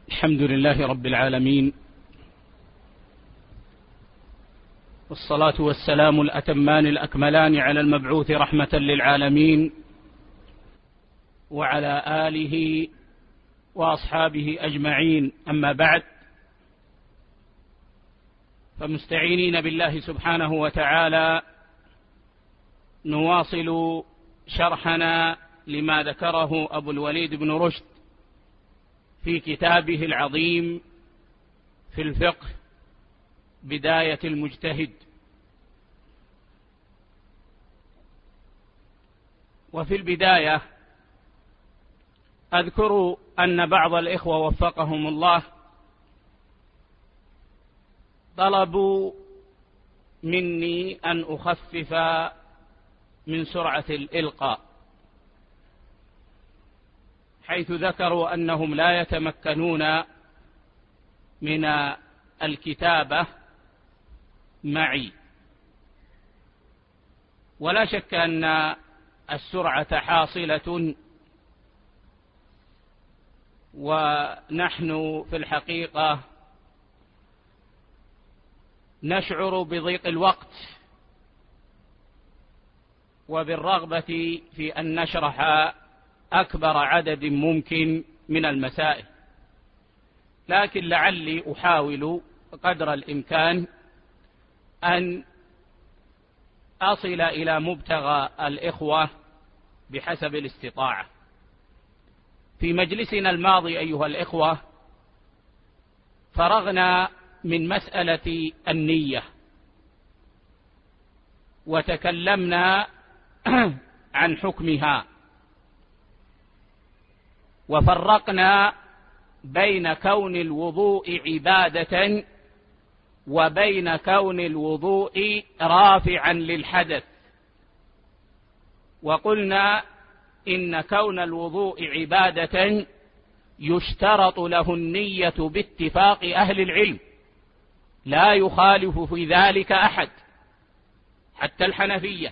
الحمد لله رب العالمين، والصلاة والسلام الأتمان الأكملان على المبعوث رحمة للعالمين وعلى آله وأصحابه أجمعين. أما بعد، فمستعينين بالله سبحانه وتعالى نواصل شرحنا لما ذكره أبو الوليد بن رشد في كتابه العظيم في الفقه بداية المجتهد. وفي البداية أذكر أن بعض الإخوة وفقهم الله طلبوا مني أن أخفف من سرعة الإلقاء، حيث ذكروا أنهم لا يتمكنون من الكتابة معي. ولا شك أن السرعة حاصلة، ونحن في الحقيقة نشعر بضيق الوقت وبالرغبة في أن نشرح أكبر عدد ممكن من المسائل، لكن لعلي أحاول قدر الإمكان أن أصل إلى مبتغى الإخوة بحسب الاستطاعة. في مجلسنا الماضي أيها الإخوة فرغنا من مسألة النية، وتكلمنا عن حكمها، وفرقنا بين كون الوضوء عبادة وبين كون الوضوء رافعا للحدث. وقلنا إن كون الوضوء عبادة يشترط له النية باتفاق أهل العلم، لا يخالف في ذلك أحد حتى الحنفية.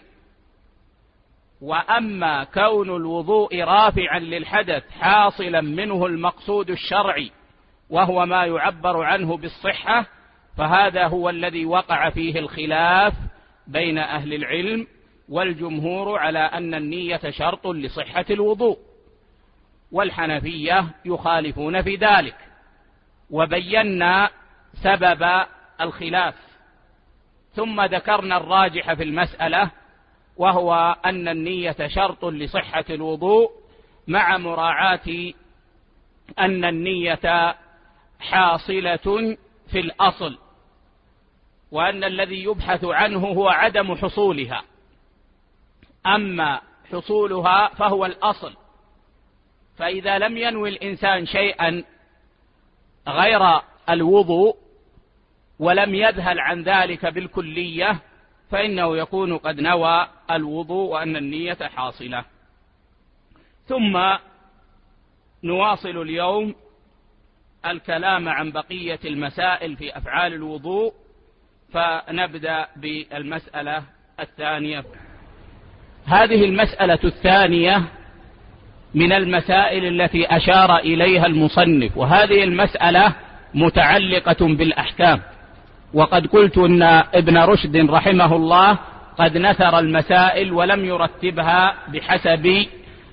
وأما كون الوضوء رافعا للحدث حاصلا منه المقصود الشرعي وهو ما يعبر عنه بالصحة، فهذا هو الذي وقع فيه الخلاف بين أهل العلم، والجمهور على أن النية شرط لصحة الوضوء، والحنفية يخالفون في ذلك. وبينا سبب الخلاف، ثم ذكرنا الراجح في المسألة، وهو أن النية شرط لصحة الوضوء، مع مراعاة أن النية حاصلة في الأصل، وأن الذي يبحث عنه هو عدم حصولها، أما حصولها فهو الأصل. فإذا لم ينوي الإنسان شيئا غير الوضوء ولم يذهل عن ذلك بالكلية، فإنه يكون قد نوى الوضوء وأن النية حاصلة. ثم نواصل اليوم الكلام عن بقية المسائل في أفعال الوضوء، فنبدأ بالمسألة الثانية. هذه المسألة الثانية من المسائل التي أشار إليها المصنف، وهذه المسألة متعلقة بالأحكام. وقد قلت أن ابن رشد رحمه الله قد نثر المسائل ولم يرتبها بحسب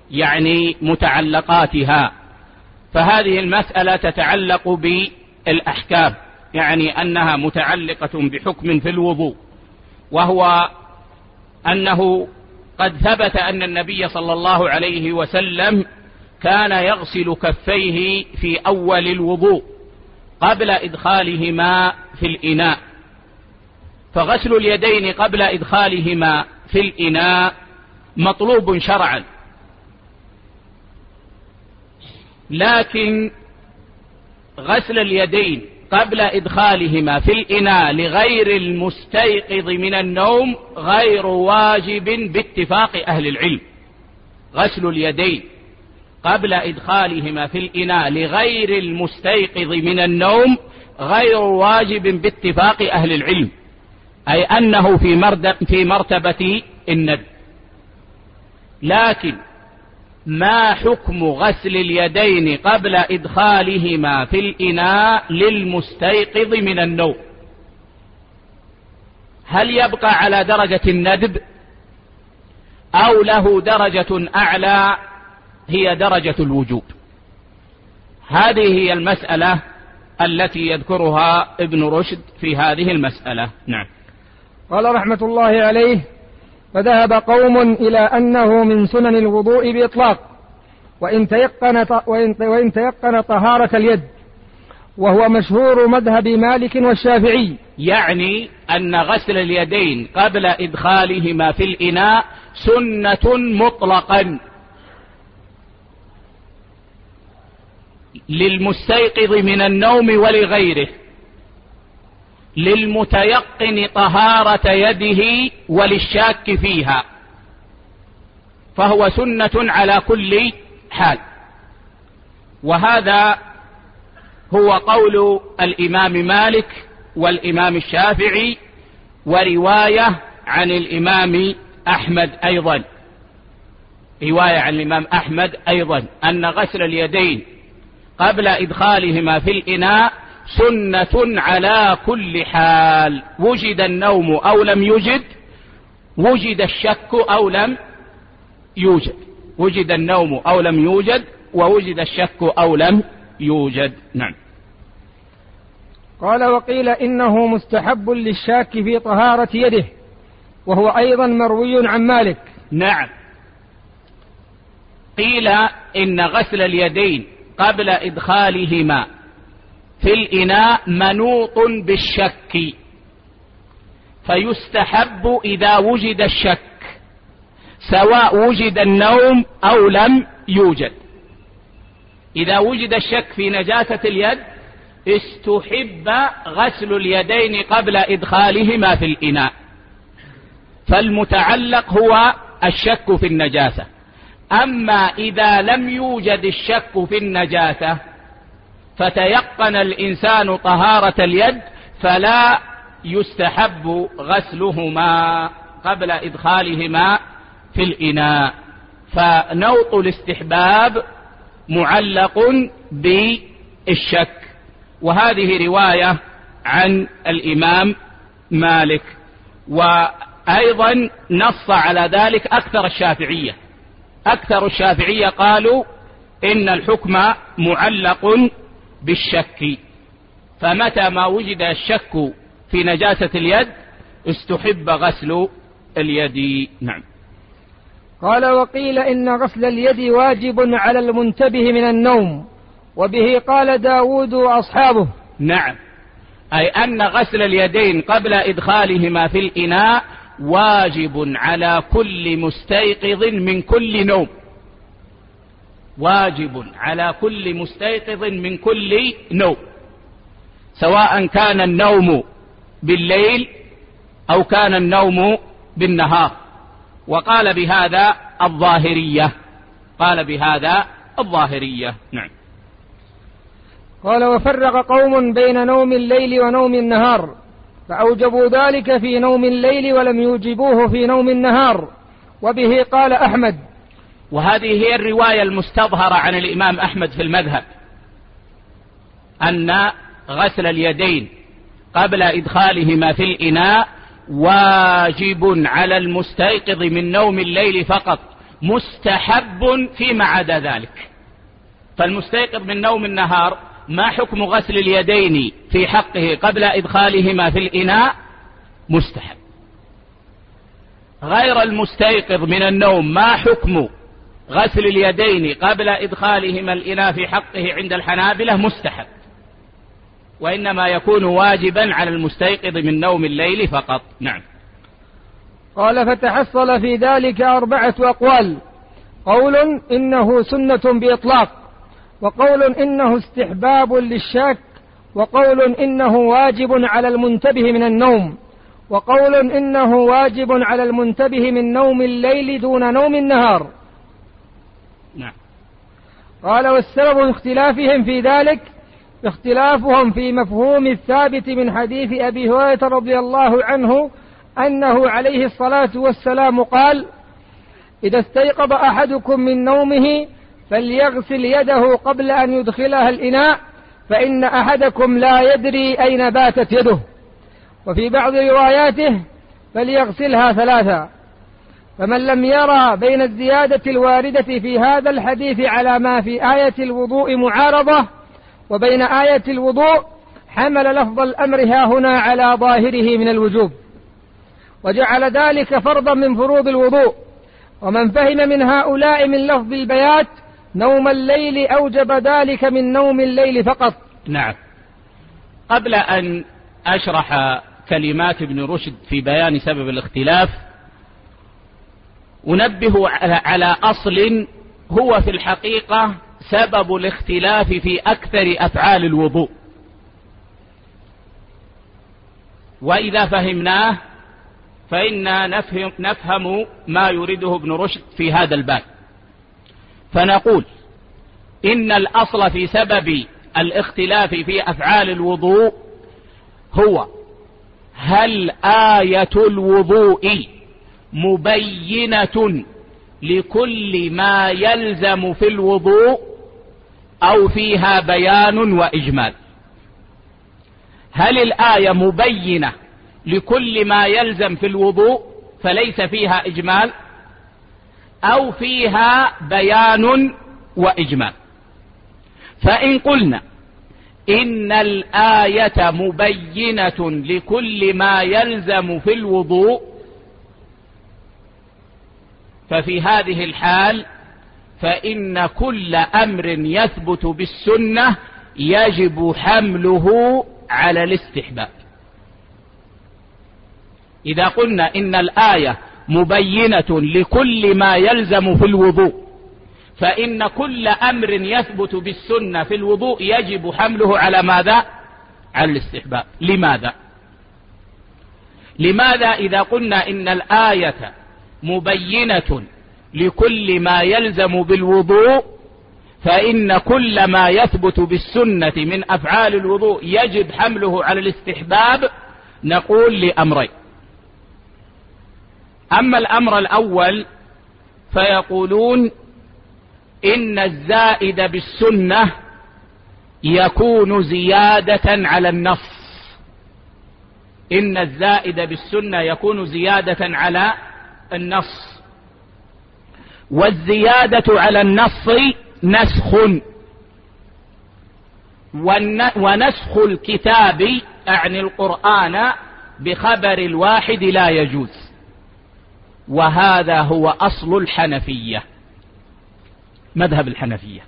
متعلقاتها. فهذه المسألة تتعلق بالأحكام، يعني أنها متعلقة بحكم في الوضوء، وهو أنه قد ثبت أن النبي صلى الله عليه وسلم كان يغسل كفيه في أول الوضوء قبل إدخالهما في الإناء. فغسل اليدين قبل إدخالهما في الإناء مطلوب شرعا، لكن غسل اليدين قبل إدخالهما في الإناء لغير المستيقظ من النوم غير واجب باتفاق أهل العلم. غسل اليدين قبل إدخالهما في الإناء لغير المستيقظ من النوم غير واجب باتفاق أهل العلم، أي أنه في مرتبة الندب. لكن ما حكم غسل اليدين قبل إدخالهما في الإناء للمستيقظ من النوم؟ هل يبقى على درجة الندب أو له درجة أعلى هي درجة الوجوب؟ هذه هي المسألة التي يذكرها ابن رشد في هذه المسألة. نعم. قال رحمة الله عليه: فذهب قوم إلى أنه من سنن الوضوء بإطلاق وإن تيقن طهارة اليد، وهو مشهور مذهب مالك والشافعي. يعني أن غسل اليدين قبل إدخالهما في الإناء سنة مطلقا للمستيقظ من النوم ولغيره، للمتيقن طهارة يده وللشاك فيها، فهو سنة على كل حال. وهذا هو قول الإمام مالك والإمام الشافعي، ورواية عن الإمام أحمد أيضا، رواية عن الإمام أحمد أيضا أن غسل اليدين قبل إدخالهما في الإناء سنة على كل حال، وجد النوم أو لم يوجد، وجد الشك أو لم يوجد، وجد النوم أو لم يوجد، ووجد الشك أو لم يوجد. نعم. قال: وقيل إنه مستحب للشاك في طهارة يده، وهو أيضا مروي عن مالك. نعم، قيل إن غسل اليدين قبل إدخالهما في الإناء منوط بالشك، فيستحب إذا وجد الشك سواء وجد النوم أو لم يوجد. إذا وجد الشك في نجاسة اليد استحب غسل اليدين قبل إدخالهما في الإناء، فالمتعلق هو الشك في النجاسة. أما إذا لم يوجد الشك في النجاسة فتيقن الإنسان طهارة اليد فلا يستحب غسلهما قبل إدخالهما في الإناء، فنوط الاستحباب معلق بالشك. وهذه رواية عن الإمام مالك، وأيضا نص على ذلك أكثر الشافعية. أكثر الشافعية قالوا إن الحكم معلق بالشك، فمتى ما وجد الشك في نجاسة اليد استحب غسل اليد. نعم. قال: وقيل إن غسل اليد واجب على المنتبه من النوم، وبه قال داود وأصحابه. نعم، أي أن غسل اليدين قبل إدخالهما في الإناء واجب على كل مستيقظ من كل نوم، واجب على كل مستيقظ من كل نوم، سواء كان النوم بالليل أو كان النوم بالنهار. وقال بهذا الظاهرية، قال بهذا الظاهرية. نعم. قال: وفرق قوم بين نوم الليل ونوم النهار، فأوجبوا ذلك في نوم الليل ولم يوجبوه في نوم النهار، وبه قال أحمد. وهذه هي الرواية المستظهرة عن الإمام أحمد في المذهب، أن غسل اليدين قبل إدخالهما في الإناء واجب على المستيقظ من نوم الليل فقط، مستحب فيما عدا ذلك. فالمستيقظ من نوم النهار ما حكم غسل اليدين في حقه قبل إدخالهما في الإناء؟ مستحب. غير المستيقظ من النوم ما حكم غسل اليدين قبل إدخالهما الإناء في حقه عند الحنابلة؟ مستحب، وإنما يكون واجبا على المستيقظ من نوم الليل فقط. نعم. قال: فتحصل في ذلك 4 أقوال: قول إنه سنة بإطلاق، وقول إنه استحباب للشاك، وقول إنه واجب على المنتبه من النوم، وقول إنه واجب على المنتبه من نوم الليل دون نوم النهار. نعم. قال: والسبب اختلافهم في ذلك اختلافهم في مفهوم الثابت من حديث أبي هريرة رضي الله عنه أنه عليه الصلاة والسلام قال: إذا استيقظ أحدكم من نومه فليغسل يده قبل أن يدخلها الإناء، فإن أحدكم لا يدري أين باتت يده. وفي بعض رواياته فليغسلها 3. فمن لم يرى بين الزيادة الواردة في هذا الحديث على ما في آية الوضوء معارضة وبين آية الوضوء، حمل لفظ الأمر هاهنا على ظاهره من الوجوب، وجعل ذلك فرضا من فروض الوضوء. ومن فهم من هؤلاء من لفظ البيات نوم الليل أوجب ذلك من نوم الليل فقط. نعم. قبل أن أشرح كلمات ابن رشد في بيان سبب الاختلاف، أنبه على أصل هو في الحقيقة سبب الاختلاف في أكثر أفعال الوضوء، وإذا فهمناه فإنا نفهم ما يريده ابن رشد في هذا الباب. فنقول إن الأصل في سبب الاختلاف في أفعال الوضوء هو هل آية الوضوء مبينة لكل ما يلزم في الوضوء أو فيها بيان وإجمال. هل الآية مبينة لكل ما يلزم في الوضوء فليس فيها إجمال، أو فيها بيان وإجمال؟ فإن قلنا إن الآية مبينة لكل ما يلزم في الوضوء، ففي هذه الحال فإن كل أمر يثبت بالسنة يجب حمله على الاستحباب. إذا قلنا إن الآية مبينة لكل ما يلزم في الوضوء، فإن كل أمر يثبت بالسنة في الوضوء يجب حمله على ماذا؟ على الاستحباب. لماذا إذا قلنا إن الآية مبينة لكل ما يلزم بالوضوء، فإن كل ما يثبت بالسنة من أفعال الوضوء يجب حمله على الاستحباب؟ نقول لأمرين. أما الأمر الأول فيقولون إن الزائد بالسنة يكون زيادة على النص. إن الزائد بالسنة يكون زيادة على النص، والزيادة على النص نسخ، ونسخ الكتاب أعني القرآن بخبر الواحد لا يجوز. وهذا هو أصل الحنفية، مذهب الحنفية.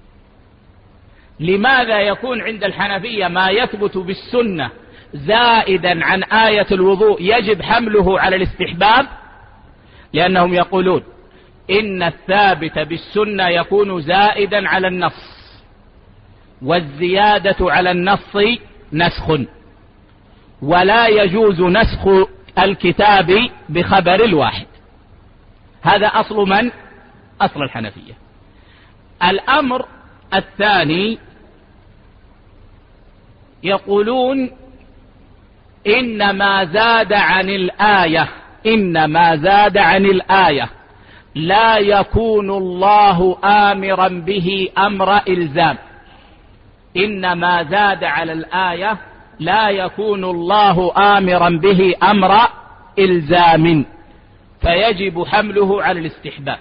لماذا يكون عند الحنفية ما يثبت بالسنة زائدا عن آية الوضوء يجب حمله على الاستحباب؟ لأنهم يقولون إن الثابت بالسنة يكون زائدا على النص، والزيادة على النص نسخ، ولا يجوز نسخ الكتاب بخبر الواحد. هذا أصل من؟ أصل الحنفية. الأمر الثاني يقولون إن ما زاد عن الآية لا يكون الله آمرا به أمر إلزام. إن ما زاد على الآية لا يكون الله آمرا به أمر إلزام، فيجب حمله على الاستحباب.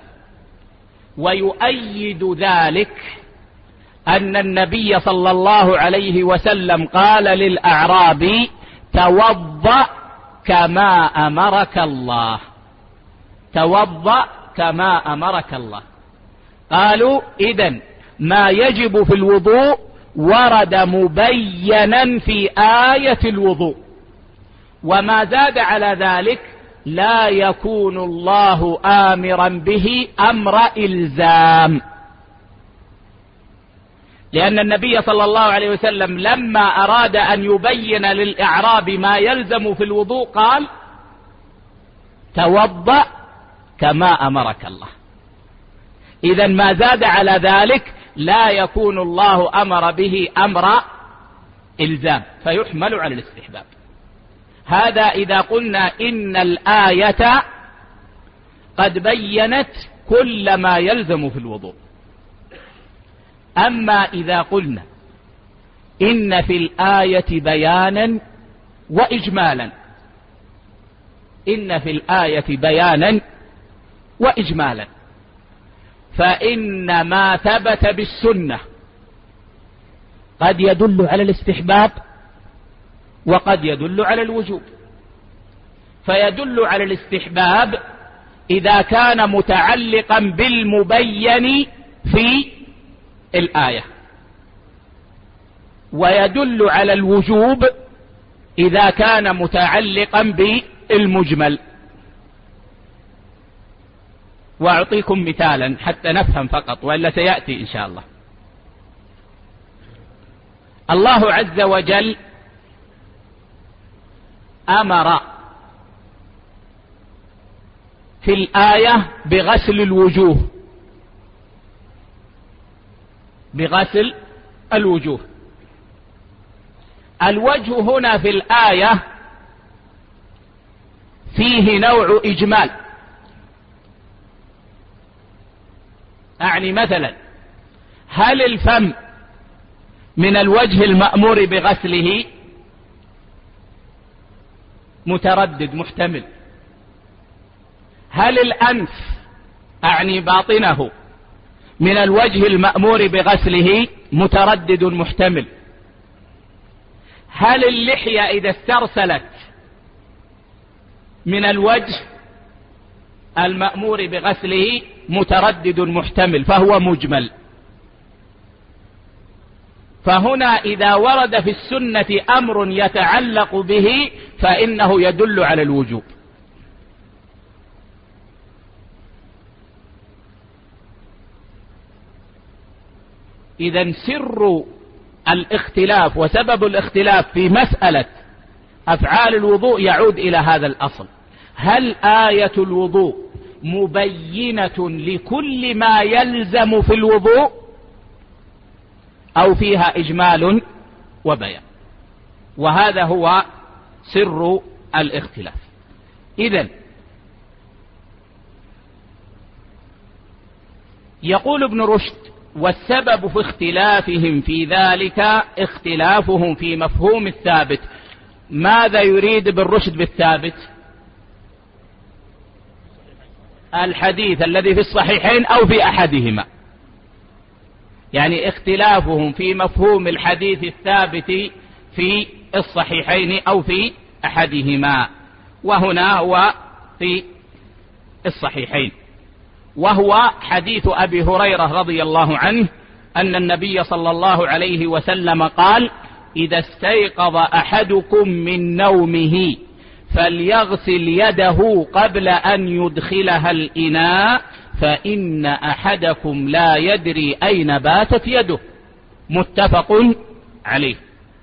ويؤيد ذلك أن النبي صلى الله عليه وسلم قال للأعرابي: توضأ كما أمرك الله. توضأ كما أمرك الله. قالوا إذن ما يجب في الوضوء ورد مبينا في آية الوضوء، وما زاد على ذلك لا يكون الله آمرا به أمر إلزام. لأن النبي صلى الله عليه وسلم لما أراد أن يبين للإعراب ما يلزم في الوضوء قال: توضأ كما أمرك الله. إذن ما زاد على ذلك لا يكون الله أمر به أمر إلزام، فيحمل على الاستحباب. هذا إذا قلنا إن الآية قد بينت كل ما يلزم في الوضوء. أما إذا قلنا إن في الآية بيانا وإجمالا، إن في الآية بيانا وإجمالا، فإن ما ثبت بالسنة قد يدل على الاستحباب وقد يدل على الوجوب. فيدل على الاستحباب إذا كان متعلقا بالمبين في الآية، ويدل على الوجوب إذا كان متعلقا بالمجمل. وأعطيكم مثالا حتى نفهم فقط، وإلا سيأتي إن شاء الله. الله عز وجل أمر في الآية بغسل الوجوه، بغسل الوجوه. الوجه هنا في الآية فيه نوع إجمال، أعني مثلا هل الفم من الوجه المأمور بغسله؟ متردد محتمل. هل الأنف أعني باطنه من الوجه المأمور بغسله؟ متردد محتمل. هل اللحية إذا استرسلت من الوجه المأمور بغسله؟ متردد محتمل، فهو مجمل. فهنا إذا ورد في السنة أمر يتعلق به فإنه يدل على الوجوب. إذا سر الاختلاف وسبب الاختلاف في مسألة أفعال الوضوء يعود إلى هذا الأصل: هل آية الوضوء مبينة لكل ما يلزم في الوضوء أو فيها إجمال وبيان؟ وهذا هو سر الاختلاف. إذن يقول ابن رشد: والسبب في اختلافهم في ذلك اختلافهم في مفهوم الثابت. ماذا يريد ابن رشد بالثابت؟ الحديث الذي في الصحيحين أو في أحدهما، يعني اختلافهم في مفهوم الحديث الثابت في الصحيحين أو في أحدهما، وهنا هو في الصحيحين، وهو حديث أبي هريرة رضي الله عنه أن النبي صلى الله عليه وسلم قال: إذا استيقظ أحدكم من نومه فليغسل يده قبل أن يدخلها الإناء فإن أحدكم لا يدري أين باتت يده. متفق عليه.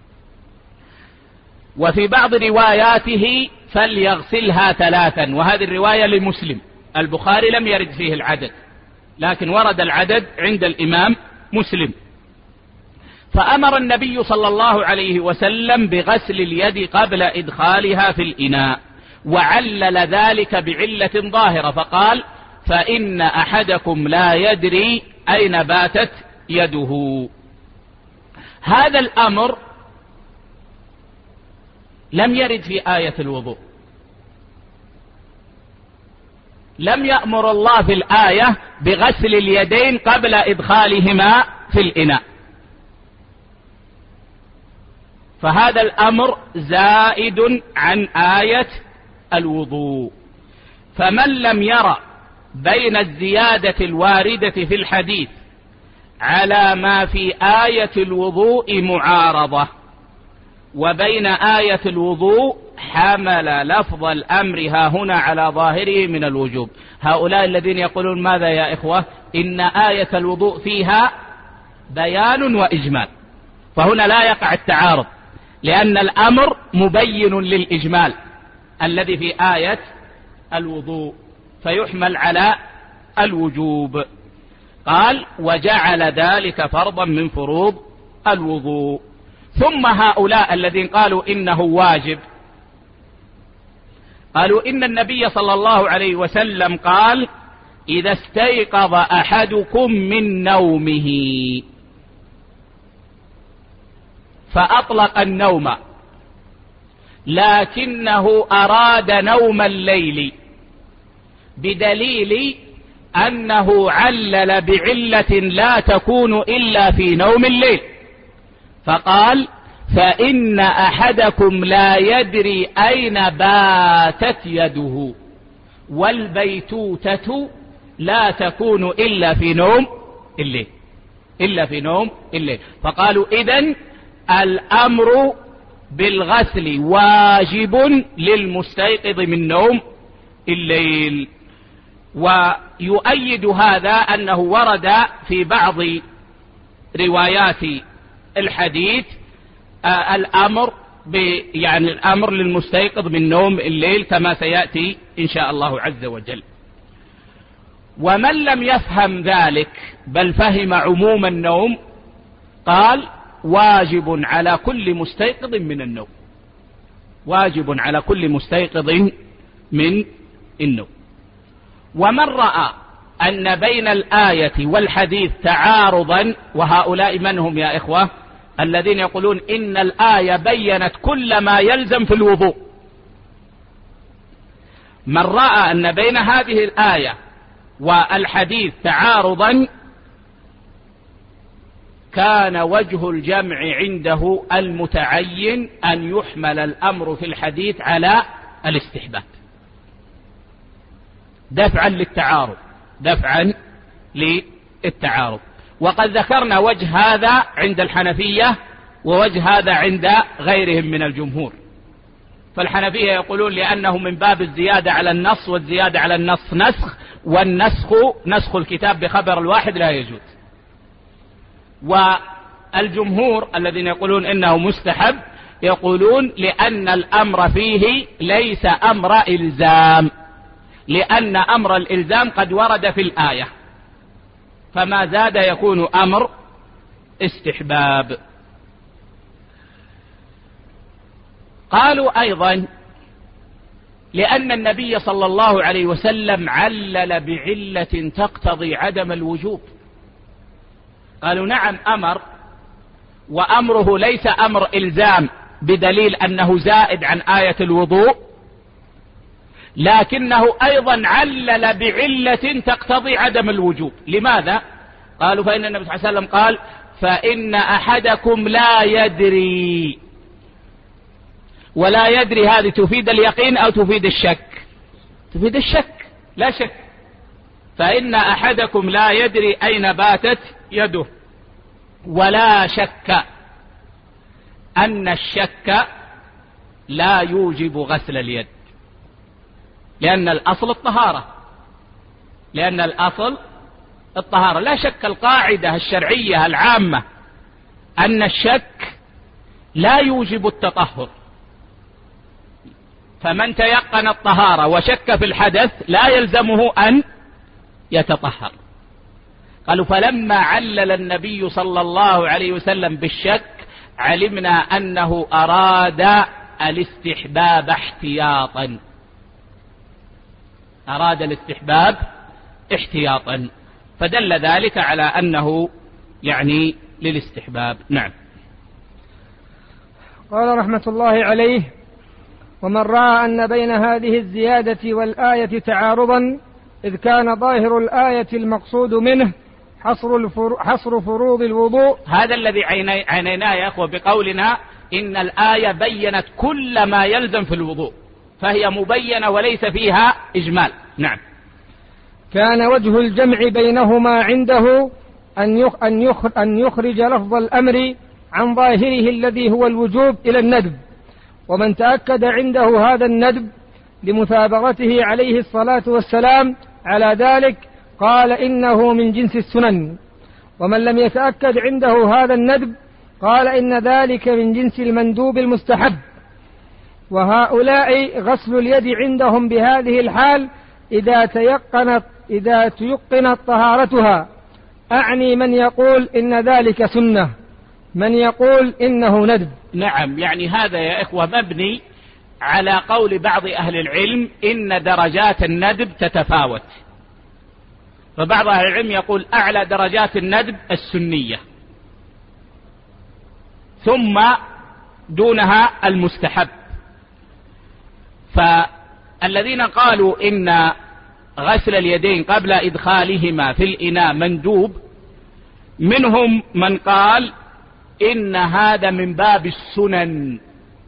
وفي بعض رواياته فليغسلها 3، وهذه الرواية لمسلم. البخاري لم يرد فيه العدد، لكن ورد العدد عند الإمام مسلم. فأمر النبي صلى الله عليه وسلم بغسل اليد قبل إدخالها في الإناء، وعلل ذلك بعلة ظاهرة فقال: فإن أحدكم لا يدري أين باتت يده. هذا الأمر لم يرد في آية الوضوء، لم يأمر الله في الآية بغسل اليدين قبل إدخالهما في الإناء، فهذا الأمر زائد عن آية الوضوء. فمن لم يرى بين الزيادة الواردة في الحديث على ما في آية الوضوء معارضة وبين آية الوضوء، حمل لفظ الأمر ها هنا على ظاهره من الوجوب. هؤلاء الذين يقولون ماذا يا إخوة؟ إن آية الوضوء فيها بيان وإجمال، فهنا لا يقع التعارض، لأن الأمر مبين للإجمال الذي في آية الوضوء، فيحمل على الوجوب. قال: وجعل ذلك فرضا من فروض الوضوء. ثم هؤلاء الذين قالوا إنه واجب قالوا إن النبي صلى الله عليه وسلم قال: إذا استيقظ أحدكم من نومه فأطلق النوم لكنه أراد نوم الليل، بدليل أنه علل بعلة لا تكون إلا في نوم الليل، فقال: فإن أحدكم لا يدري أين باتت يده، والبيتوتة لا تكون إلا في نوم الليل، إلا في نوم الليل. فقالوا إذن الأمر بالغسل واجب للمستيقظ من نوم الليل. ويؤيد هذا أنه ورد في بعض روايات الحديث الأمر يعني الأمر للمستيقظ من نوم الليل كما سيأتي إن شاء الله عز وجل. ومن لم يفهم ذلك بل فهم عموم النوم قال: واجب على كل مستيقظ من النوم، واجب على كل مستيقظ من النوم. ومن رأى أن بين الآية والحديث تعارضا، وهؤلاء من هم يا إخوة؟ الذين يقولون إن الآية بينت كل ما يلزم في الوضوء. من رأى أن بين هذه الآية والحديث تعارضا كان وجه الجمع عنده المتعين أن يحمل الأمر في الحديث على الاستحباب دفعا للتعارض، دفعا للتعارض. وقد ذكرنا وجه هذا عند الحنفية ووجه هذا عند غيرهم من الجمهور. فالحنفية يقولون لأنه من باب الزيادة على النص، والزيادة على النص نسخ، والنسخ نسخ الكتاب بخبر الواحد لا يجوز. والجمهور الذين يقولون إنه مستحب يقولون لأن الأمر فيه ليس أمر إلزام، لأن أمر الإلزام قد ورد في الآية، فما زاد يكون أمر استحباب. قالوا أيضا لأن النبي صلى الله عليه وسلم علل بعلة تقتضي عدم الوجوب. قالوا نعم أمر، وأمره ليس أمر إلزام بدليل أنه زائد عن آية الوضوء، لكنه أيضا علل بعلة تقتضي عدم الوجوب. لماذا؟ قالوا فإن النبي صلى الله عليه وسلم قال: فإن أحدكم لا يدري. ولا يدري هذه تفيد اليقين أو تفيد الشك؟ تفيد الشك لا شك. فإن أحدكم لا يدري أين باتت يده. ولا شك أن الشك لا يوجب غسل اليد، لأن الأصل الطهارة، لأن الأصل الطهارة. لا شك القاعدة الشرعية العامة أن الشك لا يوجب التطهر، فمن تيقن الطهارة وشك في الحدث لا يلزمه أن يتطهر. قالوا فلما علل النبي صلى الله عليه وسلم بالشك علمنا أنه أراد الاستحباب احتياطا، أراد الاستحباب احتياطا، فدل ذلك على أنه يعني للاستحباب. نعم. قال رحمة الله عليه: ومن رأى أن بين هذه الزيادة والآية تعارضا إذ كان ظاهر الآية المقصود منه حصر فروض الوضوء. هذا الذي عينيناه يا أخوة بقولنا إن الآية بينت كل ما يلزم في الوضوء، فهي مبينة وليس فيها إجمال. نعم. كان وجه الجمع بينهما عنده أن يخرج لفظ الأمر عن ظاهره الذي هو الوجوب إلى الندب، ومن تأكد عنده هذا الندب لمثابرته عليه الصلاة والسلام على ذلك قال إنه من جنس السنن، ومن لم يتأكد عنده هذا الندب قال إن ذلك من جنس المندوب المستحب. وهؤلاء غسل اليد عندهم بهذه الحال إذا تيقنت طهارتها، أعني من يقول إن ذلك سنة، من يقول إنه ندب. نعم، يعني هذا يا إخوة مبني على قول بعض أهل العلم إن درجات الندب تتفاوت، فبعض أهل العلم يقول أعلى درجات الندب السنية، ثم دونها المستحب. فالذين قالوا إن غسل اليدين قبل إدخالهما في الإناء مندوب، منهم من قال إن هذا من باب السنن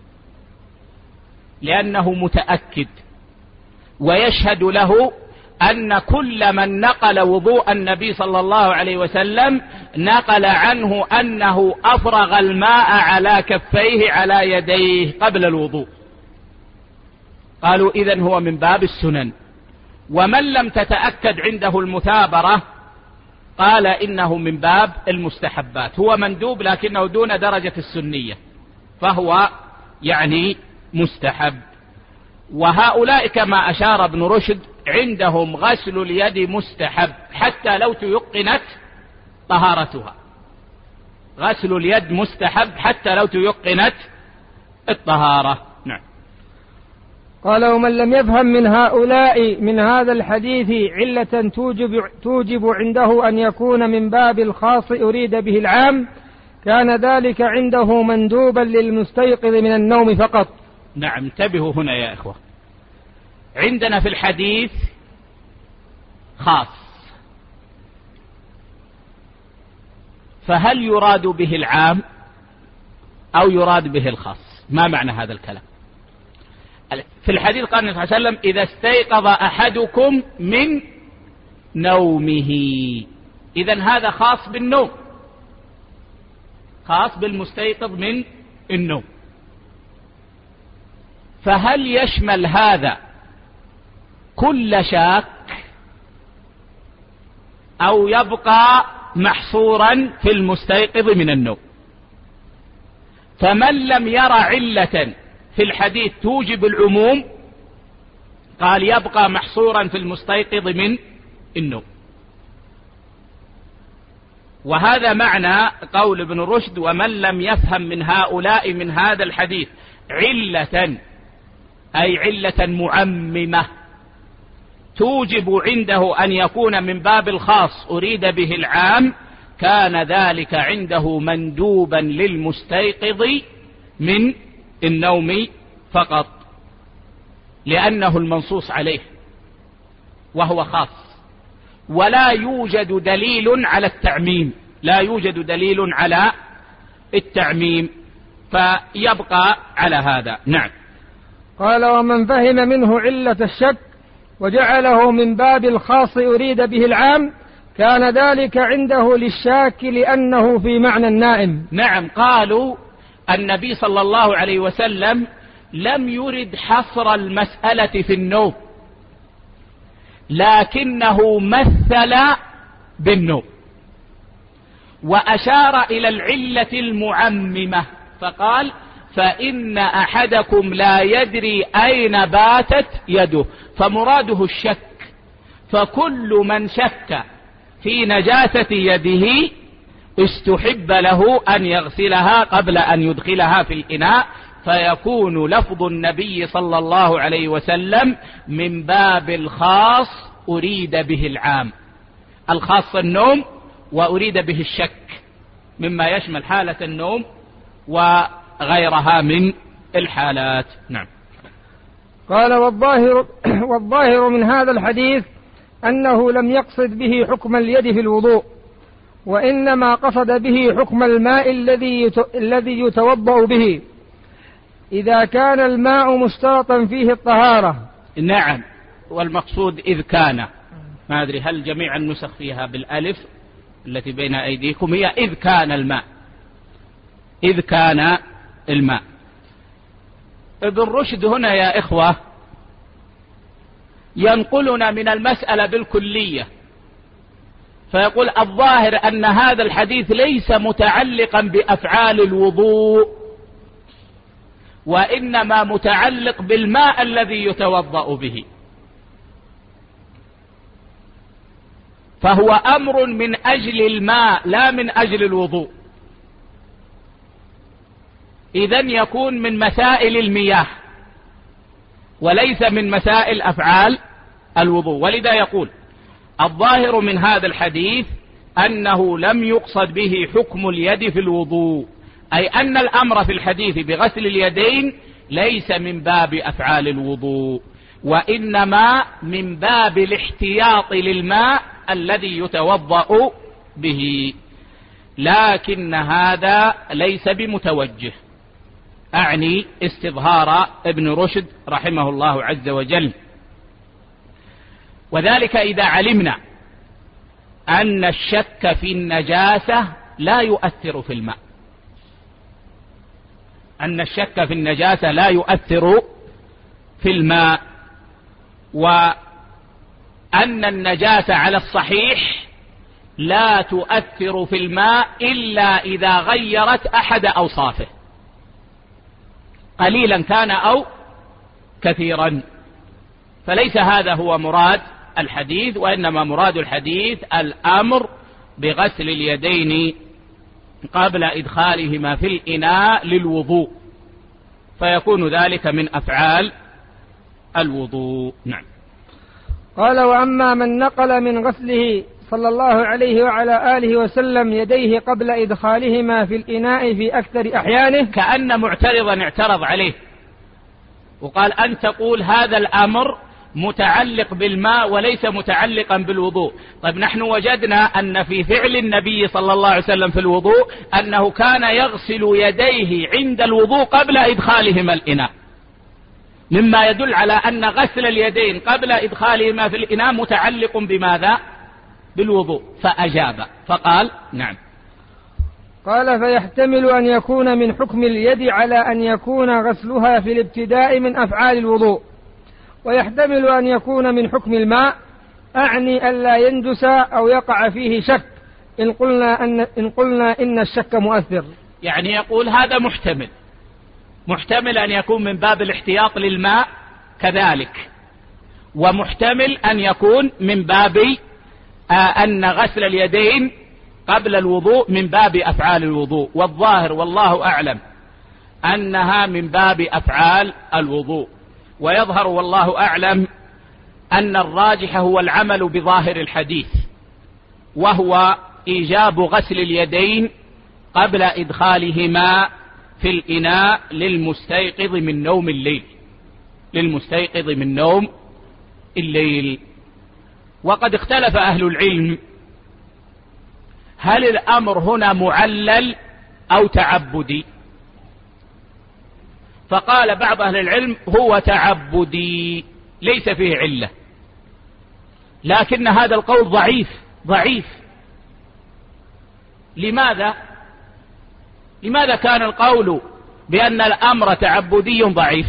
لأنه متأكد، ويشهد له أن كل من نقل وضوء النبي صلى الله عليه وسلم نقل عنه أنه أفرغ الماء على كفيه على يديه قبل الوضوء. قالوا إذن هو من باب السنن. ومن لم تتأكد عنده المثابرة قال إنه من باب المستحبات، هو مندوب لكنه دون درجة السنية، فهو يعني مستحب. وهؤلاء كما أشار ابن رشد عندهم غسل اليد مستحب حتى لو تيقنت طهارتها، غسل اليد مستحب حتى لو تيقنت الطهارة. نعم. قال: ومن لم يفهم من هؤلاء من هذا الحديث علة توجب عنده أن يكون من باب الخاص أريد به العام، كان ذلك عنده مندوبا للمستيقظ من النوم فقط. نعم، انتبهوا هنا يا إخوة، عندنا في الحديث خاص، فهل يراد به العام أو يراد به الخاص؟ ما معنى هذا الكلام؟ في الحديث قال النبي صلى الله عليه وسلم: إذا استيقظ أحدكم من نومه، إذن هذا خاص بالنوم، خاص بالمستيقظ من النوم. فهل يشمل هذا كل شاك أو يبقى محصورا في المستيقظ من النوم؟ فمن لم يرى علة في الحديث توجب العموم قال يبقى محصورا في المستيقظ من النوم. وهذا معنى قول ابن رشد: ومن لم يفهم من هؤلاء من هذا الحديث علة، أي علة معممة توجب عنده أن يكون من باب الخاص أريد به العام، كان ذلك عنده مندوبا للمستيقظ من النوم فقط، لأنه المنصوص عليه وهو خاص. ولا يوجد دليل على التعميم، لا يوجد دليل على التعميم، فيبقى على هذا. نعم. قال: ومن فهم منه علة الشك وجعله من باب الخاص أريد به العام، كان ذلك عنده للشاك لأنه في معنى النائم. نعم، قالوا النبي صلى الله عليه وسلم لم يرد حصر المسألة في النوم، لكنه مثل بالنوم وأشار إلى العلة المعممة، فقال: فإن أحدكم لا يدري أين باتت يده، فمراده الشك، فكل من شك في نجاسة يده استحب له أن يغسلها قبل أن يدخلها في الإناء، فيكون لفظ النبي صلى الله عليه وسلم من باب الخاص أريد به العام، الخاص النوم وأريد به الشك، مما يشمل حالة النوم وغيرها من الحالات. نعم. قال: والظاهر من هذا الحديث أنه لم يقصد به حكم اليد في الوضوء، وإنما قصد به حكم الماء الذي يتوضأ به إذا كان الماء مشترطا فيه الطهارة. نعم، والمقصود إذ كان، ما أدري هل جميع النسخ فيها بالألف التي بين أيديكم هي إذ كان الماء، إذ كان الماء. ابن رشد هنا يا إخوة ينقلنا من المسألة بالكلية، فيقول: الظاهر أن هذا الحديث ليس متعلقا بأفعال الوضوء، وإنما متعلق بالماء الذي يتوضأ به، فهو أمر من أجل الماء لا من أجل الوضوء. إذن يكون من مسائل المياه، وليس من مسائل أفعال الوضوء. ولذا يقول الظاهر من هذا الحديث أنه لم يقصد به حكم اليد في الوضوء، أي أن الأمر في الحديث بغسل اليدين ليس من باب أفعال الوضوء، وإنما من باب الاحتياط للماء الذي يتوضأ به، لكن هذا ليس بمتوجه، أعني استظهار ابن رشد رحمه الله عز وجل. وذلك إذا علمنا أن الشك في النجاسة لا يؤثر في الماء، أن الشك في النجاسة لا يؤثر في الماء، وأن النجاسة على الصحيح لا تؤثر في الماء إلا إذا غيرت أحد أوصافه قليلا كان أو كثيرا. فليس هذا هو مراد الحديث، وإنما مراد الحديث الأمر بغسل اليدين قبل إدخالهما في الإناء للوضوء، فيكون ذلك من أفعال الوضوء. نعم. قال: وأما من نقل من غسله صلى الله عليه وعلى آله وسلم يديه قبل إدخالهما في الإناء في أكثر أحيانه، كأن معترضا اعترض عليه وقال: أن تقول هذا الأمر متعلق بالماء وليس متعلقا بالوضوء. طيب نحن وجدنا أن في فعل النبي صلى الله عليه وسلم في الوضوء أنه كان يغسل يديه عند الوضوء قبل إدخالهما الإناء، مما يدل على أن غسل اليدين قبل إدخالهما في الإناء متعلق بماذا؟ بالوضوء. فأجاب فقال: نعم. قال: فيحتمل أن يكون من حكم اليد على أن يكون غسلها في الابتداء من أفعال الوضوء، ويحتمل أن يكون من حكم الماء، أعني ألا يندس أو يقع فيه شك إن قلنا إن الشك مؤثر. يعني يقول هذا محتمل أن يكون من باب الاحتياط للماء كذلك، ومحتمل أن يكون من باب أن غسل اليدين قبل الوضوء من باب أفعال الوضوء. والظاهر والله أعلم أنها من باب أفعال الوضوء، ويظهر والله أعلم أن الراجح هو العمل بظاهر الحديث، وهو إيجاب غسل اليدين قبل إدخالهما في الإناء للمستيقظ من نوم الليل. وقد اختلف أهل العلم هل الأمر هنا معلل أو تعبدي، فقال بعض أهل العلم هو تعبدي ليس فيه علة، لكن هذا القول ضعيف. لماذا كان القول بأن الأمر تعبدي ضعيف؟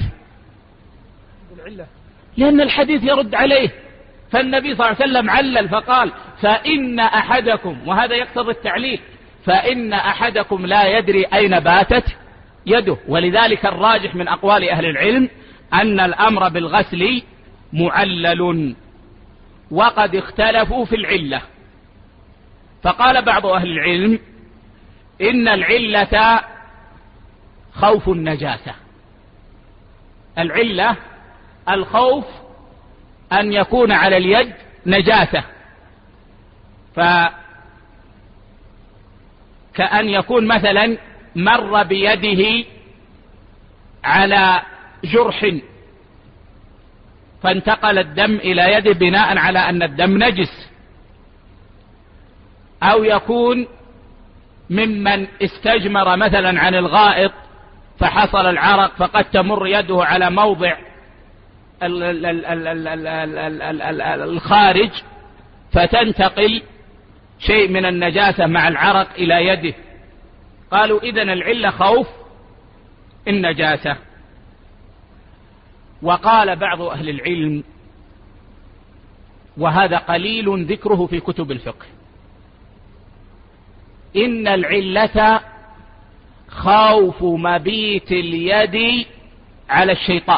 لأن الحديث يرد عليه، فالنبي صلى الله عليه وسلم علل فقال: فإن أحدكم، وهذا يقتضي التعليل، فإن أحدكم لا يدري أين باتت يده. ولذلك الراجح من أقوال أهل العلم أن الأمر بالغسل معلل، وقد اختلفوا في العلة. فقال بعض أهل العلم إن العلة خوف النجاسة، العلة الخوف أن يكون على اليد نجاسة، فكأن يكون مثلا مر بيده على جرح فانتقل الدم إلى يده بناء على أن الدم نجس، أو يكون ممن استجمر مثلا عن الغائط فحصل العرق فقد تمر يده على موضع الخارج فتنتقل شيء من النجاسة مع العرق إلى يده. قالوا إذن العلة خوف النجاسة. وقال بعض أهل العلم، وهذا قليل ذكره في كتب الفقه، إن العلة خوف مبيت اليد على الشيطان.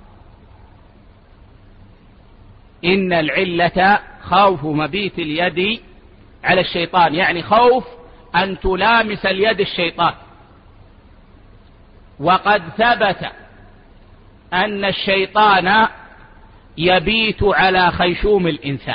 إن العلة خوف مبيت اليد على الشيطان، يعني خوف أن تلامس اليد الشيطان. وقد ثبت أن الشيطان يبيت على خيشوم الإنسان،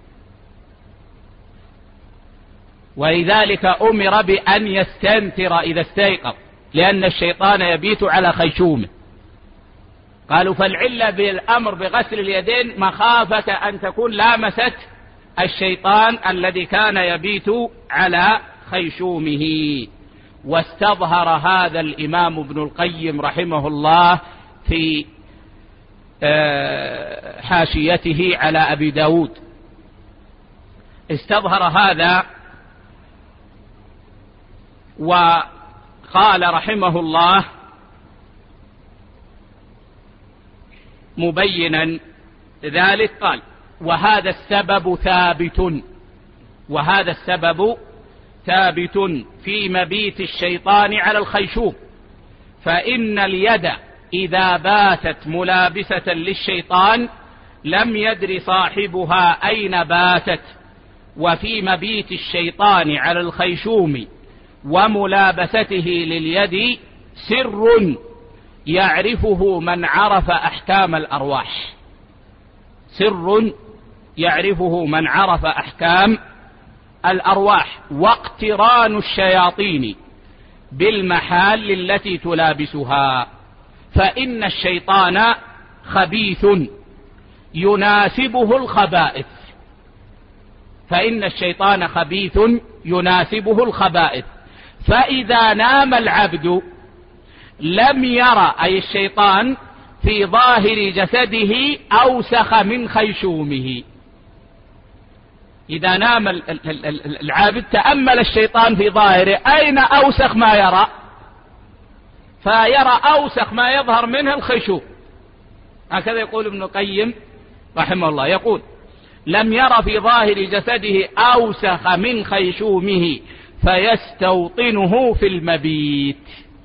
ولذلك أمر بأن يستنتر إذا استيقظ، لأن الشيطان يبيت على خيشومه. قالوا فالعلة بالأمر بغسل اليدين مخافة أن تكون لامست الشيطان الذي كان يبيت على خيشومه. واستظهر هذا الإمام ابن القيم رحمه الله في حاشيته على أبي داود، استظهر هذا وقال رحمه الله مبينا ذلك، قال وهذا السبب ثابت في مبيت الشيطان على الخيشوم، فإن اليد إذا باتت ملابسة للشيطان لم يدر صاحبها أين باتت. وفي مبيت الشيطان على الخيشوم وملابسته لليد سر يعرفه من عرف أحكام الأرواح، سر يعرفه من عرف أحكام الأرواح، واقتران الشياطين بالمحال التي تلابسها، فإن الشيطان خبيث يناسبه الخبائث، فإذا نام العبد لم يرى أي الشيطان في ظاهر جسده أوسخ من خيشومه. إذا نام العابد تأمل الشيطان في ظاهره أين أوسخ ما يرى، فيرى أوسخ ما يظهر منه الخيشوم. هكذا يقول ابن القيم رحمه الله، يقول لم يرى في ظاهر جسده أوسخ من خيشومه فيستوطنه في المبيت.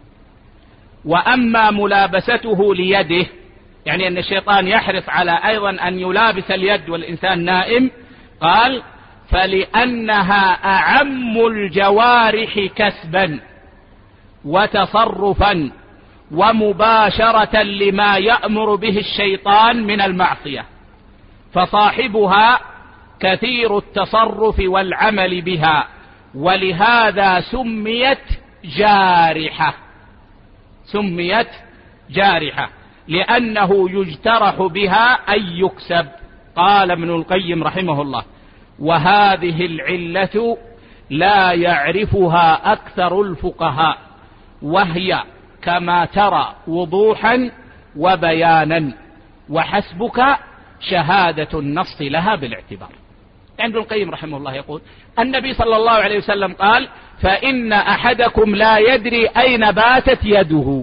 وأما ملابسته ليده، يعني أن الشيطان يحرص على أيضا أن يلابس اليد والإنسان نائم، قال فلأنها أعم الجوارح كسبا وتصرفا ومباشرة لما يأمر به الشيطان من المعصية، فصاحبها كثير التصرف والعمل بها، ولهذا سميت جارحة لأنه يجترح بها أي يكسب. قال ابن القيم رحمه الله وهذه العلة لا يعرفها أكثر الفقهاء، وهي كما ترى وضوحا وبيانا، وحسبك شهادة النص لها بالاعتبار. ابن القيم رحمه الله يقول النبي صلى الله عليه وسلم قال فإن أحدكم لا يدري أين باتت يده،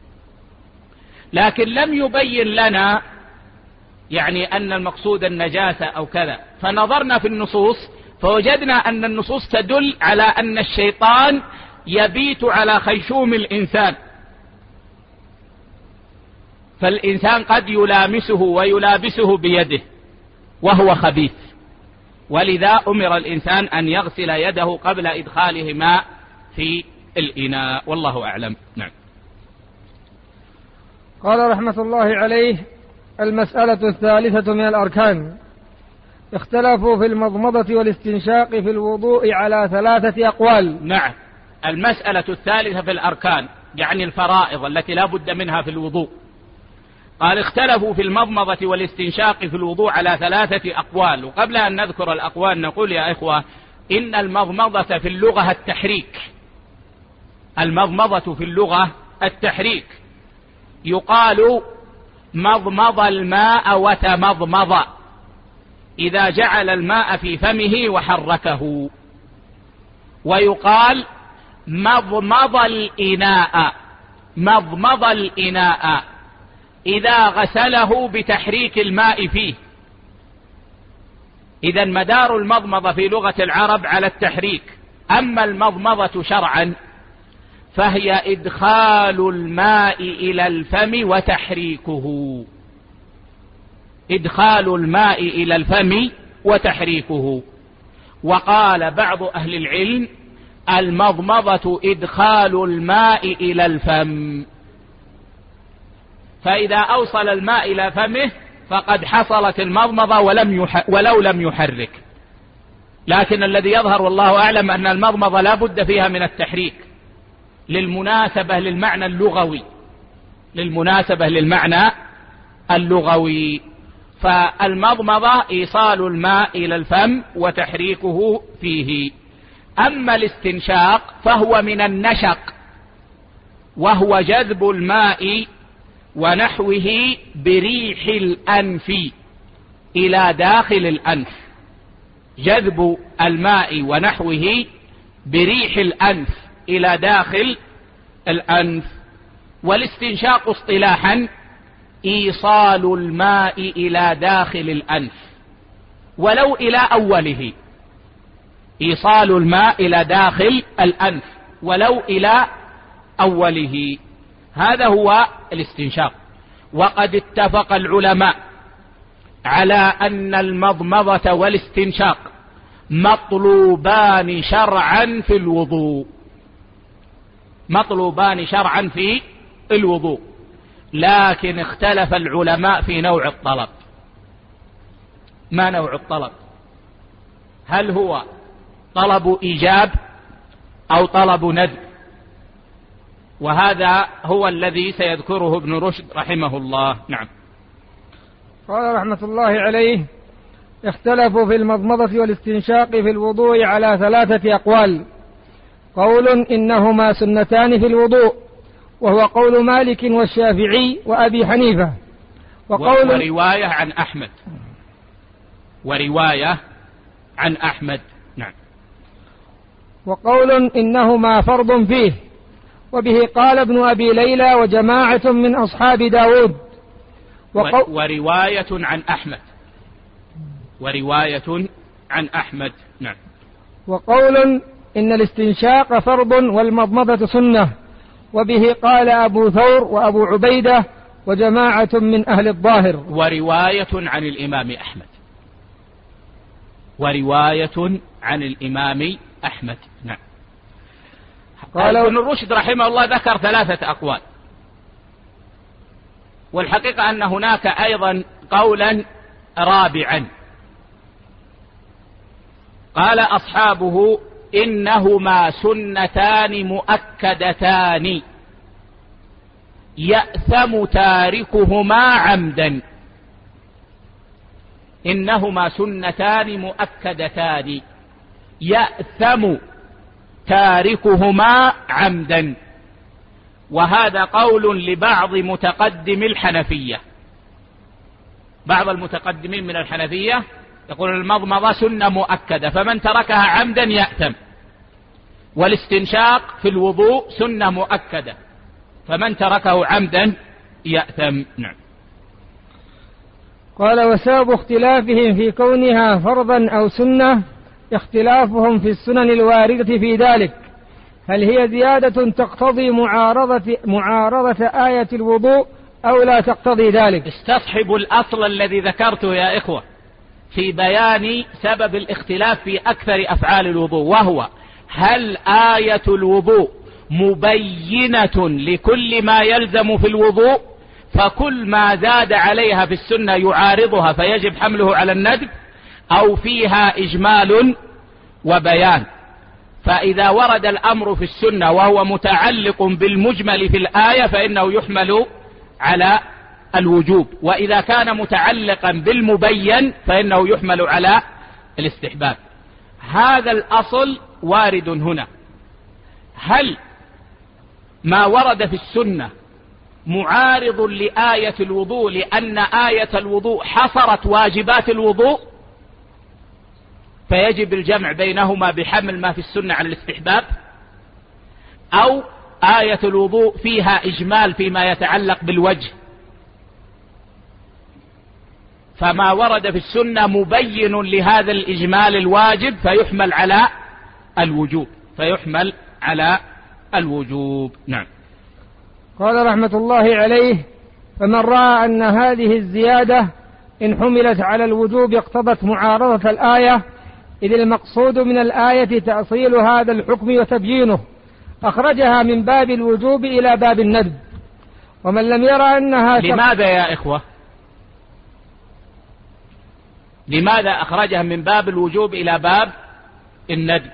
لكن لم يبين لنا يعني أن المقصود النجاسة أو كذا، فنظرنا في النصوص فوجدنا أن النصوص تدل على أن الشيطان يبيت على خيشوم الإنسان، فالإنسان قد يلامسه ويلابسه بيده وهو خبيث، ولذا أمر الإنسان أن يغسل يده قبل إدخاله ماء في الإناء، والله أعلم. نعم. قال رحمة الله عليه: المسألة الثالثة من الأركان. اختلفوا في المضمضة والاستنشاق في الوضوء على 3 أقوال. نعم، المسألة الثالثة في الأركان يعني الفرائض التي لا بد منها في الوضوء. قال اختلفوا في المضمضة والاستنشاق في الوضوء على 3 أقوال. وقبل أن نذكر الأقوال نقول يا إخوة إن المضمضة في اللغة التحريك، المضمضة في اللغة التحريك، يقال مضمض الماء وتمضمض إذا جعل الماء في فمه وحركه، ويقال مضمض الإناء إذا غسله بتحريك الماء فيه. إذا مدار المضمضة في لغة العرب على التحريك. أما المضمضة شرعا فهي إدخال الماء إلى الفم وتحريكه، إدخال الماء إلى الفم وتحريكه. وقال بعض أهل العلم المضمضة إدخال الماء إلى الفم، فإذا أوصل الماء إلى فمه فقد حصلت المضمضة ولو لم يحرك. لكن الذي يظهر والله أعلم أن المضمضة لا بد فيها من التحريك للمناسبة للمعنى اللغوي. فالمضمضة إيصال الماء إلى الفم وتحريكه فيه. أما الاستنشاق فهو من النشق، وهو جذب الماء ونحوه بريح الأنف إلى داخل الأنف، جذب الماء ونحوه بريح الأنف إلى داخل الأنف. والاستنشاق اصطلاحا إيصال الماء إلى داخل الأنف ولو إلى أوله، إيصال الماء إلى داخل الأنف ولو إلى أوله، هذا هو الاستنشاق. وقد اتفق العلماء على أن المضمضة والاستنشاق مطلوبان شرعا في الوضوء، مطلوبان شرعا في الوضوء، لكن اختلف العلماء في نوع الطلب. ما نوع الطلب؟ هل هو طلب إيجاب أو طلب ندب؟ وهذا هو الذي سيذكره ابن رشد رحمه الله. نعم. قال رحمة الله عليه: اختلفوا في المضمضة والاستنشاق في الوضوء على 3 أقوال. قول إنهما سنتان في الوضوء، وهو قول مالك والشافعي وأبي حنيفة. ورواية عن أحمد. نعم. وقول إنهما فرض فيه، وبه قال ابن أبي ليلى وجماعة من أصحاب داود. ورواية عن أحمد. نعم. وقول إن الاستنشاق فرض والمضمضة سنة، وبه قال أبو ثور وأبو عبيدة وجماعة من أهل الظاهر. ورواية عن الإمام أحمد. نعم. قال ابن رشد رحمه الله ذكر 3 أقوال، والحقيقة أن هناك أيضا قولا رابعا قال أصحابه إنهما سنتان مؤكدتان يأثم تاركهما عمدا. إنهما سنتان مؤكدتان يأثم تاركهما عمدا. وهذا قول لبعض متقدم الحنفية. بعض المتقدمين من الحنفية يقول المضمضة سنة مؤكدة، فمن تركها عمدا يأثم. والاستنشاق في الوضوء سنة مؤكدة، فمن تركه عمدا يأثم. نعم. قال: وسبب اختلافهم في كونها فرضا أو سنة اختلافهم في السنن الواردة في ذلك، هل هي زيادة تقتضي معارضة آية الوضوء أو لا تقتضي ذلك؟ استصحبوا الأصل الذي ذكرته يا إخوة في بيان سبب الاختلاف في أكثر أفعال الوضوء، وهو هل آية الوضوء مبينة لكل ما يلزم في الوضوء، فكل ما زاد عليها في السنة يعارضها فيجب حمله على الندب، أو فيها إجمال وبيان؟ فإذا ورد الأمر في السنة وهو متعلق بالمجمل في الآية فإنه يحمل على الوجوب، وإذا كان متعلقا بالمبين فإنه يحمل على الاستحباب. هذا الأصل وارد هنا. هل ما ورد في السنة معارض لآية الوضوء لأن آية الوضوء حصرت واجبات الوضوء فيجب الجمع بينهما بحمل ما في السنة على الاستحباب، أو آية الوضوء فيها إجمال فيما يتعلق بالوجه، فما ورد في السنة مبين لهذا الإجمال الواجب فيحمل على الوجوب. نعم. قال رحمة الله عليه: فمن رأى أن هذه الزيادة إن حملت على الوجوب اقتضت معارضة الآية، إذ المقصود من الآية تأصيل هذا الحكم وتبيينه، أخرجها من باب الوجوب إلى باب الندب. ومن لم يرى أنها لماذا يا إخوة؟ لماذا أخرجها من باب الوجوب إلى باب الندب؟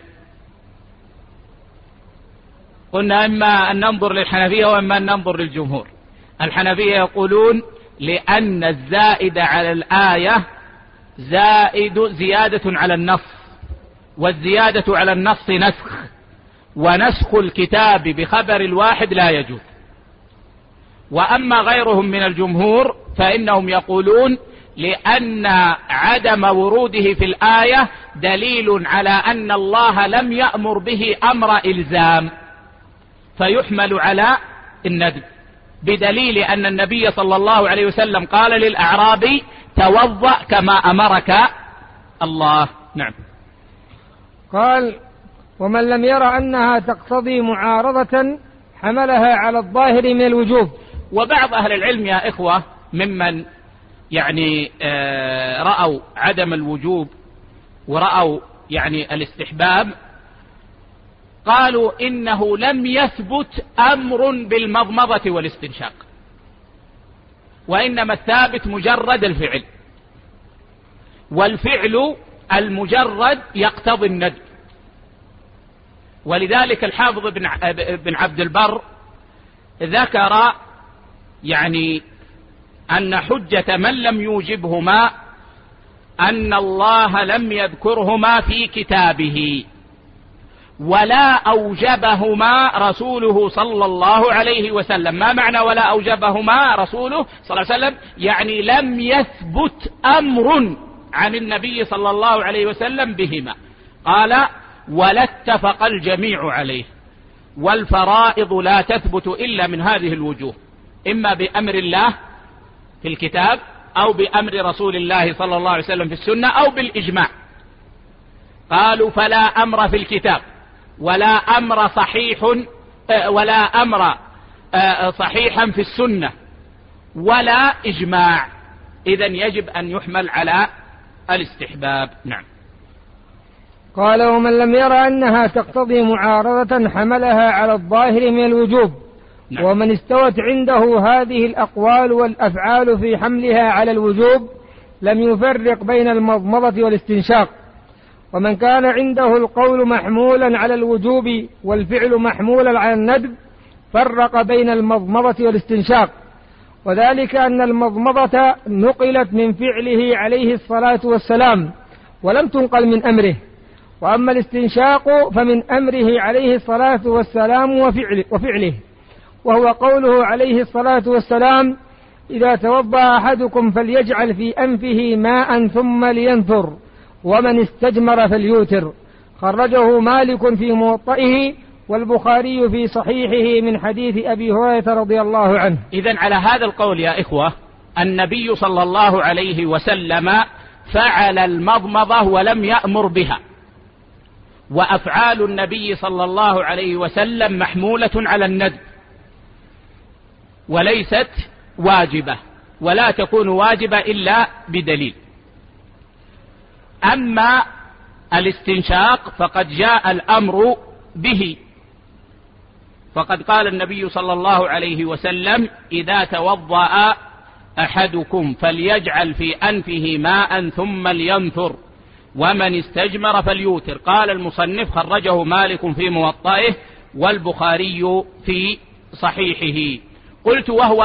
قلنا إما أن ننظر للحنفية وإما أن ننظر للجمهور. الحنفية يقولون لأن الزائد على الآية زيادة على النص، والزيادة على النص نسخ، ونسخ الكتاب بخبر الواحد لا يجوز. وأما غيرهم من الجمهور فإنهم يقولون لأن عدم وروده في الآية دليل على أن الله لم يأمر به أمر إلزام، فيحمل على الندب، بدليل أن النبي صلى الله عليه وسلم قال للأعرابي توضأ كما أمرك الله. نعم. قال ومن لم يرى أنها تقتضي معارضة حملها على الظاهر من الوجوب. وبعض أهل العلم يا إخوة ممن يعني رأوا عدم الوجوب ورأوا يعني الاستحباب قالوا إنه لم يثبت أمر بالمضمضة والاستنشاق، وإنما الثابت مجرد الفعل، والفعل المجرد يقتضي الندب. ولذلك الحافظ بن عبد البر ذكر يعني أن حجة من لم يوجبهما أن الله لم يذكرهما في كتابه، ولا أوجبهما رسوله صلى الله عليه وسلم. ما معنى ولا أوجبهما رسوله صلى الله عليه وسلم؟ يعني لم يثبت أمر عن النبي صلى الله عليه وسلم بهما. قال ولا اتفق الجميع عليه، والفرائض لا تثبت إلا من هذه الوجوه، إما بأمر الله في الكتاب أو بأمر رسول الله صلى الله عليه وسلم في السنة أو بالإجماع. قالوا فلا أمر في الكتاب ولا أمر صحيحا في السنة ولا إجماع، إذن يجب أن يحمل على الاستحباب. نعم. قال ومن لم يرى أنها تقتضي معارضة حملها على الظاهر من الوجوب. نعم. ومن استوت عنده هذه الأقوال والأفعال في حملها على الوجوب لم يفرق بين المضمضة والاستنشاق. ومن كان عنده القول محمولا على الوجوب والفعل محمولا على الندب فرق بين المضمضة والاستنشاق، وذلك أن المضمضة نقلت من فعله عليه الصلاة والسلام ولم تنقل من أمره، وأما الاستنشاق فمن أمره عليه الصلاة والسلام وفعله، وهو قوله عليه الصلاة والسلام إذا توضأ أحدكم فليجعل في أنفه ماء ثم لينثر ومن استجمر فليوتر. خرجه مالك في موطئه والبخاري في صحيحه من حديث أبي هريرة رضي الله عنه. إذن على هذا القول يا إخوة النبي صلى الله عليه وسلم فعل المضمضة ولم يأمر بها، وأفعال النبي صلى الله عليه وسلم محمولة على الندب وليست واجبة، ولا تكون واجبة إلا بدليل. أما الاستنشاق فقد جاء الأمر به، فقد قال النبي صلى الله عليه وسلم إذا توضأ أحدكم فليجعل في أنفه ماء ثم لينثر ومن استجمر فليوتر. قال المصنف خرجه مالك في موطئه والبخاري في صحيحه. قلت وهو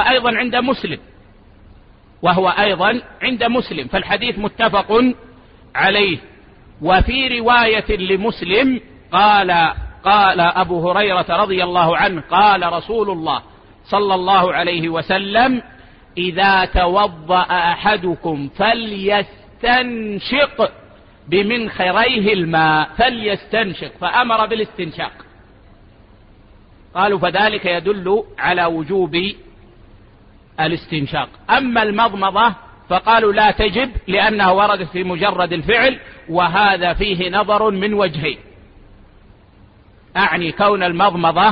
أيضا عند مسلم، فالحديث متفق عليه. وفي رواية لمسلم قال أبو هريرة رضي الله عنه قال رسول الله صلى الله عليه وسلم إذا توضأ أحدكم فليستنشق بمنخريه الماء، فليستنشق، فأمر بالاستنشاق. قالوا فذلك يدل على وجوب الاستنشاق. أما المضمضة فقالوا لا تجب لأنها وردت في مجرد الفعل، وهذا فيه نظر من وجهين. أعني كون المضمضة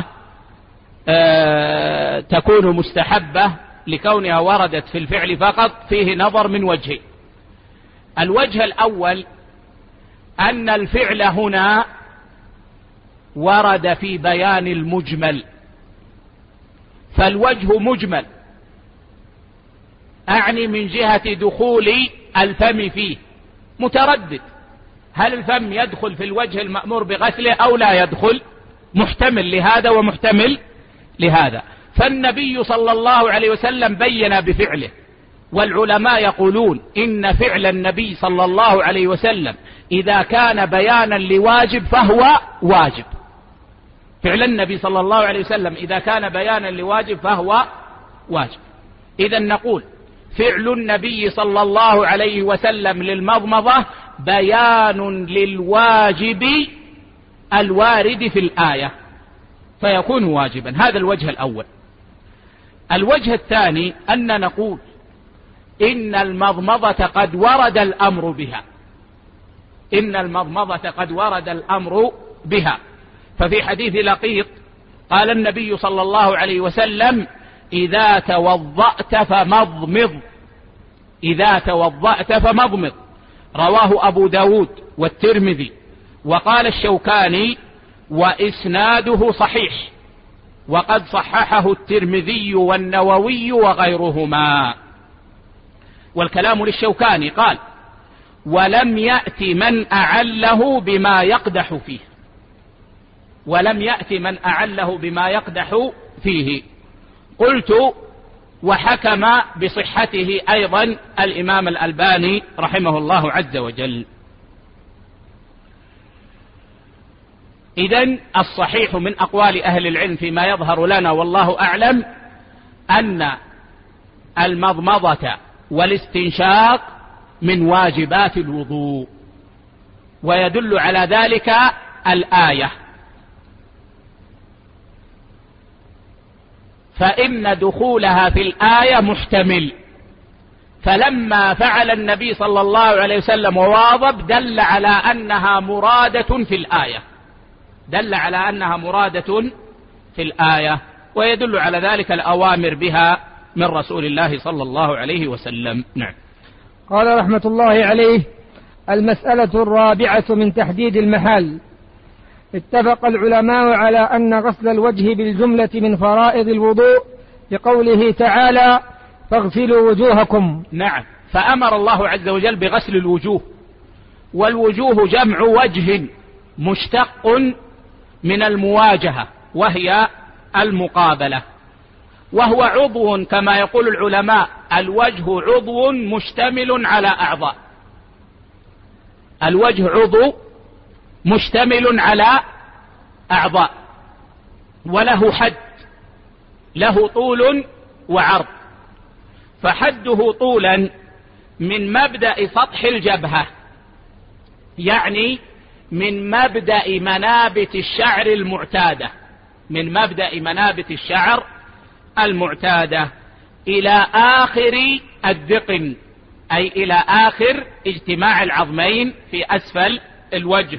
تكون مستحبة لكونها وردت في الفعل فقط فيه نظر من وجهين. الوجه الأول أن الفعل هنا ورد في بيان المجمل، فالوجه مجمل أعني من جهة دخول الفم فيه، متردد هل الفم يدخل في الوجه المأمور بغسله أو لا يدخل، محتمل لهذا ومحتمل لهذا. فالنبي صلى الله عليه وسلم بين بفعله، والعلماء يقولون إن فعل النبي صلى الله عليه وسلم إذا كان بيانا لواجب فهو واجب. فعل النبي صلى الله عليه وسلم إذا كان بيانا لواجب فهو واجب. إذا نقول فعل النبي صلى الله عليه وسلم للمضمضة بيان للواجب الوارد في الآية فيكون واجبا. هذا الوجه الأول. الوجه الثاني أن نقول إن المضمضة قد ورد الأمر بها، إن المضمضة قد ورد الأمر بها. ففي حديث لقيط قال النبي صلى الله عليه وسلم إذا توضأت فمضمض، إذا توضأت فمضمض، رواه أبو داود والترمذي. وقال الشوكاني وإسناده صحيح، وقد صححه الترمذي والنووي وغيرهما. والكلام للشوكاني قال ولم يأت من أعله بما يقدح فيه، ولم يأت من أعله بما يقدح فيه. قلت وحكم بصحته أيضا الإمام الألباني رحمه الله عز وجل. إذن الصحيح من أقوال أهل العلم فيما يظهر لنا والله أعلم أن المضمضة والاستنشاق من واجبات الوضوء، ويدل على ذلك الآية. فإن دخولها في الآية محتمل، فلما فعل النبي صلى الله عليه وسلم وواظب دل على أنها مرادة في الآية، دل على أنها مرادة في الآية، ويدل على ذلك الأوامر بها من رسول الله صلى الله عليه وسلم. نعم. قال رحمة الله عليه: المسألة الرابعة من تحديد المحال. اتفق العلماء على أن غسل الوجه بالجملة من فرائض الوضوء لقوله تعالى: فاغسلوا وجوهكم. نعم. فأمر الله عز وجل بغسل الوجوه، والوجوه جمع وجه مشتق من المواجهة وهي المقابلة، وهو عضو كما يقول العلماء، الوجه عضو مشتمل على أعضاء، الوجه عضو مشتمل على أعضاء، وله حد، له طول وعرض. فحده طولا من مبدأ سطح الجبهة، يعني من مبدأ منابت الشعر المعتادة، من مبدأ منابت الشعر المعتادة إلى آخر الذقن، أي إلى آخر اجتماع العظمين في أسفل الوجه.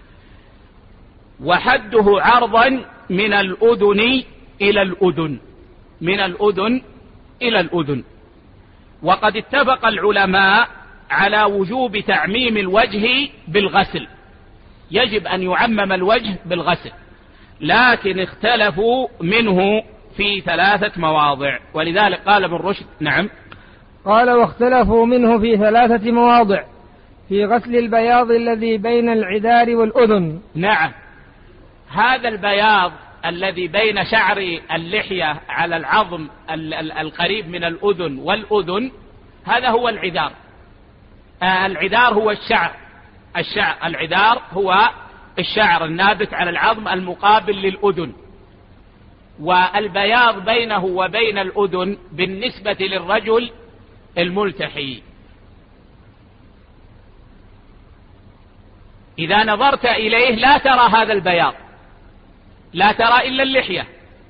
وحده عرضا من الأذن إلى الأذن، من الأذن إلى الأذن. وقد اتفق العلماء على وجوب تعميم الوجه بالغسل، يجب أن يعمم الوجه بالغسل، لكن اختلفوا منه في 3 مواضع، ولذلك قال ابن رشد. نعم. قال: واختلفوا منه في 3 مواضع: في غسل البياض الذي بين العذار والأذن. نعم. هذا البياض الذي بين شعر اللحية على العظم القريب من الأذن والأذن، هذا هو العذار. العذار هو الشعر، العذار هو الشعر النابت على العظم المقابل للأذن. والبياض بينه وبين الأذن بالنسبة للرجل الملتحي، إذا نظرت إليه لا ترى هذا البياض، لا ترى إلا اللحية،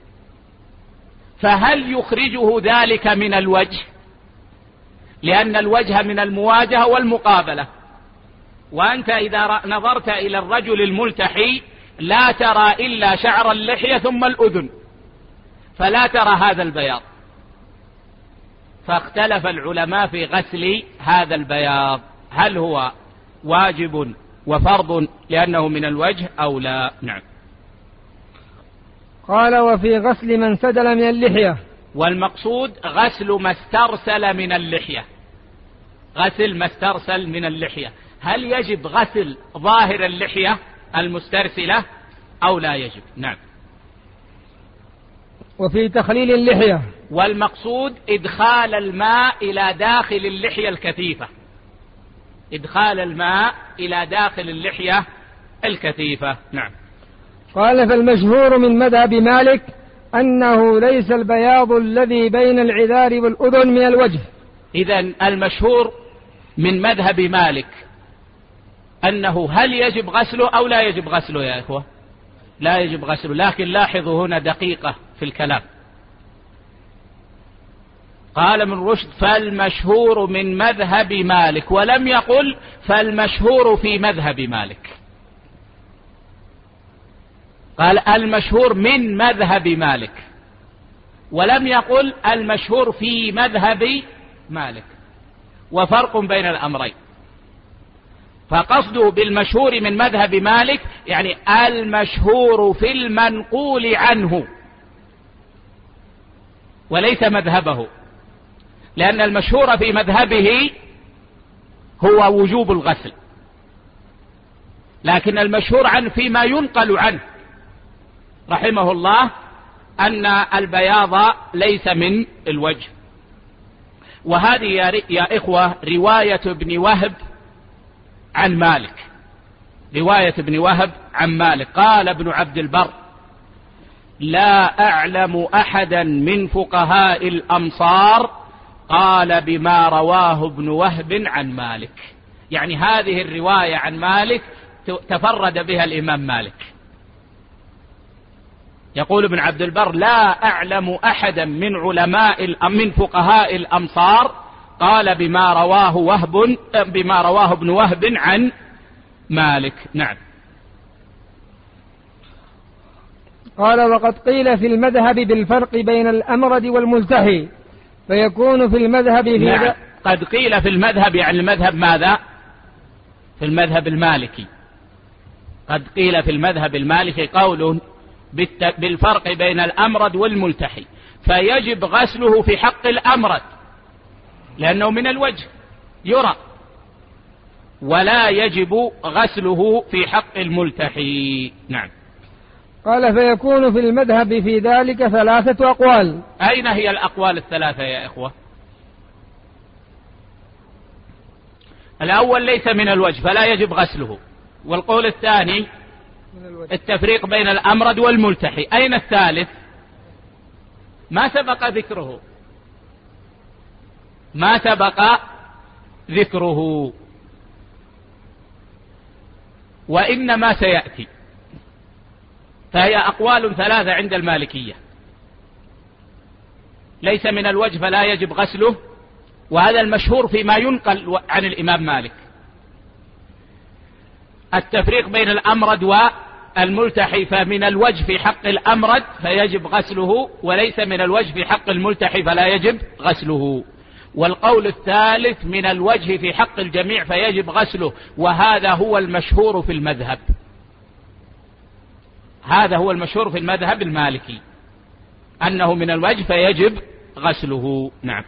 فهل يخرجه ذلك من الوجه؟ لأن الوجه من المواجهة والمقابلة، وأنت إذا نظرت إلى الرجل الملتحي لا ترى إلا شعر اللحية ثم الأذن، فلا ترى هذا البياض. فاختلف العلماء في غسل هذا البياض، هل هو واجب وفرض لأنه من الوجه أو لا؟ نعم. قال: وفي غسل من سدل من اللحية. والمقصود غسل ما استرسل من اللحية، غسل ما استرسل من اللحية. هل يجب غسل ظاهر اللحية المسترسلة أو لا يجب؟ نعم. وفي تخليل اللحية، والمقصود إدخال الماء إلى داخل اللحية الكثيفة، إدخال الماء إلى داخل اللحية الكثيفة. نعم. قال فالمشهور من مذهب مالك أنه ليس البياض الذي بين العذار والأذن من الوجه. إذن المشهور من مذهب مالك أنه هل يجب غسله أو لا يجب غسله يا إخوة؟ لا يجب غسله، لكن لاحظوا هنا دقيقة في الكلام. قال من رشد فالمشهور من مذهب مالك، ولم يقل فالمشهور في مذهب مالك، قال المشهور من مذهب مالك، ولم يقل المشهور في مذهب مالك، وفرق بين الأمرين. فقصده بالمشهور من مذهب مالك يعني المشهور في المنقول عنه وليس مذهبه، لأن المشهور في مذهبه هو وجوب الغسل، لكن المشهور عنه فيما ينقل عنه رحمه الله أن البياض ليس من الوجه. وهذه يا إخوة رواية ابن وهب عن مالك، رواية ابن وهب عن مالك. قال ابن عبد البر لا أعلم أحدا من فقهاء الأمصار قال بما رواه ابن وهب عن مالك، يعني هذه الرواية عن مالك تفرد بها الإمام مالك. يقول ابن عبد البر لا أعلم أحدا من فقهاء الأمصار قال بما رواه ابن وهب عن مالك. نعم. قال وقد قيل في المذهب بالفرق بين الأمرد والملتحي فيكون في المذهب نعم. قد قيل في المذهب، يعني المذهب ماذا؟ في المذهب المالكي. قد قيل في المذهب المالكي قول بالفرق بين الأمرد والملتحي، فيجب غسله في حق الأمرد لأنه من الوجه يرى، ولا يجب غسله في حق الملتحي. نعم. قال فيكون في المذهب في ذلك 3 أقوال. أين هي الأقوال الثلاثة يا إخوة؟ الأول ليس من الوجه فلا يجب غسله، والقول الثاني التفريق بين الأمرد والملتحي. أين الثالث؟ ما سبق ذكره، ما سبق ذكره، وإنما سيأتي. فهي أقوال 3 عند المالكية، ليس من الوجه فلا يجب غسله، وهذا المشهور فيما ينقل عن الإمام مالك. التفريق بين الأمرد والملتحي فمن الوجه في حق الأمرد فيجب غسله، وليس من الوجه في حق الملتحي فلا يجب غسله. والقول الثالث من الوجه في حق الجميع فيجب غسله، وهذا هو المشهور في المذهب، هذا هو المشهور في المذهب المالكي أنه من الوجه فيجب غسله. نعم.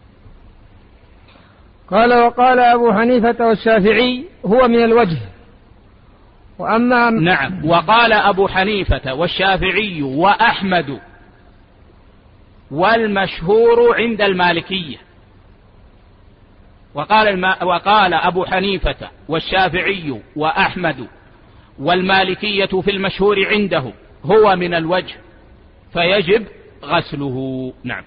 قال وقال أبو حنيفة والشافعي هو من الوجه. وأما نعم. وقال أبو حنيفة والشافعي وأحمد والمشهور عند المالكية. وقال أبو حنيفة والشافعي وأحمد والمالكية في المشهور عنده هو من الوجه فيجب غسله. نعم.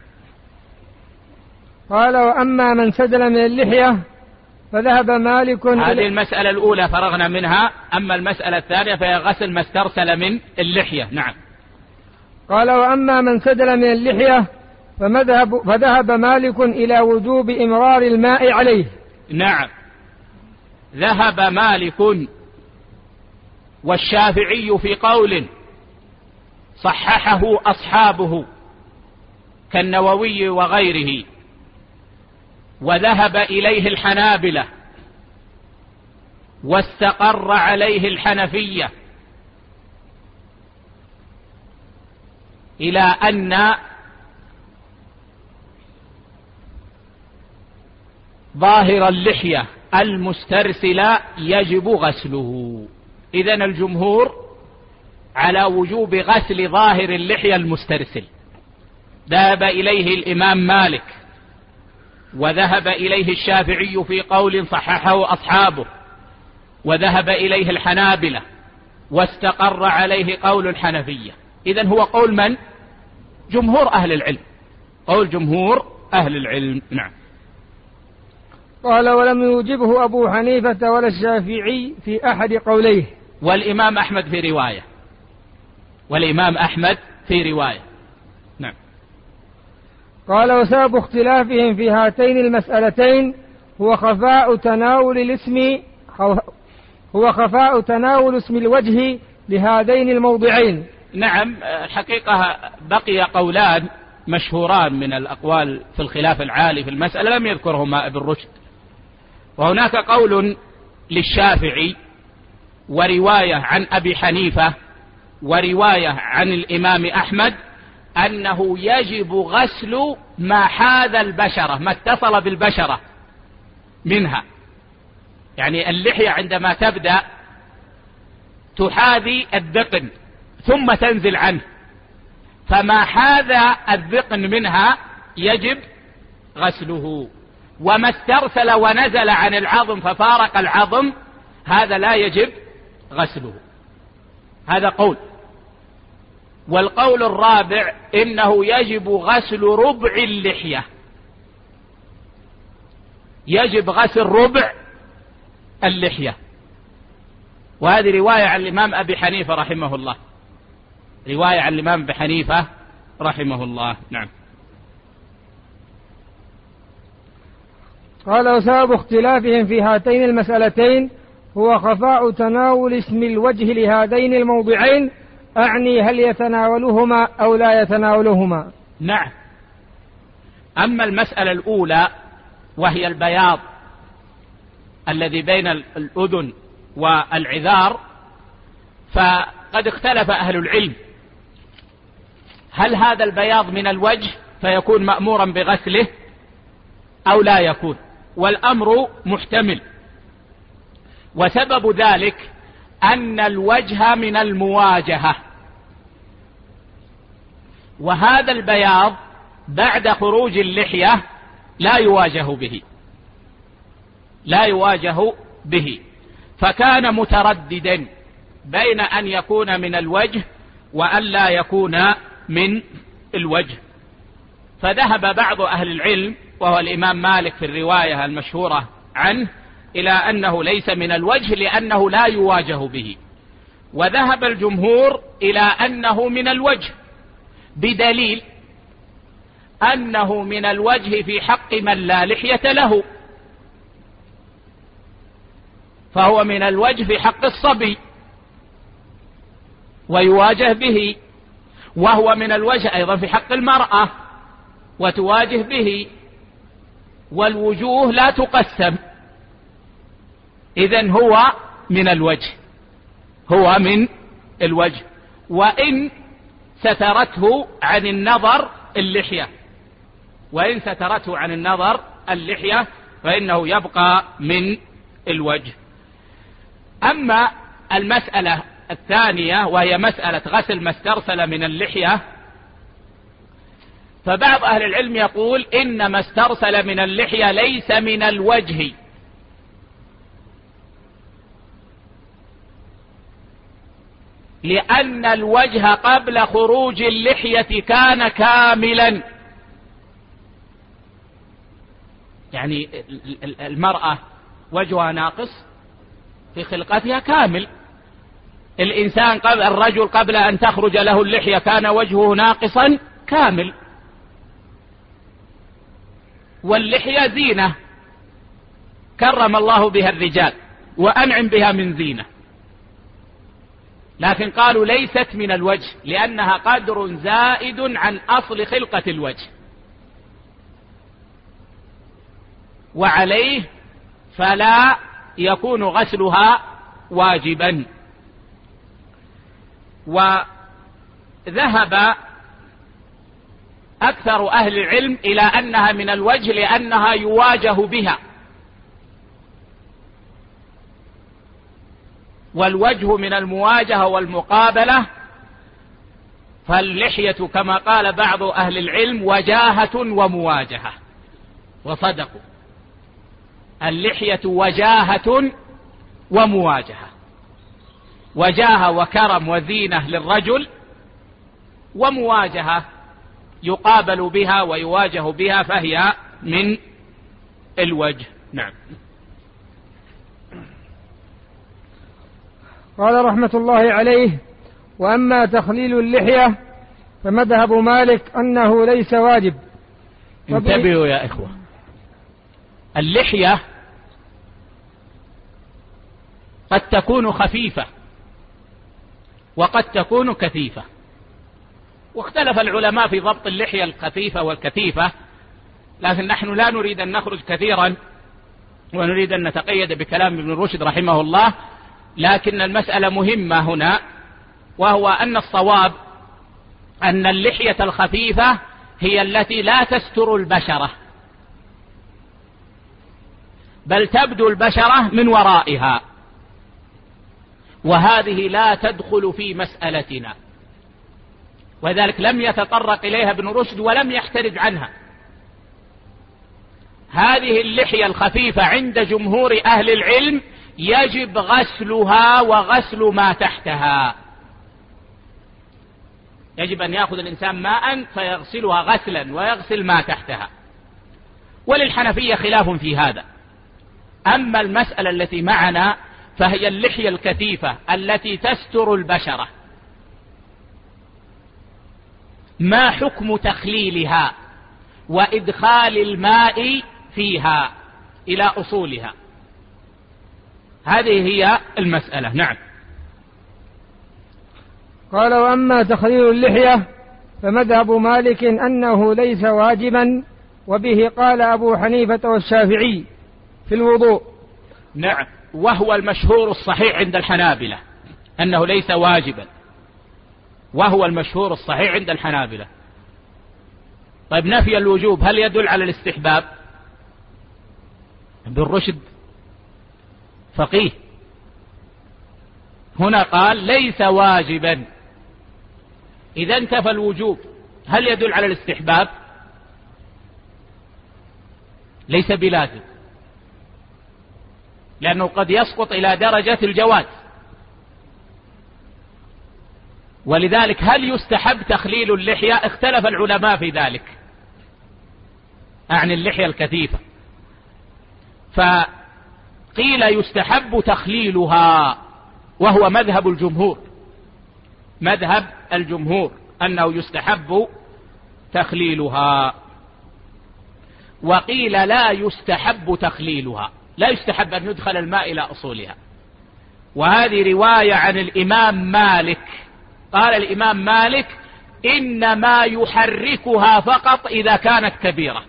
قال وأما من سدل من اللحية فذهب مالك. هذه المسألة الأولى فرغنا منها، أما المسألة الثانية فهي غسل ما استرسل من اللحية. نعم. قال وأما من سدل من اللحية فذهب مالك إلى وجوب إمرار الماء عليه. نعم. ذهب مالك والشافعي في قول صححه أصحابه كالنووي وغيره، وذهب إليه الحنابلة واستقر عليه الحنفية، إلى أن ظاهر اللحية المسترسلة يجب غسله. إذن الجمهور على وجوب غسل ظاهر اللحية المسترسل، ذهب إليه الإمام مالك، وذهب إليه الشافعي في قول صححه أصحابه، وذهب إليه الحنابلة، واستقر عليه قول الحنفية. إذن هو قول من؟ جمهور أهل العلم، قول جمهور أهل العلم. نعم. قال ولم يوجبه أبو حنيفة ولا الشافعي في أحد قوليه. والإمام أحمد في رواية، والإمام أحمد في رواية. نعم. قال وسبب اختلافهم في هاتين المسألتين هو خفاء تناول اسم الوجه لهذين الموضعين. نعم، الحقيقة بقي قولان مشهوران من الأقوال في الخلاف العالي في المسألة لم يذكرهما ابن رشد. وهناك قول للشافعي ورواية عن أبي حنيفة ورواية عن الإمام أحمد أنه يجب غسل ما حاذ البشرة، ما اتصل بالبشرة منها. يعني اللحية عندما تبدأ تحاذي الذقن ثم تنزل عنه، فما حاذى الذقن منها يجب غسله، وما استرسل ونزل عن العظم ففارق العظم هذا لا يجب غسله. هذا قول. والقول الرابع إنه يجب غسل ربع اللحية، يجب غسل ربع اللحية. وهذه رواية عن الإمام أبي حنيفة رحمه الله، رواية عن الإمام أبي حنيفة رحمه الله. نعم. قال وسبب اختلافهم في هاتين المسألتين هو خفاء تناول اسم الوجه لهذين الموضعين، أعني هل يتناولهما أو لا يتناولهما. نعم. أما المسألة الأولى وهي البياض الذي بين الأذن والعذار، فقد اختلف أهل العلم هل هذا البياض من الوجه فيكون مأمورا بغسله أو لا يكون، والأمر محتمل. وسبب ذلك أن الوجه من المواجهة، وهذا البياض بعد خروج اللحية لا يواجه به، فكان مترددا بين أن يكون من الوجه وأن لا يكون من الوجه. فذهب بعض أهل العلم وهو الإمام مالك في الرواية المشهورة عنه إلى أنه ليس من الوجه لأنه لا يواجه به، وذهب الجمهور إلى أنه من الوجه بدليل أنه من الوجه في حق من لا لحية له، فهو من الوجه في حق الصبي ويواجه به، وهو من الوجه أيضا في حق المرأة وتواجه به، والوجوه لا تقسم. إذن هو من الوجه، وإن سترته عن النظر اللحية فإنه يبقى من الوجه. أما المسألة الثانية وهي مسألة غسل ما استرسل من اللحية، فبعض أهل العلم يقول إن ما استرسل من اللحية ليس من الوجه، لأن الوجه قبل خروج اللحية كان كاملا. يعني المرأة وجهها ناقص في خلقتها كامل، الرجل قبل أن تخرج له اللحية كان وجهه ناقصا كامل، واللحية زينة كرم الله بها الرجال وأنعم بها من زينة، لكن قالوا ليست من الوجه لأنها قدر زائد عن أصل خلقة الوجه، وعليه فلا يكون غسلها واجبا. وذهب أكثر أهل العلم إلى أنها من الوجه لأنها يواجه بها، والوجه من المواجهة والمقابلة، فاللحية كما قال بعض أهل العلم وجاهة ومواجهة، وصدقوا، اللحية وجاهة ومواجهة، وجاهة وكرم وزينة للرجل، ومواجهة يقابل بها ويواجه بها، فهي من الوجه. نعم. قال رحمة الله عليه: وأما تخليل اللحية فمذهب مالك أنه ليس واجب. انتبهوا يا إخوة، اللحية قد تكون خفيفة وقد تكون كثيفة، واختلف العلماء في ضبط اللحية الخفيفة والكثيفة، لكن نحن لا نريد أن نخرج كثيرا ونريد أن نتقيد بكلام ابن رشد رحمه الله، لكن المسألة مهمة هنا، وهو أن الصواب أن اللحية الخفيفة هي التي لا تستر البشرة، بل تبدو البشرة من ورائها، وهذه لا تدخل في مسألتنا، وذلك لم يتطرق إليها ابن رشد ولم يحترز عنها. هذه اللحية الخفيفة عند جمهور أهل العلم يجب غسلها وغسل ما تحتها، يجب أن يأخذ الإنسان ماء فيغسلها غسلا ويغسل ما تحتها، وللحنفية خلاف في هذا. أما المسألة التي معنا فهي اللحية الكثيفة التي تستر البشرة، ما حكم تخليلها وإدخال الماء فيها إلى أصولها؟ هذه هي المسألة. نعم. قال: وأما تخليل اللحية فمذهب مالك أنه ليس واجبا، وبه قال أبو حنيفة والشافعي في الوضوء. نعم، وهو المشهور الصحيح عند الحنابلة أنه ليس واجبا، وهو المشهور الصحيح عند الحنابلة. طيب، نفي الوجوب هل يدل على الاستحباب؟ ابن رشد فقيه هنا قال ليس واجبا، إذا انتفى الوجوب هل يدل على الاستحباب؟ ليس بلازم، لأنه قد يسقط إلى درجة الجواز. ولذلك هل يستحب تخليل اللحية؟ اختلف العلماء في ذلك عن اللحية الكثيفة، فقيل يستحب تخليلها، وهو مذهب الجمهور، مذهب الجمهور أنه يستحب تخليلها، وقيل لا يستحب تخليلها، لا يستحب أن يدخل الماء إلى أصولها. وهذه رواية عن الإمام مالك، قال الإمام مالك إنما يحركها فقط إذا كانت كبيرة،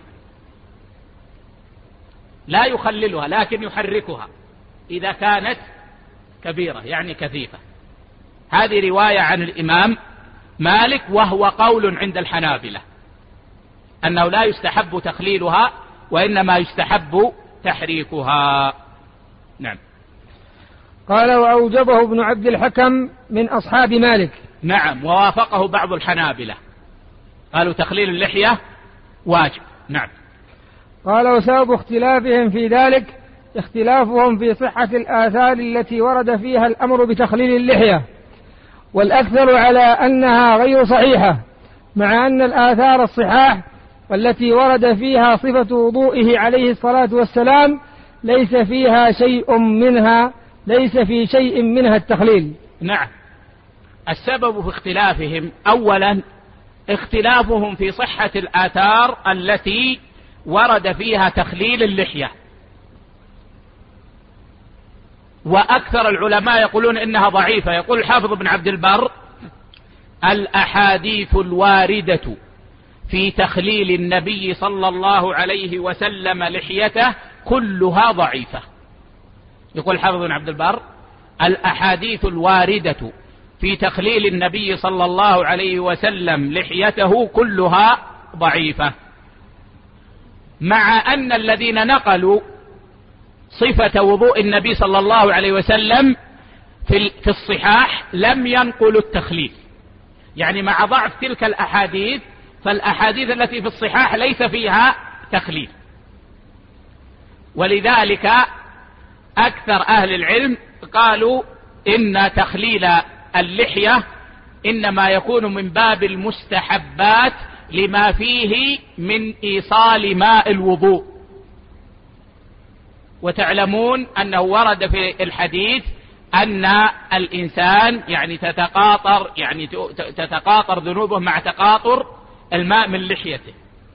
لا يخللها لكن يحركها إذا كانت كبيرة يعني كثيفة. هذه رواية عن الإمام مالك، وهو قول عند الحنابلة أنه لا يستحب تخليلها وإنما يستحب تحريكها. نعم. قال: وأوجبه ابن عبد الحكم من أصحاب مالك. نعم، ووافقه بعض الحنابلة، قالوا تخليل اللحية واجب. نعم. قال: وسبب اختلافهم في ذلك اختلافهم في صحة الآثار التي ورد فيها الأمر بتخليل اللحية، والأكثر على أنها غير صحيحة، مع أن الآثار الصحاح والتي ورد فيها صفة وضوئه عليه الصلاة والسلام ليس في شيء منها التخليل. نعم. السبب في اختلافهم أولا اختلافهم في صحة الآثار التي ورد فيها تخليل اللحية، وأكثر العلماء يقولون إنها ضعيفة. يقول الحافظ بن عبد البر: الأحاديث الواردة في تخليل النبي صلى الله عليه وسلم لحيته كلها ضعيفة. يقول الحافظ بن عبد البر: الأحاديث الواردة في تخليل النبي صلى الله عليه وسلم لحيته كلها ضعيفة، مع أن الذين نقلوا صفة وضوء النبي صلى الله عليه وسلم في الصحاح لم ينقلوا التخليل، يعني مع ضعف تلك الأحاديث فالأحاديث التي في الصحاح ليس فيها تخليل. ولذلك أكثر أهل العلم قالوا إن تخليل اللحية إنما يكون من باب المستحبات لما فيه من إيصال ماء الوضوء. وتعلمون أنه ورد في الحديث أن الإنسان يعني تتقاطر ذنوبه مع تقاطر الماء من لحيته.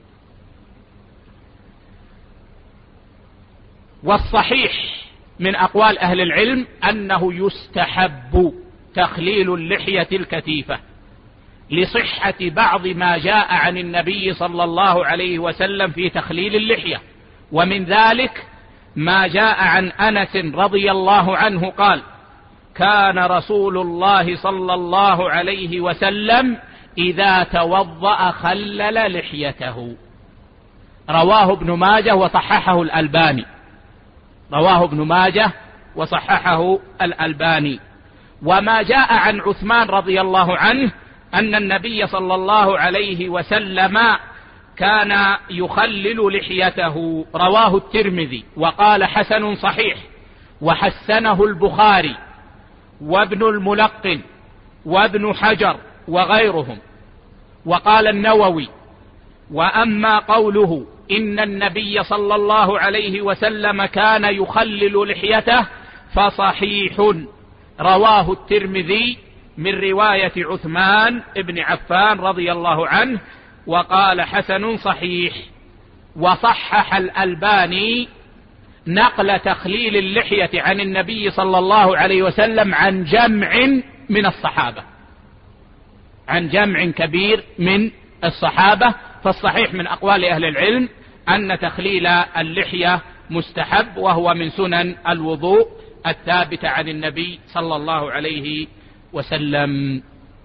والصحيح من أقوال أهل العلم أنه يستحب تخليل اللحية الكثيفة لصحة بعض ما جاء عن النبي صلى الله عليه وسلم في تخليل اللحية. ومن ذلك ما جاء عن أنس رضي الله عنه قال: كان رسول الله صلى الله عليه وسلم إذا توضأ خلل لحيته. رواه ابن ماجه وصححه الألباني. رواه ابن ماجه وصححه الألباني. وما جاء عن عثمان رضي الله عنه أن النبي صلى الله عليه وسلم كان يخلل لحيته، رواه الترمذي وقال حسن صحيح، وحسنه البخاري وابن الملقن وابن حجر وغيرهم. وقال النووي: وأما قوله إن النبي صلى الله عليه وسلم كان يخلل لحيته فصحيح، رواه الترمذي من رواية عثمان بن عفان رضي الله عنه وقال حسن صحيح. وصحح الألباني نقل تخليل اللحية عن النبي صلى الله عليه وسلم عن جمع من الصحابة، عن جمع كبير من الصحابة. فالصحيح من أقوال أهل العلم أن تخليل اللحية مستحب، وهو من سنن الوضوء الثابتة عن النبي صلى الله عليه وسلم.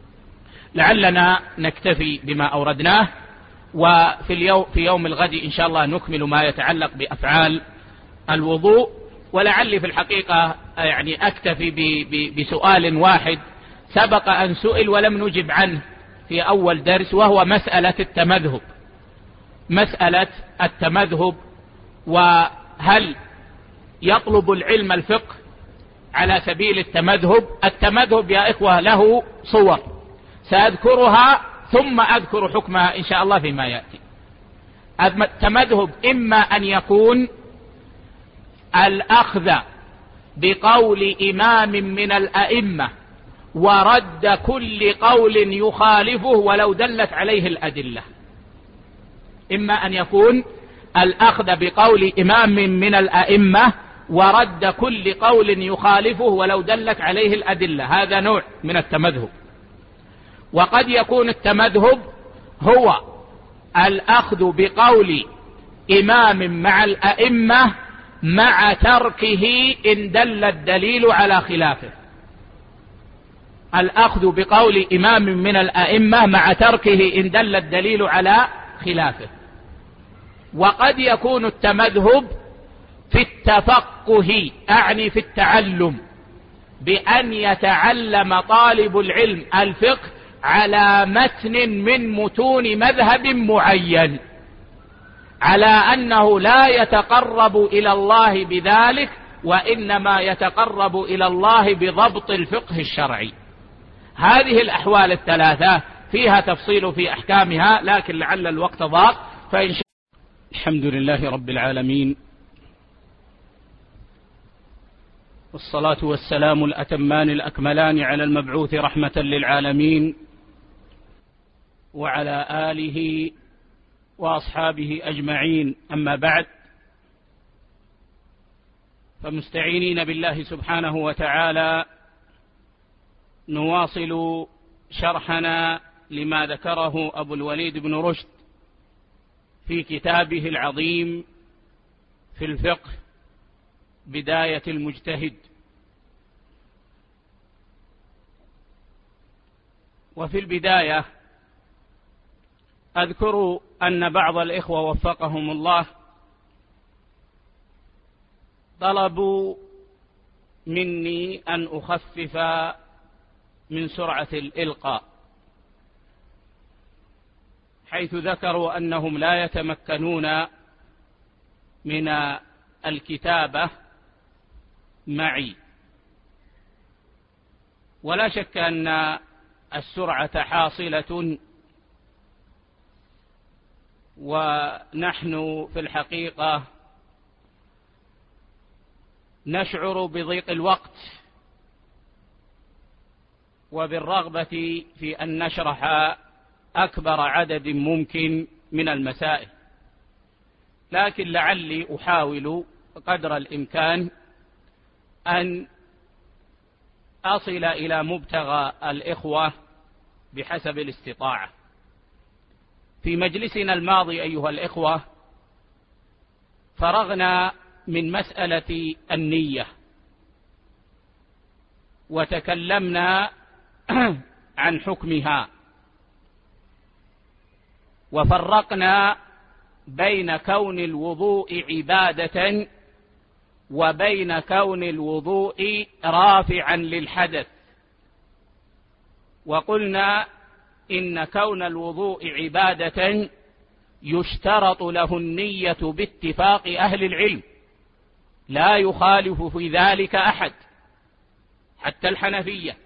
لعلنا نكتفي بما أوردناه، وفي يوم الغد إن شاء الله نكمل ما يتعلق بأفعال الوضوء. ولعلي في الحقيقة يعني أكتفي بسؤال واحد سبق أن سئل ولم نجب عنه في أول درس، وهو مسألة التمذهب. مسألة التمذهب، وهل يطلب العلم الفقه على سبيل التمذهب؟ التمذهب يا إخوة له صور سأذكرها ثم أذكر حكمها إن شاء الله فيما يأتي. التمذهب إما أن يكون الأخذ بقول إمام من الأئمة ورد كل قول يخالفه ولو دلت عليه الأدلة. إما أن يكون الأخذ بقول إمام من الأئمة ورد كل قول يخالفه ولو دلت عليه الأدلة، هذا نوع من التمذهب. وقد يكون التمذهب هو الأخذ بقول إمام مع الأئمة مع تركه إن دل الدليل على خلافه. الأخذ بقول إمام من الأئمة مع تركه إن دل الدليل على خلافه. وقد يكون التمذهب في التفقه، أعني في التعلم، بأن يتعلم طالب العلم الفقه على متن من متون مذهب معين، على أنه لا يتقرب إلى الله بذلك، وإنما يتقرب إلى الله بضبط الفقه الشرعي. هذه الأحوال الثلاثة فيها تفصيل في أحكامها، لكن لعل الوقت ضاق فإن شاء. الحمد لله رب العالمين، والصلاة والسلام الأتمان الأكملان على المبعوث رحمة للعالمين وعلى آله وأصحابه أجمعين. أما بعد، فمستعينين بالله سبحانه وتعالى نواصل شرحنا لما ذكره أبو الوليد بن رشد في كتابه العظيم في الفقه بداية المجتهد. وفي البداية أذكر أن بعض الإخوة وفقهم الله طلبوا مني أن أخفف من سرعة الإلقاء، حيث ذكروا أنهم لا يتمكنون من الكتابة معي. ولا شك أن السرعة حاصلة، ونحن في الحقيقة نشعر بضيق الوقت وبالرغبة في أن نشرح أكبر عدد ممكن من المسائل، لكن لعلي أحاول قدر الإمكان أن أصل إلى مبتغى الإخوة بحسب الاستطاعة. في مجلسنا الماضي أيها الإخوة فرغنا من مسألة النية، وتكلمنا عن حكمها، وفرقنا بين كون الوضوء عبادة وبين كون الوضوء رافعا للحدث. وقلنا إن كون الوضوء عبادة يشترط له النية باتفاق أهل العلم، لا يخالف في ذلك أحد حتى الحنفية.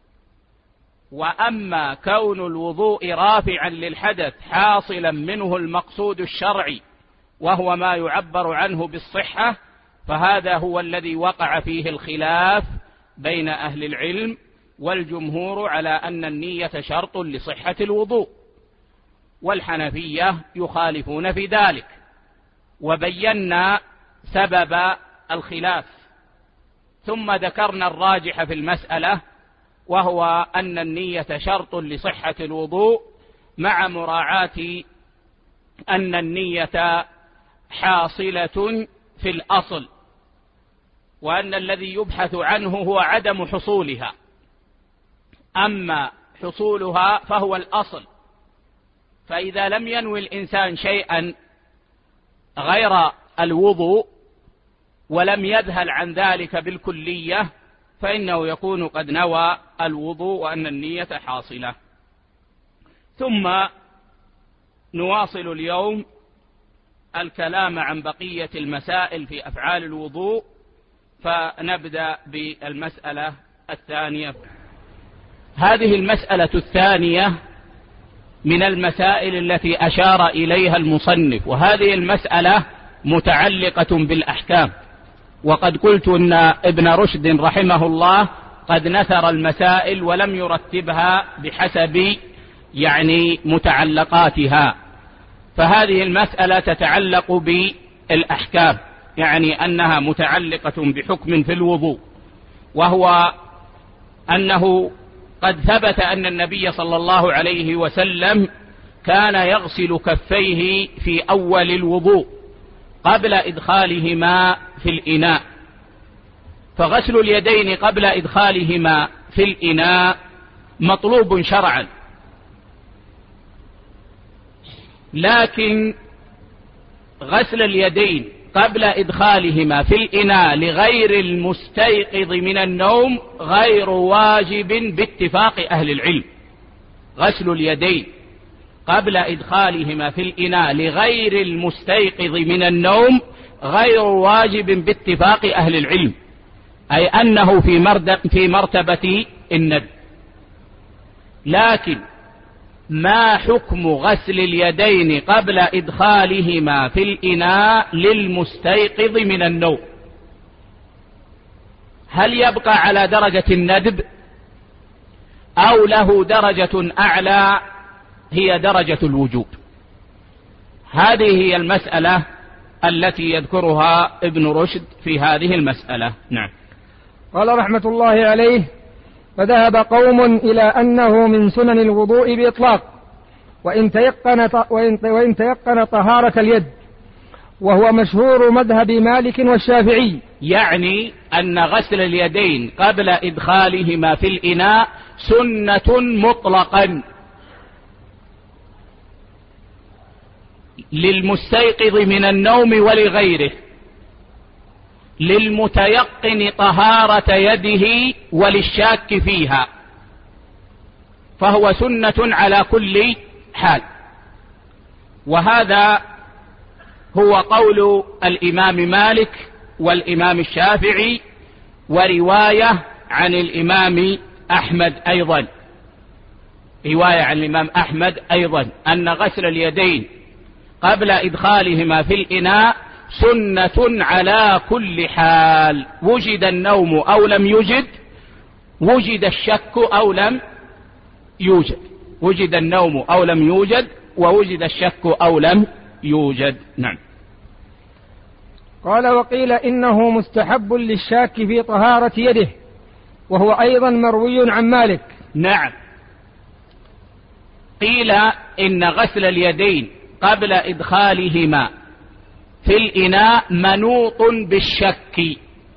وأما كون الوضوء رافعا للحدث حاصلا منه المقصود الشرعي وهو ما يعبر عنه بالصحة، فهذا هو الذي وقع فيه الخلاف بين أهل العلم، والجمهور على أن النية شرط لصحة الوضوء، والحنفية يخالفون في ذلك. وبينا سبب الخلاف، ثم ذكرنا الراجح في المسألة، وهو أن النية شرط لصحة الوضوء، مع مراعاة أن النية حاصلة في الأصل، وأن الذي يبحث عنه هو عدم حصولها، أما حصولها فهو الأصل. فإذا لم ينوي الإنسان شيئا غير الوضوء ولم يذهل عن ذلك بالكلية، فإنه يكون قد نوى الوضوء وأن النية حاصلة. ثم نواصل اليوم الكلام عن بقية المسائل في أفعال الوضوء، فنبدأ بالمسألة الثانية. هذه المسألة الثانية من المسائل التي أشار إليها المصنف، وهذه المسألة متعلقة بالأحكام. وقد قلت أن ابن رشد رحمه الله قد نثر المسائل ولم يرتبها بحسب متعلقاتها، فهذه المسألة تتعلق بالأحكام، يعني أنها متعلقة بحكم في الوضوء، وهو أنه قد ثبت أن النبي صلى الله عليه وسلم كان يغسل كفيه في أول الوضوء قبل إدخالهما في الإناء. فغسل اليدين قبل إدخالهما في الإناء مطلوب شرعا، لكن غسل اليدين قبل إدخالهما في الإناء لغير المستيقظ من النوم غير واجب باتفاق أهل العلم. غسل اليدين قبل إدخالهما في الإناء لغير المستيقظ من النوم غير واجب باتفاق أهل العلم، أي أنه في مرتبة الندب. لكن ما حكم غسل اليدين قبل إدخالهما في الإناء للمستيقظ من النوم؟ هل يبقى على درجة الندب أو له درجة أعلى هي درجة الوجوب؟ هذه هي المسألة التي يذكرها ابن رشد في هذه المسألة. نعم. قال رحمة الله عليه: فذهب قوم إلى أنه من سنن الوضوء بإطلاق، وإن تيقن طهارة اليد، وهو مشهور مذهب مالك والشافعي. يعني أن غسل اليدين قبل إدخالهما في الإناء سنة مطلقا للمستيقظ من النوم ولغيره، للمتيقن طهارة يده وللشاك فيها، فهو سنة على كل حال. وهذا هو قول الإمام مالك والإمام الشافعي، ورواية عن الإمام أحمد أيضا، رواية عن الإمام أحمد أيضا أن غسل اليدين قبل إدخالهما في الإناء سنة على كل حال، وجد النوم أو لم يوجد، وجد الشك أو لم يوجد، وجد النوم أو لم يوجد، ووجد الشك أو لم يوجد. نعم. قال: وقيل إنه مستحب للشاك في طهارة يده، وهو أيضا مروي عن مالك. نعم، قيل إن غسل اليدين قبل إدخالهما في الإناء منوط بالشك،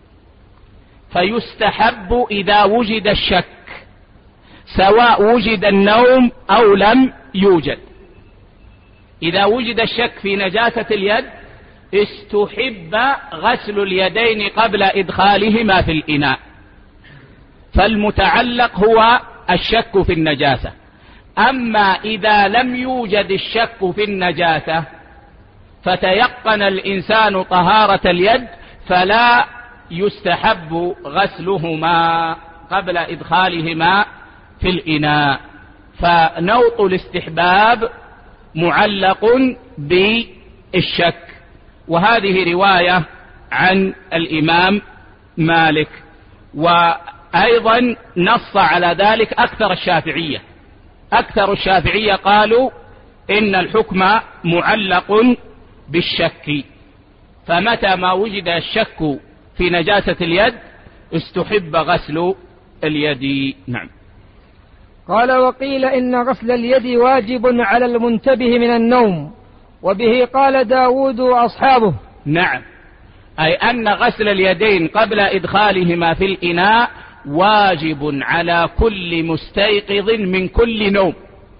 فيستحب إذا وجد الشك سواء وجد النوم أو لم يوجد. إذا وجد الشك في نجاسة اليد استحب غسل اليدين قبل إدخالهما في الإناء، فالمتعلق هو الشك في النجاسة. أما إذا لم يوجد الشك في النجاسة فتيقن الإنسان طهارة اليد فلا يستحب غسلهما قبل إدخالهما في الإناء، فنوط الاستحباب معلق بالشك. وهذه رواية عن الإمام مالك، وأيضا نص على ذلك أكثر الشافعية قالوا إن الحكم معلق بالشك، فمتى ما وجد الشك في نجاسة اليد استحب غسل اليد. نعم. قال: وقيل إن غسل اليد واجب على المنتبه من النوم، وبه قال داود وأصحابه. نعم، أي أن غسل اليدين قبل إدخالهما في الإناء واجب على كل مستيقظ من كل نوم،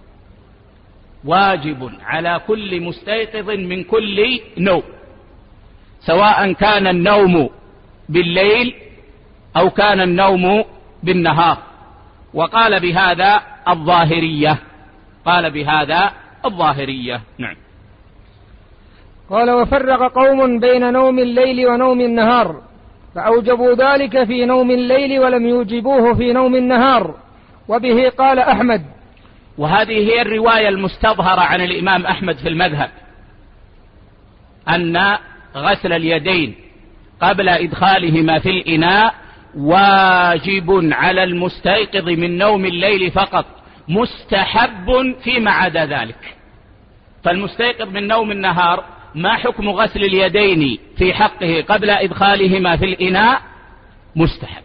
واجب على كل مستيقظ من كل نوم، سواء كان النوم بالليل أو كان النوم بالنهار. وقال بهذا الظاهرية. نعم. قال: وفرق قوم بين نوم الليل ونوم النهار، فأوجبوا ذلك في نوم الليل ولم يوجبوه في نوم النهار، وبه قال أحمد. وهذه هي الرواية المستظهرة عن الإمام أحمد في المذهب، أن غسل اليدين قبل إدخالهما في الإناء واجب على المستيقظ من نوم الليل فقط، مستحب فيما عدا ذلك. فالمستيقظ من نوم النهار ما حكم غسل اليدين في حقه قبل إدخالهما في الإناء؟ مستحب.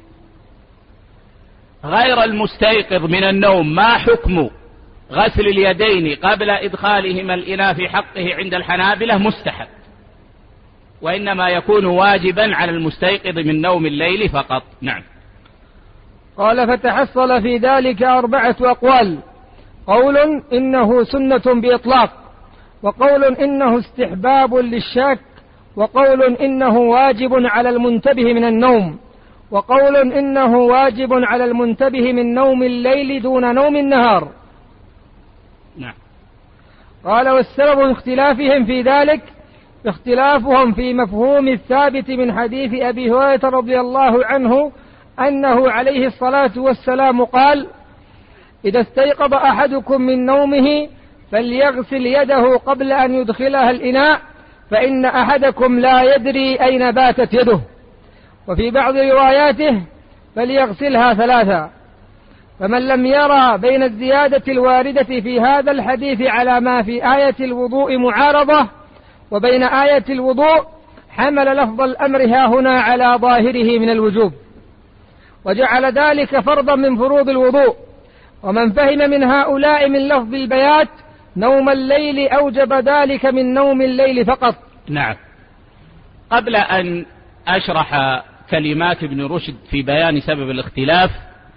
غير المستيقظ من النوم ما حكم غسل اليدين قبل إدخالهما الإناء في حقه عند الحنابلة؟ مستحب، وإنما يكون واجبا على المستيقظ من نوم الليل فقط. نعم. قال: فتحصل في ذلك 4 أقوال: قول إنه سنة بإطلاق، وقول إنه استحباب للشاك، وقول إنه واجب على المنتبه من النوم، وقول إنه واجب على المنتبه من نوم الليل دون نوم النهار. نعم. قال: والسبب اختلافهم في ذلك اختلافهم في مفهوم الثابت من حديث أبي هريرة رضي الله عنه أنه عليه الصلاة والسلام قال: إذا استيقظ أحدكم من نومه فليغسل يده قبل أن يدخلها الإناء، فإن أحدكم لا يدري أين باتت يده. وفي بعض رواياته فليغسلها 3. فمن لم يرى بين الزيادة الواردة في هذا الحديث على ما في آية الوضوء معارضة وبين آية الوضوء، حمل لفظ الأمر هاهنا على ظاهره من الوجوب، وجعل ذلك فرضا من فروض الوضوء. ومن فهم من هؤلاء من لفظ البيات نوم الليل أوجب ذلك من نوم الليل فقط. نعم. قبل أن أشرح كلمات ابن رشد في بيان سبب الاختلاف،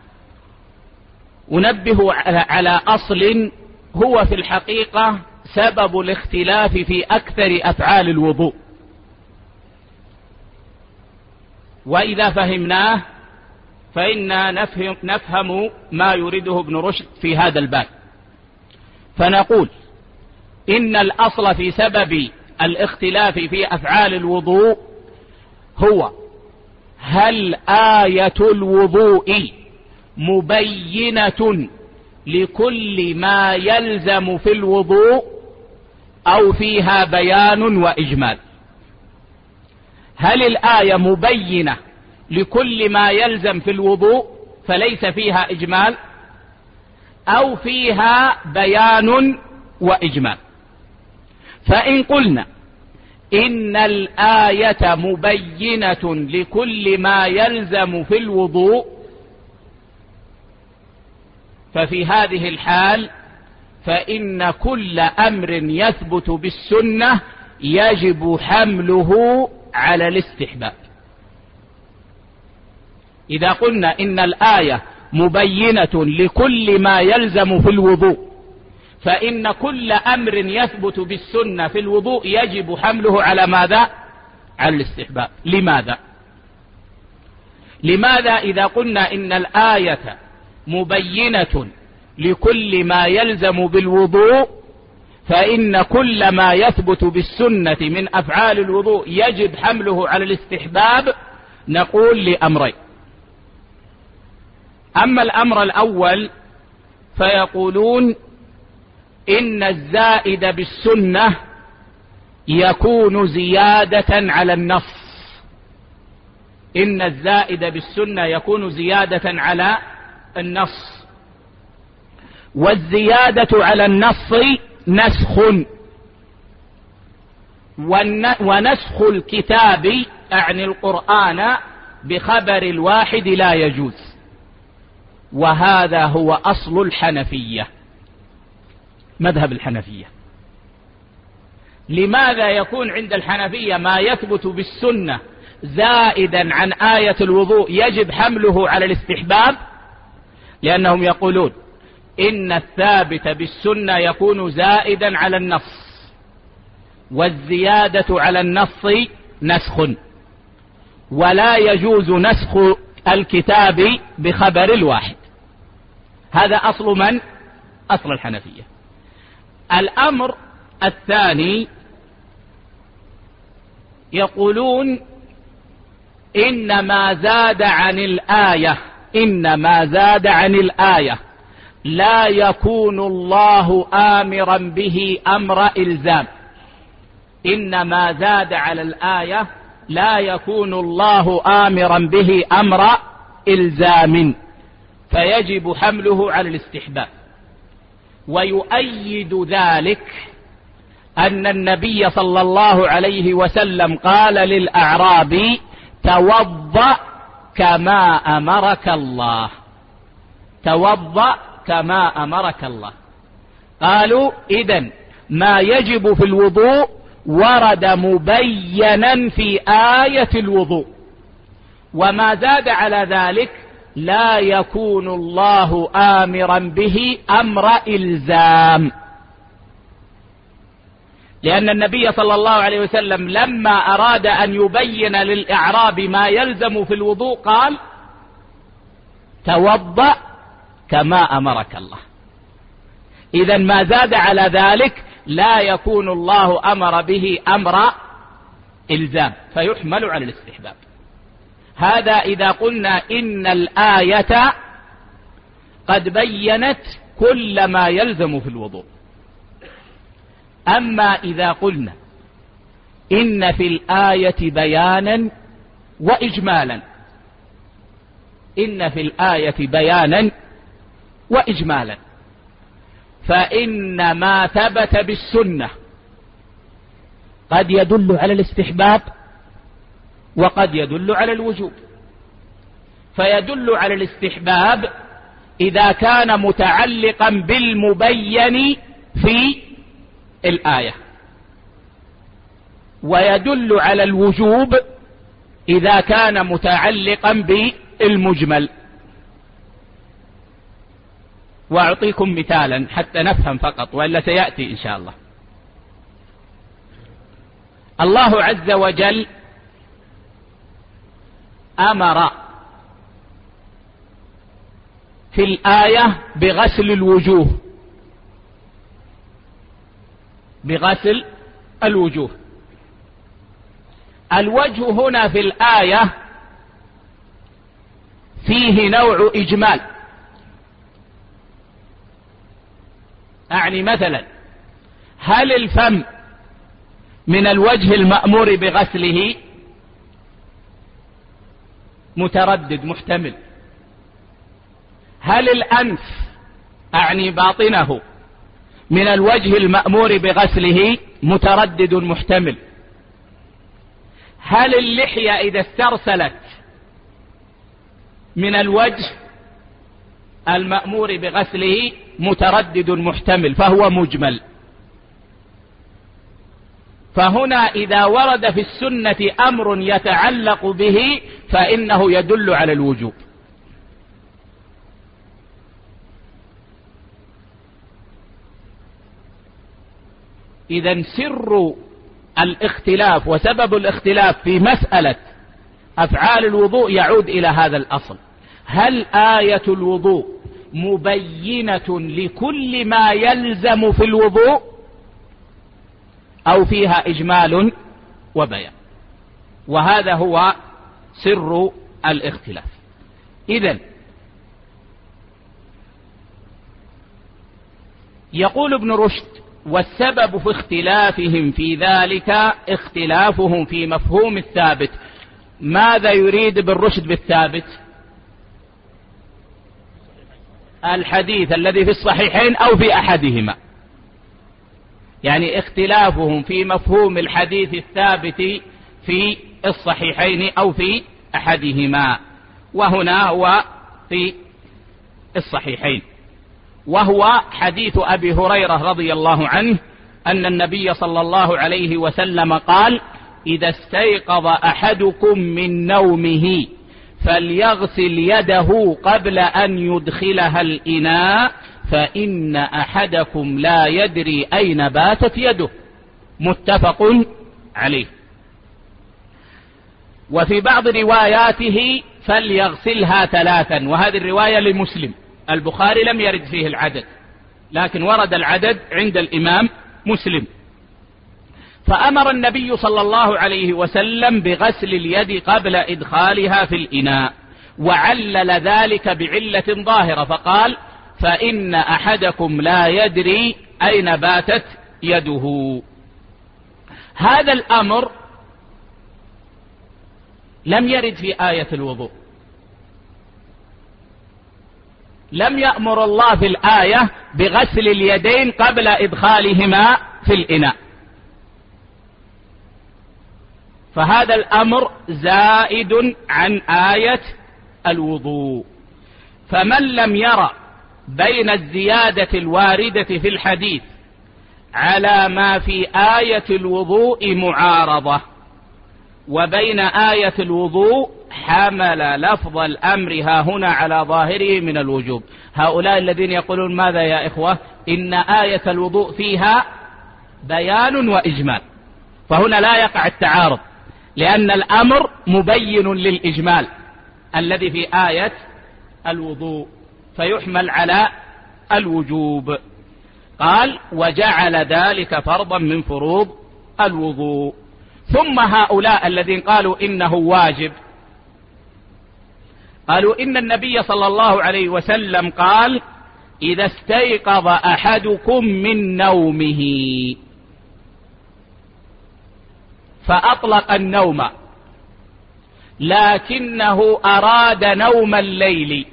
أنبه على أصل هو في الحقيقة سبب الاختلاف في أكثر أفعال الوضوء. وإذا فهمناه فإنا نفهم ما يريده ابن رشد في هذا الباب. فنقول إن الأصل في سبب الاختلاف في أفعال الوضوء هو هل آية الوضوء مبينة لكل ما يلزم في الوضوء أو فيها بيان وإجمال. هل الآية مبينة لكل ما يلزم في الوضوء فليس فيها إجمال، أو فيها بيان وإجمال؟ فإن قلنا إن الآية مبينة لكل ما يلزم في الوضوء ففي هذه الحال فإن كل أمر يثبت بالسنة يجب حمله على الاستحباب. إذا قلنا إن الآية مبينة لكل ما يلزم في الوضوء فإن كل أمر يثبت بالسنة في الوضوء يجب حمله على ماذا؟ على الاستحباب. لماذا إذا قلنا إن الآية مبينة لكل ما يلزم بالوضوء فإن كل ما يثبت بالسنة من أفعال الوضوء يجب حمله على الاستحباب؟ نقول لأمرين. أما الأمر الأول فيقولون إن الزائد بالسنة يكون زيادة على النص. إن الزائد بالسنة يكون زيادة على النص، والزيادة على النص نسخ، ونسخ الكتاب أعني القرآن بخبر الواحد لا يجوز. وهذا هو أصل الحنفية، مذهب الحنفية. لماذا يكون عند الحنفية ما يثبت بالسنة زائدا عن آية الوضوء يجب حمله على الاستحباب؟ لأنهم يقولون إن الثابت بالسنة يكون زائدا على النص، والزيادة على النص نسخ، ولا يجوز نسخ الكتاب بخبر الواحد. هذا أصل من؟ أصل الحنفية. الأمر الثاني يقولون إن ما زاد عن الآية لا يكون الله آمرا به أمر إلزام. إن ما زاد على الآية لا يكون الله آمرا به أمر إلزام، فيجب حمله على الاستحباب. ويؤيد ذلك أن النبي صلى الله عليه وسلم قال للأعرابي: توضأ كما أمرك الله. توضأ كما أمرك الله. قالوا إذن ما يجب في الوضوء ورد مبينا في آية الوضوء، وما زاد على ذلك لا يكون الله آمرا به أمر إلزام. لأن النبي صلى الله عليه وسلم لما أراد أن يبين للإعراب ما يلزم في الوضوء قال: توضأ كما أمرك الله. إذن ما زاد على ذلك لا يكون الله أمر به أمر إلزام، فيحمل على الاستحباب. هذا إذا قلنا إن الآية قد بينت كل ما يلزم في الوضوء. أما إذا قلنا إن في الآية بيانا وإجمالا، إن في الآية بيانا وإجمالا، فإن ما ثبت بالسنة قد يدل على الاستحباب وقد يدل على الوجوب. فيدل على الاستحباب إذا كان متعلقا بالمبين في الآية، ويدل على الوجوب إذا كان متعلقا بالمجمل. وأعطيكم مثالا حتى نفهم فقط، وإلا سيأتي إن شاء الله. الله عز وجل أمر في الآية بغسل الوجوه، بغسل الوجوه. الوجه هنا في الآية فيه نوع إجمال، أعني مثلا هل الفم من الوجه المأمور بغسله؟ متردد محتمل. هل الأنف أعني باطنه من الوجه المأمور بغسله؟ متردد محتمل. هل اللحية إذا استرسلت من الوجه المأمور بغسله؟ متردد محتمل، فهو مجمل. فهنا إذا ورد في السنة أمر يتعلق به فإنه يدل على الوجوب. إذن سر الاختلاف وسبب الاختلاف في مسألة أفعال الوضوء يعود إلى هذا الأصل: هل آية الوضوء مبينة لكل ما يلزم في الوضوء أو فيها إجمال وبيان؟ وهذا هو سر الاختلاف. إذن يقول ابن رشد: والسبب في اختلافهم في ذلك اختلافهم في مفهوم الثابت. ماذا يريد ابن رشد بالثابت؟ الحديث الذي في الصحيحين أو في أحدهما، يعني اختلافهم في مفهوم الحديث الثابت في الصحيحين أو في أحدهما، وهنا هو في الصحيحين، وهو حديث أبي هريرة رضي الله عنه أن النبي صلى الله عليه وسلم قال: إذا استيقظ أحدكم من نومه فليغسل يده قبل أن يدخلها الإناء فإن أحدكم لا يدري أين باتت يده. متفق عليه. وفي بعض رواياته فليغسلها 3، وهذه الرواية لمسلم، البخاري لم يرد فيه العدد، لكن ورد العدد عند الإمام مسلم. فأمر النبي صلى الله عليه وسلم بغسل اليد قبل إدخالها في الإناء، وعلل ذلك بعلة ظاهرة فقال: فإن أحدكم لا يدري أين باتت يده. هذا الأمر لم يرد في آية الوضوء، لم يأمر الله في الآية بغسل اليدين قبل إدخالهما في الإناء، فهذا الأمر زائد عن آية الوضوء. فمن لم يرى بين الزيادة الواردة في الحديث على ما في آية الوضوء معارضة وبين آية الوضوء، حمل لفظ الأمر هنا على ظاهره من الوجوب. هؤلاء الذين يقولون ماذا يا إخوة؟ إن آية الوضوء فيها بيان وإجمال، فهنا لا يقع التعارض، لأن الأمر مبين للإجمال الذي في آية الوضوء، فيحمل على الوجوب. قال: وجعل ذلك فرضا من فروض الوضوء. ثم هؤلاء الذين قالوا إنه واجب، قالوا إن النبي صلى الله عليه وسلم قال: إذا استيقظ أحدكم من نومه، فأطلق النوم، لكنه أراد نوم الليل،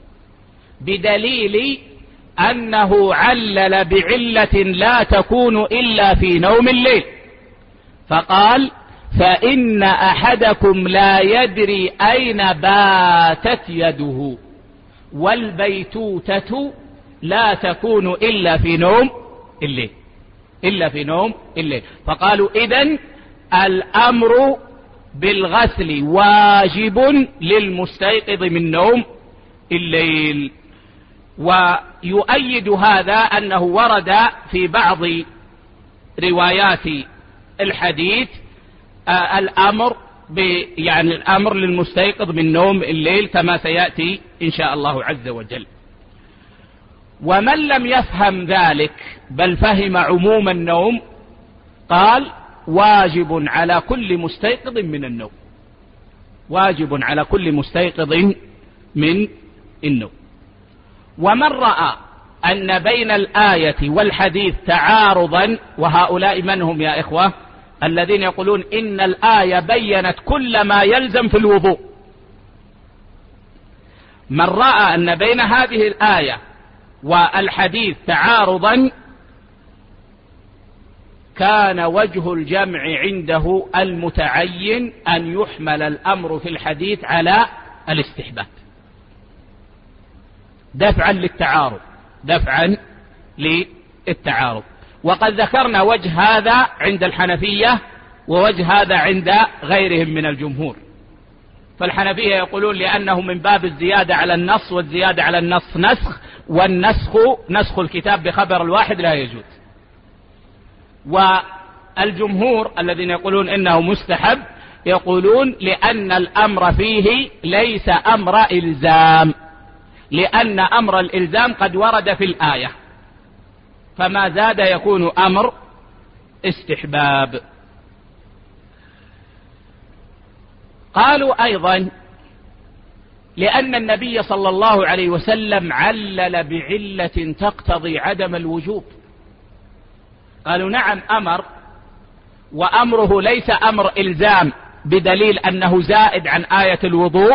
بدليل أنه علل بعلة لا تكون إلا في نوم الليل، فقال: فإن أحدكم لا يدري أين باتت يده، والبيتوتة لا تكون إلا في نوم الليل، إلا في نوم الليل. فقالوا إذن الأمر بالغسل واجب للمستيقظ من نوم الليل. ويؤيد هذا أنه ورد في بعض روايات الحديث الأمر يعني الأمر للمستيقظ من نوم الليل كما سيأتي إن شاء الله عز وجل. ومن لم يفهم ذلك بل فهم عموم النوم قال واجب على كل مستيقظ من النوم، واجب على كل مستيقظ من النوم. ومن رأى أن بين الآية والحديث تعارضا، وهؤلاء من هم يا إخوة؟ الذين يقولون إن الآية بينت كل ما يلزم في الوضوء. من رأى أن بين هذه الآية والحديث تعارضا كان وجه الجمع عنده المتعين أن يحمل الأمر في الحديث على الاستحباب دفعا للتعارض، دفعا للتعارض. وقد ذكرنا وجه هذا عند الحنفية ووجه هذا عند غيرهم من الجمهور. فالحنفية يقولون لأنه من باب الزيادة على النص، والزيادة على النص نسخ، والنسخ نسخ الكتاب بخبر الواحد لا يجوز. والجمهور الذين يقولون إنه مستحب يقولون لأن الأمر فيه ليس أمر إلزام، لأن أمر الإلزام قد ورد في الآية، فما زاد يكون أمر استحباب. قالوا أيضا لأن النبي صلى الله عليه وسلم علل بعلة تقتضي عدم الوجوب. قالوا نعم أمر، وأمره ليس أمر إلزام بدليل أنه زائد عن آية الوضوء،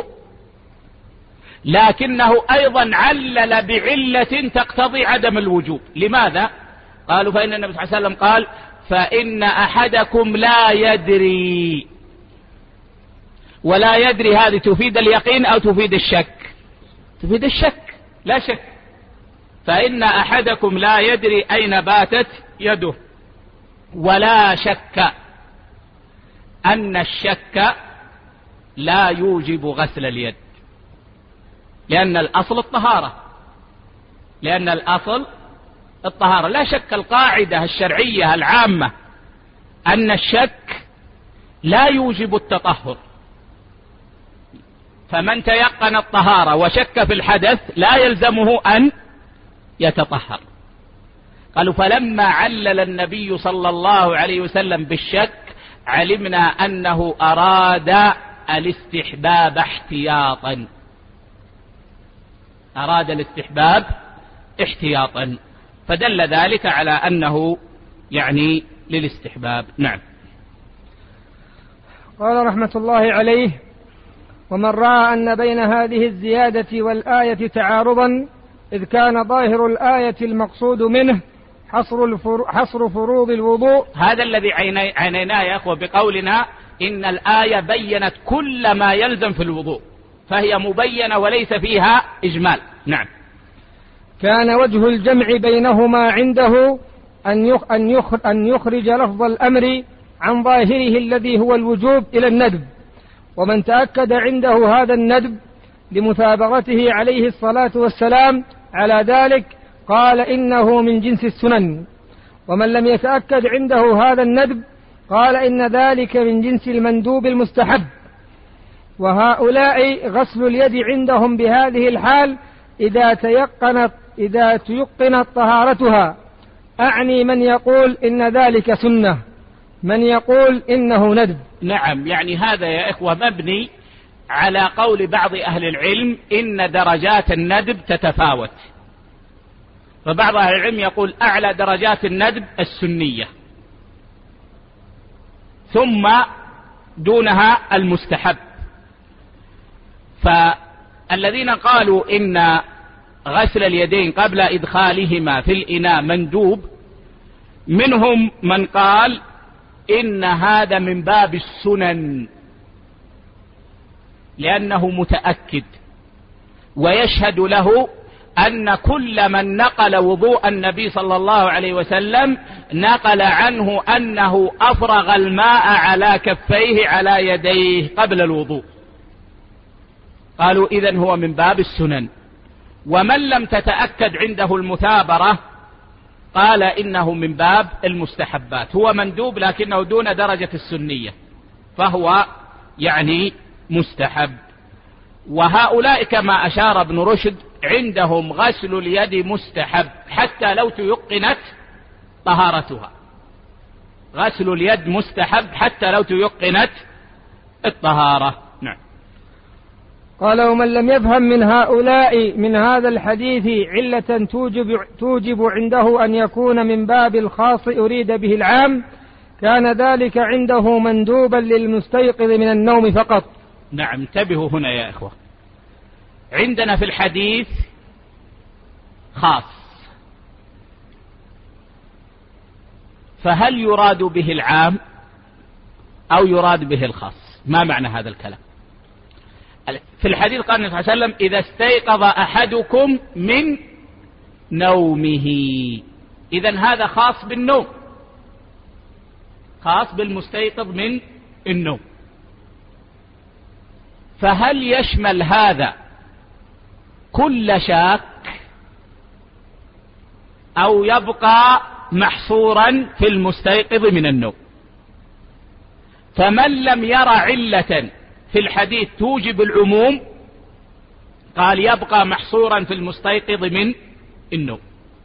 لكنه أيضا علل بعلة تقتضي عدم الوجوب. لماذا؟ قالوا فإن النبي صلى الله عليه وسلم قال فإن أحدكم لا يدري، ولا يدري هذه تفيد اليقين أو تفيد الشك؟ تفيد الشك لا شك. فإن أحدكم لا يدري أين باتت يده، ولا شك أن الشك لا يوجب غسل اليد، لأن الأصل الطهارة، لأن الأصل الطهارة. لا شك القاعدة الشرعية العامة أن الشك لا يوجب التطهر، فمن تيقن الطهارة وشك في الحدث لا يلزمه أن يتطهر. قالوا فلما علل النبي صلى الله عليه وسلم بالشك علمنا أنه أراد الاستحباب احتياطا، أراد الاستحباب احتياطا، فدل ذلك على أنه يعني للاستحباب. نعم. قال رحمة الله عليه: ومن رأى أن بين هذه الزيادة والآية تعارضا إذ كان ظاهر الآية المقصود منه حصر فروض الوضوء. هذا الذي عينيناه يا أخوة بقولنا إن الآية بينت كل ما يلزم في الوضوء، فهي مبينة وليس فيها إجمال. نعم. كان وجه الجمع بينهما عنده أن يخرج لفظ الأمر عن ظاهره الذي هو الوجوب إلى الندب، ومن تأكد عنده هذا الندب لمثابرته عليه الصلاة والسلام على ذلك قال إنه من جنس السنن، ومن لم يتأكد عنده هذا الندب قال إن ذلك من جنس المندوب المستحب. وهؤلاء غسل اليد عندهم بهذه الحال إذا تيقنت طهارتها، أعني من يقول إن ذلك سنة، من يقول إنه ندب. نعم، يعني هذا يا إخوة مبني على قول بعض أهل العلم إن درجات الندب تتفاوت، فبعض أهل العلم يقول أعلى درجات الندب السنية، ثم دونها المستحب. فالذين قالوا إن غسل اليدين قبل إدخالهما في الإناء مندوب، منهم من قال إن هذا من باب السنن لأنه متأكد، ويشهد له أن كل من نقل وضوء النبي صلى الله عليه وسلم نقل عنه أنه أفرغ الماء على كفيه على يديه قبل الوضوء. قالوا إذن هو من باب السنن. ومن لم تتأكد عنده المثابرة قال إنه من باب المستحبات، هو مندوب لكنه دون درجة السنية، فهو يعني مستحب. وهؤلاء كما أشار ابن رشد عندهم غسل اليد مستحب حتى لو تيقنت طهارتها. غسل اليد مستحب حتى لو تيقنت الطهارة. نعم. قال: ومن لم يفهم من هؤلاء من هذا الحديث علة توجب عنده أن يكون من باب الخاص أريد به العام، كان ذلك عنده مندوبا للمستيقظ من النوم فقط. نعم، انتبهوا هنا يا إخوة، عندنا في الحديث خاص، فهل يراد به العام أو يراد به الخاص؟ ما معنى هذا الكلام؟ في الحديث قال النبي صلى الله عليه وسلم: إذا استيقظ أحدكم من نومه. إذن هذا خاص بالنوم، خاص بالمستيقظ من النوم. فهل يشمل هذا كل شاك أو يبقى محصورا في المستيقظ من النوم؟ فمن لم يرى علة في الحديث توجب العموم قال يبقى محصورا في المستيقظ من النوم.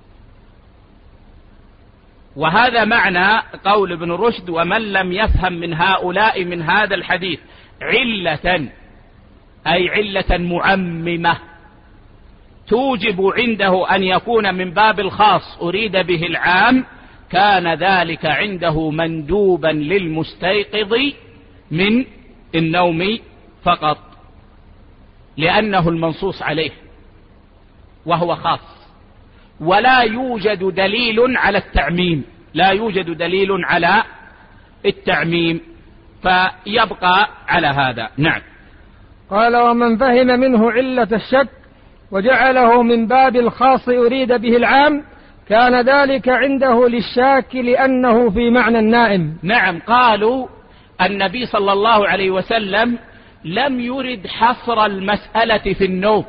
وهذا معنى قول ابن رشد: ومن لم يفهم من هؤلاء من هذا الحديث علة، أي علة معممة توجب عنده أن يكون من باب الخاص أريد به العام، كان ذلك عنده مندوبا للمستيقظ من النوم فقط، لأنه المنصوص عليه وهو خاص. ولا يوجد دليل على التعميم، لا يوجد دليل على التعميم، فيبقى على هذا. نعم. قال: ومن فهم منه علة الشك وجعله من باب الخاص أريد به العام، كان ذلك عنده للشاك لأنه في معنى النائم. نعم، قالوا النبي صلى الله عليه وسلم لم يرد حصر المسألة في النوم،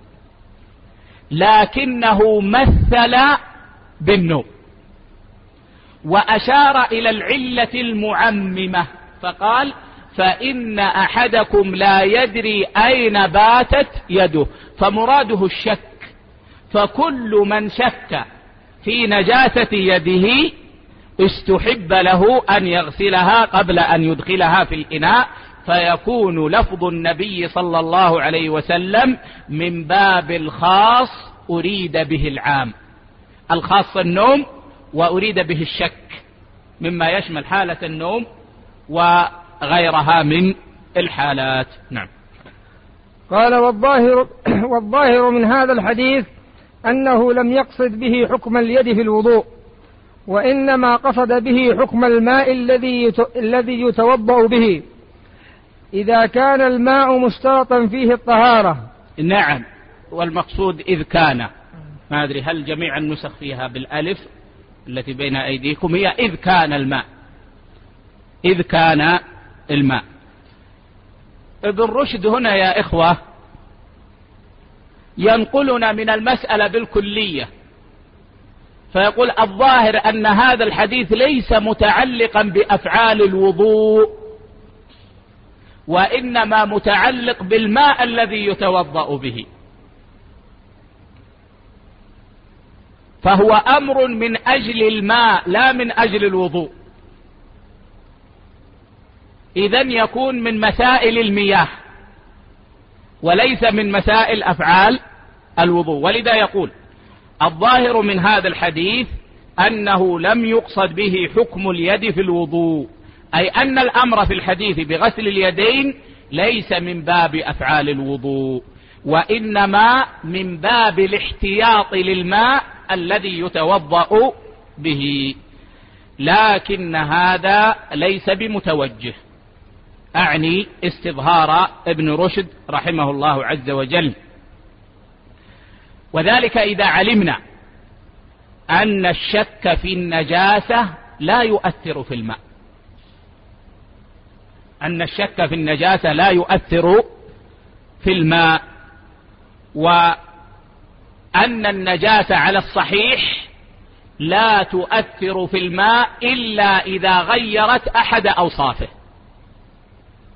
لكنه مثل بالنوم وأشار إلى العلة المعممة فقال: فإن أحدكم لا يدري أين باتت يده، فمراده الشك. فكل من شك في نجاسة يده استحب له أن يغسلها قبل أن يدخلها في الإناء، فيكون لفظ النبي صلى الله عليه وسلم من باب الخاص أريد به العام. الخاص النوم، وأريد به الشك مما يشمل حالة النوم وغيرها من الحالات. نعم. قال: والظاهر من هذا الحديث أنه لم يقصد به حكم اليد في الوضوء، وإنما قصد به حكم الماء الذي يتوضأ به إذا كان الماء مشترطا فيه الطهارة. نعم، والمقصود إذ كان، ما أدري هل جميع النسخ فيها بالألف التي بين أيديكم، هي إذ كان الماء، إذ كان الماء. ابن رشد هنا يا إخوة ينقلنا من المسألة بالكلية، فيقول: الظاهر أن هذا الحديث ليس متعلقا بأفعال الوضوء، وإنما متعلق بالماء الذي يتوضأ به، فهو أمر من أجل الماء لا من أجل الوضوء. إذن يكون من مسائل المياه وليس من مسائل أفعال الوضوء. ولذا يقول: الظاهر من هذا الحديث أنه لم يقصد به حكم اليد في الوضوء، أي أن الأمر في الحديث بغسل اليدين ليس من باب أفعال الوضوء، وإنما من باب الاحتياط للماء الذي يتوضأ به. لكن هذا ليس بمتوجه، أعني استظهار ابن رشد رحمه الله عز وجل. وذلك إذا علمنا أن الشك في النجاسة لا يؤثر في الماء، أن الشك في النجاسة لا يؤثر في الماء، وأن النجاسة على الصحيح لا تؤثر في الماء إلا إذا غيرت أحد أوصافه.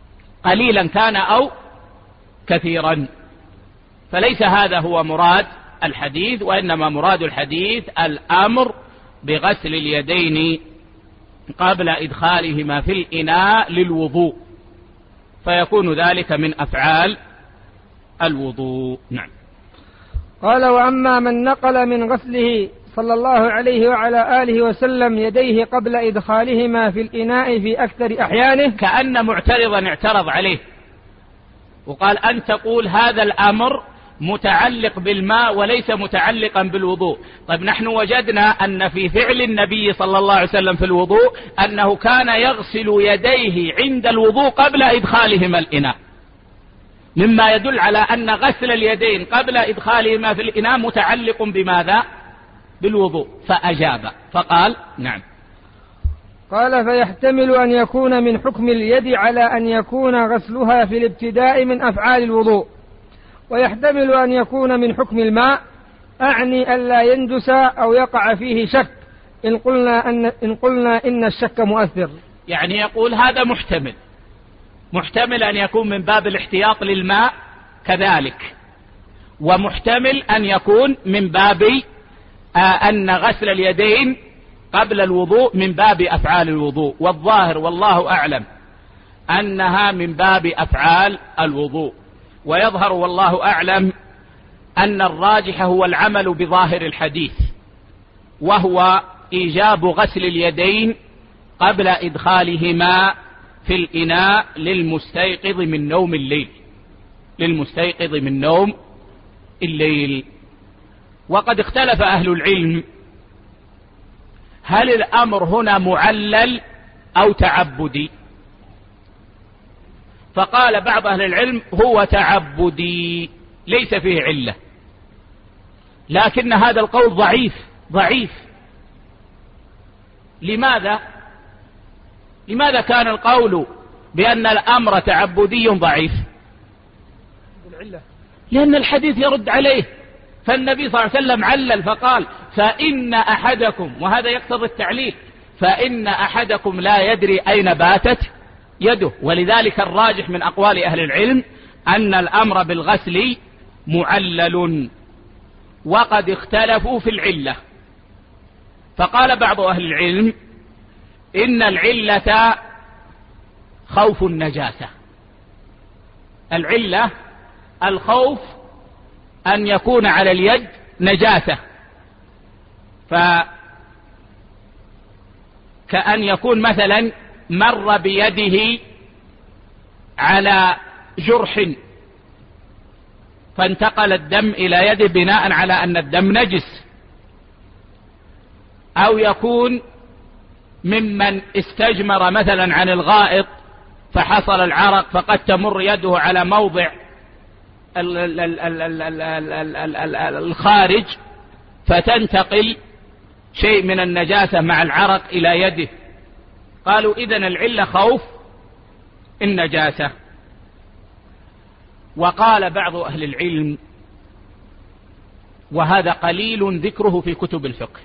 قليلا كان أو كثيرا. فليس هذا هو مراد الحديث، وإنما مراد الحديث الأمر بغسل اليدين قبل إدخالهما في الإناء للوضوء، فيكون ذلك من أفعال الوضوء. نعم. قال: وأما من نقل من غسله صلى الله عليه وعلى آله وسلم يديه قبل إدخالهما في الإناء في أكثر أحيانه، كأن معترضا اعترض عليه وقال: أن تقول هذا الأمر متعلق بالماء وليس متعلقا بالوضوء. طيب نحن وجدنا أن في فعل النبي صلى الله عليه وسلم في الوضوء أنه كان يغسل يديه عند الوضوء قبل إدخالهما الإناء، مما يدل على أن غسل اليدين قبل إدخالهما في الإناء متعلق بماذا؟ بالوضوء. فأجاب فقال: نعم. قال: فيحتمل أن يكون من حكم اليد على أن يكون غسلها في الابتداء من أفعال الوضوء، ويحتمل أن يكون من حكم الماء، أعني ألا ينجس أو يقع فيه شك، إن قلنا إن الشك مؤثر. يعني يقول هذا محتمل أن يكون من باب الاحتياط للماء كذلك، ومحتمل أن يكون من باب أن غسل اليدين قبل الوضوء من باب أفعال الوضوء، والظاهر والله أعلم أنها من باب أفعال الوضوء. ويظهر والله أعلم أن الراجح هو العمل بظاهر الحديث، وهو إيجاب غسل اليدين قبل إدخالهما في الإناء للمستيقظ من نوم الليل. وقد اختلف أهل العلم هل الأمر هنا معلل أو تعبدي، فقال بعض أهل العلم هو تعبدي ليس فيه علة، لكن هذا القول ضعيف. لماذا كان القول بأن الأمر تعبدي ضعيف؟ لأن الحديث يرد عليه. فالنبي صلى الله عليه وسلم علل فقال: فإن أحدكم، وهذا يقتضي التعليل، فإن أحدكم لا يدري أين باتت يده. ولذلك الراجح من أقوال أهل العلم أن الأمر بالغسل معلل، وقد اختلفوا في العلة. فقال بعض أهل العلم إن العلة خوف النجاسة، العلة الخوف أن يكون على اليد نجاسة، فكأن يكون مثلا مر بيده على جرح فانتقل الدم إلى يده بناء على أن الدم نجس، أو يكون ممن استجمر مثلا عن الغائط فحصل العرق فقد تمر يده على موضع الخارج فتنتقل شيء من النجاسة مع العرق إلى يده. قالوا إذن العلة خوف النجاسة. وقال بعض أهل العلم، وهذا قليل ذكره في كتب الفقه،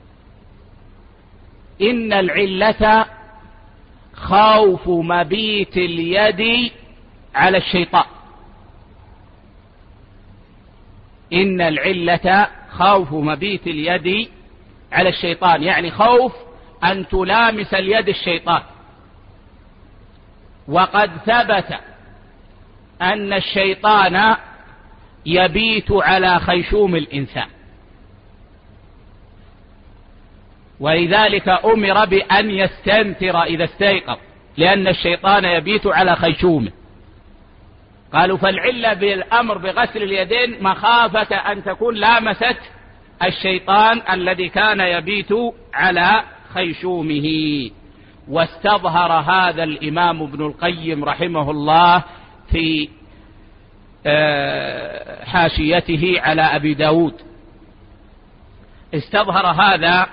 إن العلة خوف مبيت اليد على الشيطان. إن العلة خوف مبيت اليد على الشيطان، يعني خوف أن تلامس اليد الشيطان. وقد ثبت أن الشيطان يبيت على خيشوم الإنسان، ولذلك أمر بأن يستنتر إذا استيقظ، لأن الشيطان يبيت على خيشومه. قالوا فالعلة بالأمر بغسل اليدين مخافة أن تكون لامست الشيطان الذي كان يبيت على خيشومه. واستظهر هذا الإمام ابن القيم رحمه الله في حاشيته على أبي داود، استظهر هذا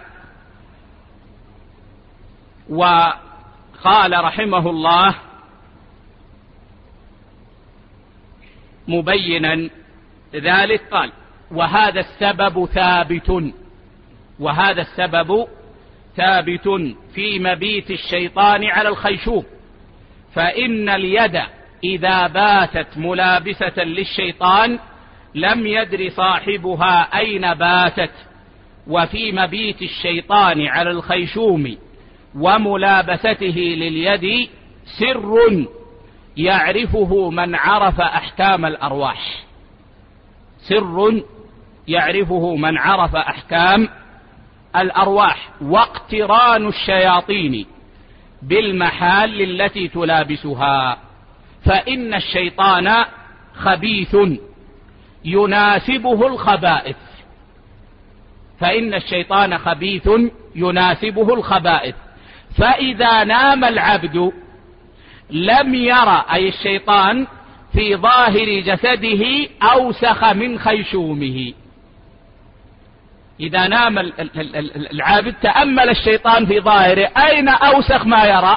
وقال رحمه الله مبينا ذلك، قال: وهذا السبب ثابت في مبيت الشيطان على الخيشوم، فإن اليد إذا باتت ملابسة للشيطان لم يدر صاحبها أين باتت. وفي مبيت الشيطان على الخيشوم وملابسته لليد سر يعرفه من عرف أحكام الأرواح، سر يعرفه من عرف أحكام الأرواح، واقتران الشياطين بالمحال التي تلابسها. فإن الشيطان خبيث يناسبه الخبائث، فإن الشيطان خبيث يناسبه الخبائث. فإذا نام العبد لم يرى، أي الشيطان، في ظاهر جسده أوسخ من خيشومه. إذا نام العابد تأمل الشيطان في ظاهره أين أوسخ ما يرى،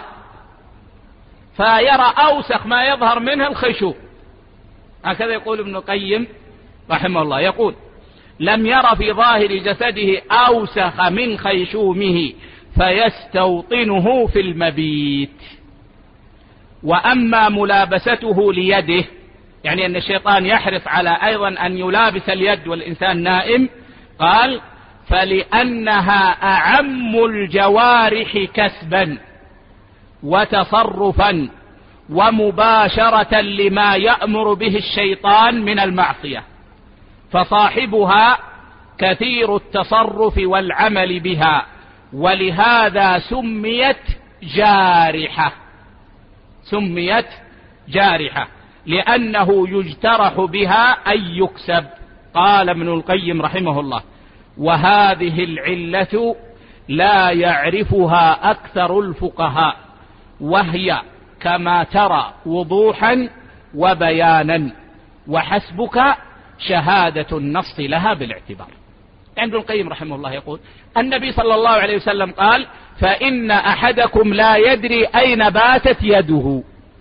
فيرى أوسخ ما يظهر منه الخيشوم. هكذا يقول ابن القيم رحمه الله، يقول: لم يرى في ظاهر جسده أوسخ من خيشومه فيستوطنه في المبيت. وأما ملابسته ليده، يعني أن الشيطان يحرص على أيضا أن يلابس اليد والإنسان نائم، قال: فلأنها أعم الجوارح كسبا وتصرفا ومباشرة لما يأمر به الشيطان من المعصية، فصاحبها كثير التصرف والعمل بها، ولهذا سميت جارحة، سميت جارحة لأنه يجترح بها أي يكسب. قال ابن القيم رحمه الله: وهذه العلة لا يعرفها أكثر الفقهاء، وهي كما ترى وضوحا وبيانا، وحسبك شهادة النص لها بالاعتبار. ابن القيم رحمه الله يقول: النبي صلى الله عليه وسلم قال: فإن أحدكم لا يدري أين باتت يده،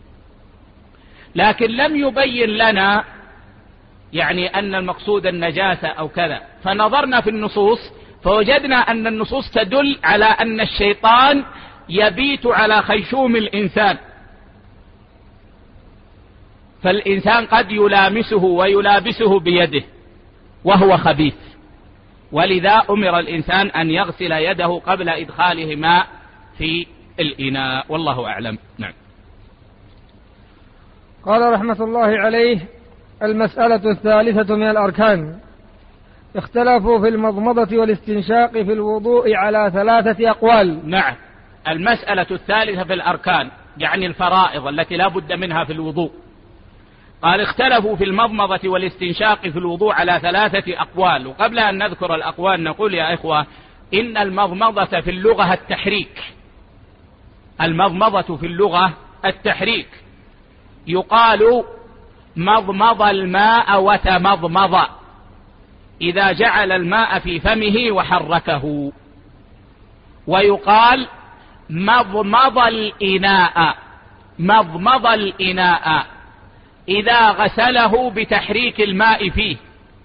لكن لم يبين لنا يعني أن المقصود النجاسة أو كذا، فنظرنا في النصوص فوجدنا أن النصوص تدل على أن الشيطان يبيت على خيشوم الإنسان، فالإنسان قد يلامسه ويلابسه بيده وهو خبيث، ولذا أمر الإنسان أن يغسل يده قبل إدخاله ماء في الإناء، والله أعلم. نعم. قال رحمة الله عليه: المسألة الثالثة من الأركان. اختلفوا في المضمضة والاستنشاق في الوضوء على 3 أقوال. نعم، المسألة الثالثة في الأركان يعني الفرائض التي لا بد منها في الوضوء. قال: اختلفوا في المضمضة والاستنشاق في الوضوء على 3 أقوال. وقبل أن نذكر الأقوال نقول يا إخوة إن المضمضة في اللغة التحريك، المضمضة في اللغة التحريك، يقال مضمض الماء وتمضمض إذا جعل الماء في فمه وحركه، ويقال مضمض الإناء، مضمض الإناء إذا غسله بتحريك الماء فيه.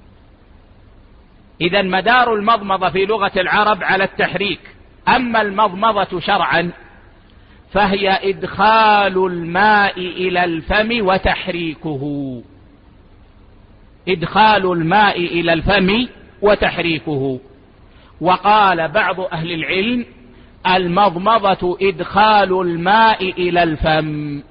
إذا مدار المضمضة في لغة العرب على التحريك. أما المضمضة شرعا فهي إدخال الماء إلى الفم وتحريكه، إدخال الماء إلى الفم وتحريكه. وقال بعض أهل العلم: المضمضة إدخال الماء إلى الفم،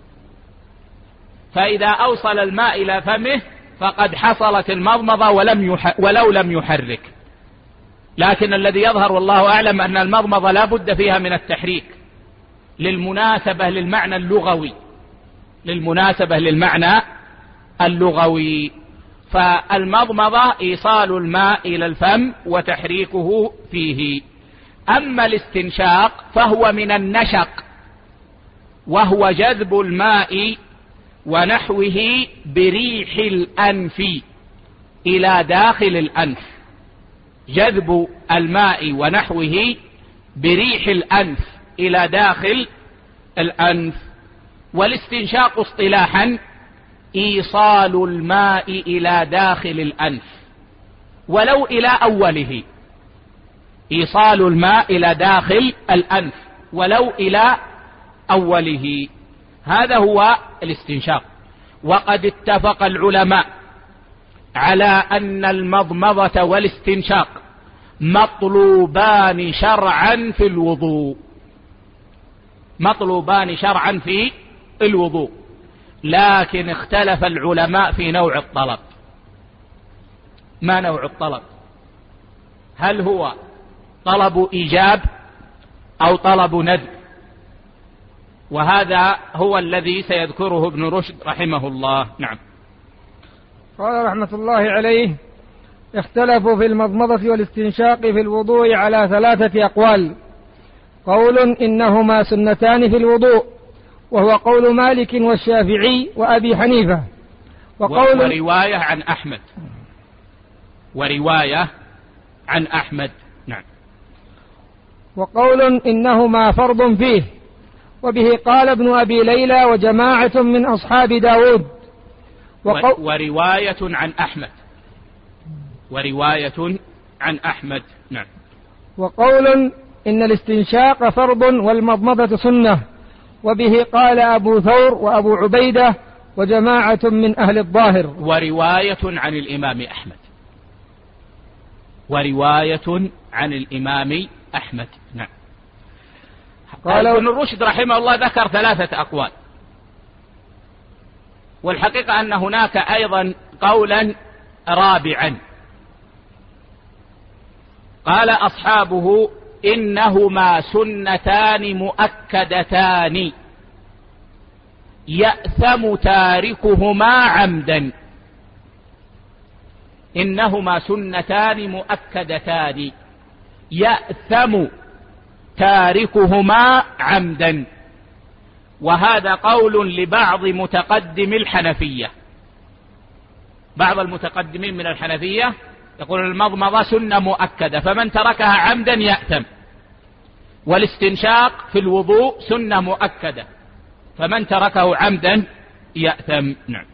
فإذا أوصل الماء إلى فمه فقد حصلت المضمضة ولو لم يحرك. لكن الذي يظهر والله أعلم أن المضمضة لا بد فيها من التحريك للمناسبة للمعنى اللغوي، للمناسبة للمعنى اللغوي. فالمضمضة إيصال الماء إلى الفم وتحريكه فيه. أما الاستنشاق فهو من النشق، وهو جذب الماء ونحوه بريح الأنف إلى داخل الأنف، جذب الماء ونحوه بريح الأنف إلى داخل الأنف. والاستنشاق اصطلاحا إيصال الماء إلى داخل الأنف ولو إلى أوله، إيصال الماء إلى داخل الأنف ولو إلى أوله. هذا هو الاستنشاق. وقد اتفق العلماء على أن المضمضة والاستنشاق مطلوبان شرعا في الوضوء، مطلوبان شرعا في الوضوء، لكن اختلف العلماء في نوع الطلب. ما نوع الطلب؟ هل هو طلب إيجاب أو طلب ندب؟ وهذا هو الذي سيذكره ابن رشد رحمه الله. نعم. قال رحمة الله عليه: اختلفوا في المضمضة والاستنشاق في الوضوء على 3 أقوال. قول إنهما سنتان في الوضوء، وهو قول مالك والشافعي وأبي حنيفة. ورواية عن أحمد، ورواية عن أحمد. نعم. وقول إنهما فرض فيه، وبه قال ابن أبي ليلى وجماعة من أصحاب داود. ورواية عن أحمد، ورواية عن أحمد. نعم. وقول إن الاستنشاق فرض والمضمضة سنة، وبه قال أبو ثور وأبو عبيدة وجماعة من أهل الظاهر. ورواية عن الإمام أحمد، ورواية عن الإمام أحمد. نعم. قال ابن رشد رحمه الله ذكر 3 أقوال، والحقيقة أن هناك أيضا قولا رابعا قال أصحابه إنهما سنتان مؤكدتان يأثم تاركهما عمدا. إنهما سنتان مؤكدتان يأثم تاركهما عمدا. وهذا قول لبعض متقدم الحنفية. بعض المتقدمين من الحنفية يقول المضمضة سنة مؤكدة، فمن تركها عمدا يأثم. والاستنشاق في الوضوء سنة مؤكدة، فمن تركه عمدا يأثم. نعم.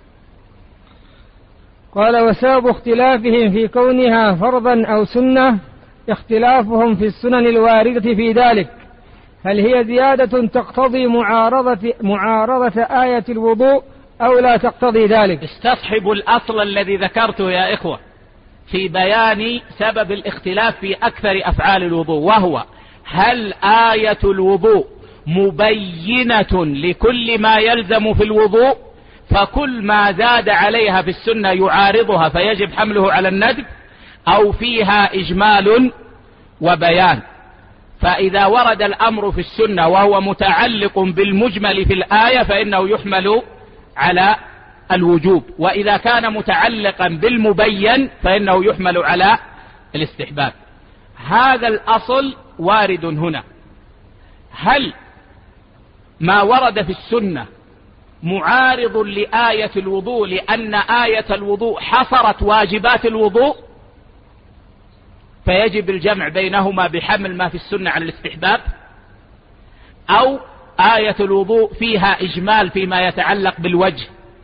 قال: وسبب اختلافهم في كونها فرضا أو سنة اختلافهم في السنن الواردة في ذلك، هل هي زيادة تقتضي معارضة آية الوضوء أو لا تقتضي ذلك؟ استصحبوا الأصل الذي ذكرته يا إخوة في بيان سبب الاختلاف في أكثر أفعال الوضوء، وهو هل آية الوضوء مبينة لكل ما يلزم في الوضوء، فكل ما زاد عليها في السنة يعارضها فيجب حمله على الندب، أو فيها إجمال وبيان؟ فإذا ورد الأمر في السنة وهو متعلق بالمجمل في الآية فإنه يحمل على الوجوب، وإذا كان متعلقا بالمبين فإنه يحمل على الاستحباب. هذا الأصل وارد هنا. هل ما ورد في السنة معارض لآية الوضوء لأن آية الوضوء حصرت واجبات الوضوء فيجب الجمع بينهما بحمل ما في السنة على الاستحباب، أو آية الوضوء فيها إجمال فيما يتعلق بالوجه،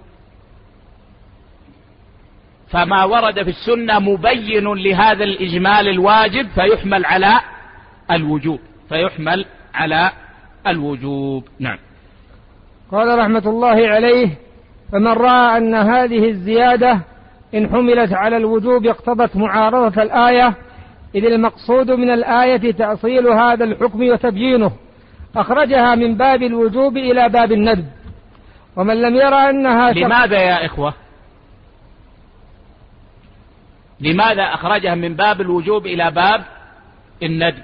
فما ورد في السنة مبين لهذا الإجمال الواجب فيحمل على الوجوب، فيحمل على الوجوب. نعم. قال رحمة الله عليه: فمن رأى أن هذه الزيادة إن حملت على الوجوب اقتضت معارضة الآية، إذ المقصود من الآية تأصيل هذا الحكم وتبيينه، أخرجها من باب الوجوب إلى باب الندب. ومن لم يرى أنها لماذا يا إخوة؟ لماذا أخرجها من باب الوجوب إلى باب الندب؟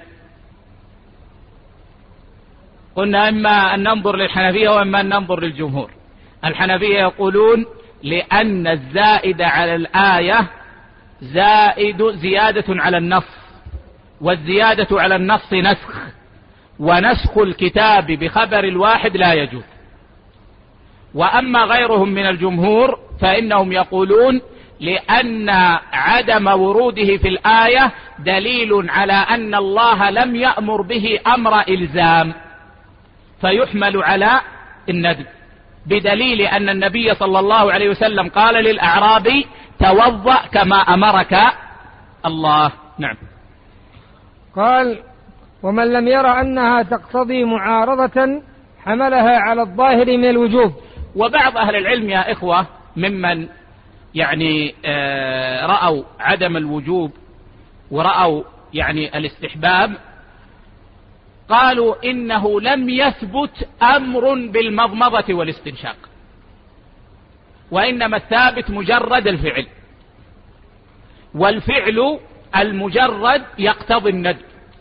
قلنا إما أن ننظر للحنفية وإما أن ننظر للجمهور. الحنفية يقولون لأن الزائد على الآية زيادة على النص، والزيادة على النص نسخ، ونسخ الكتاب بخبر الواحد لا يجوز. وأما غيرهم من الجمهور فإنهم يقولون لأن عدم وروده في الآية دليل على أن الله لم يأمر به أمر إلزام، فيحمل على الندب، بدليل أن النبي صلى الله عليه وسلم قال للأعرابي: توضأ كما أمرك الله. نعم. قال: ومن لم ير أنها تقتضي معارضة حملها على الظاهر من الوجوب. وبعض أهل العلم يا إخوة ممن يعني رأوا عدم الوجوب ورأوا يعني الاستحباب قالوا إنه لم يثبت أمر بالمضمضة والاستنشاق، وإنما الثابت مجرد الفعل، والفعل المجرد يقتضي الندب.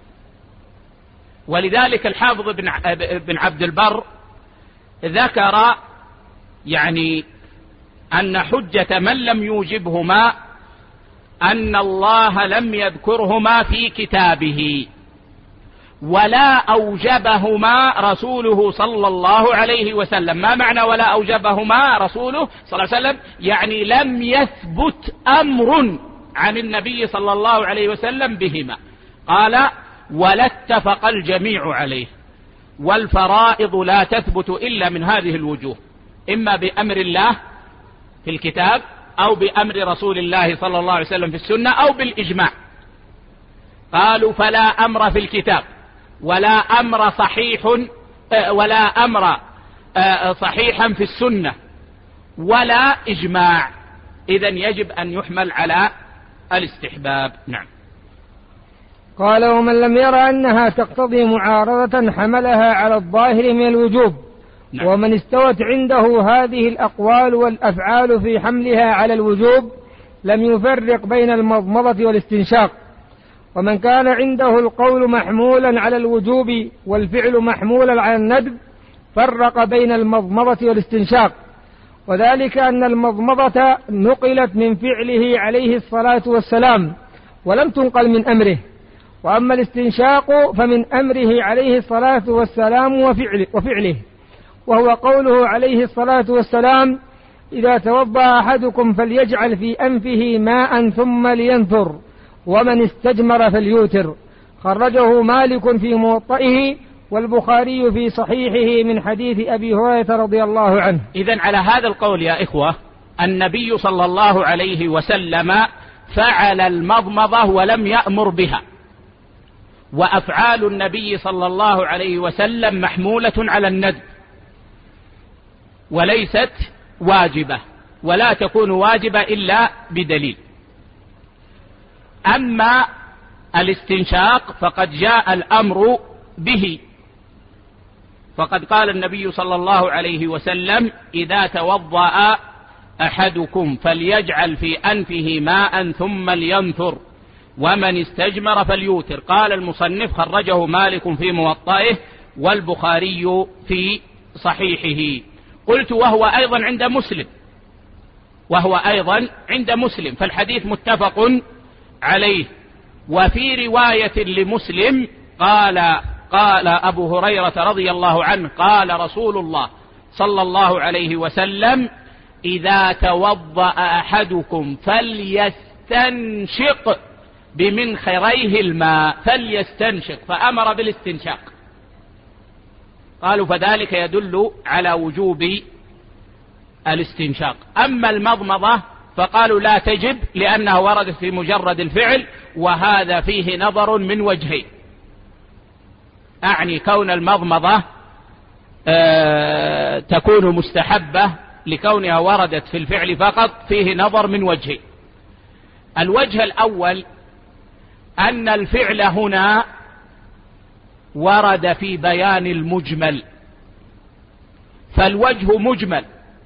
ولذلك الحافظ بن عبد البر ذكر يعني أن حجة من لم يوجبهما أن الله لم يذكرهما في كتابه ولا أوجبهما رسوله صلى الله عليه وسلم. ما معنى ولا أوجبهما رسوله صلى الله عليه وسلم؟ يعني لم يثبت أمر عن النبي صلى الله عليه وسلم بهما. قال ولا اتفق الجميع عليه، والفرائض لا تثبت إلا من هذه الوجوه، إما بأمر الله في الكتاب أو بأمر رسول الله صلى الله عليه وسلم في السنة أو بالإجماع. قالوا فلا أمر في الكتاب ولا أمر صحيحا في السنة ولا إجماع، إذن يجب أن يحمل على الاستحباب. نعم. قال ومن لم يرى أنها تقتضي معارضة حملها على الظاهر من الوجوب. نعم. ومن استوت عنده هذه الأقوال والأفعال في حملها على الوجوب لم يفرق بين المضمضة والاستنشاق. ومن كان عنده القول محمولا على الوجوب والفعل محمولا على الندب فرق بين المضمضة والاستنشاق، وذلك أن المضمضة نقلت من فعله عليه الصلاة والسلام ولم تنقل من أمره، وأما الاستنشاق فمن أمره عليه الصلاة والسلام وفعله، وهو قوله عليه الصلاة والسلام إذا توضأ أحدكم فليجعل في أنفه ماء ثم لينثر ومن استجمر فليوتر. خرجه مالك في موطئه والبخاري في صحيحه من حديث أبي هريرة رضي الله عنه. إذن على هذا القول يا إخوة النبي صلى الله عليه وسلم فعل المضمضة ولم يأمر بها، وأفعال النبي صلى الله عليه وسلم محمولة على الندب وليست واجبة، ولا تكون واجبة إلا بدليل. أما الاستنشاق فقد جاء الأمر به، فقد قال النبي صلى الله عليه وسلم إذا توضأ أحدكم فليجعل في أنفه ماء ثم لينثر ومن استجمر فليوتر. قال المصنف خرجه مالك في موطئه والبخاري في صحيحه. قلت وهو أيضا عند مسلم، فالحديث متفق عليه. وفي رواية لمسلم قال أبو هريرة رضي الله عنه قال رسول الله صلى الله عليه وسلم إذا توضأ أحدكم فليستنشق بمنخريه الماء، فليستنشق، فأمر بالاستنشاق. قالوا فذلك يدل على وجوب الاستنشاق. أما المضمضة فقالوا لا تجب لأنها وردت في مجرد الفعل، وهذا فيه نظر من وجهين. أعني كون المضمضة تكون مستحبة لكونها وردت في الفعل فقط فيه نظر من وجهين. الوجه الأول أن الفعل هنا ورد في بيان المجمل، فالوجه مجمل،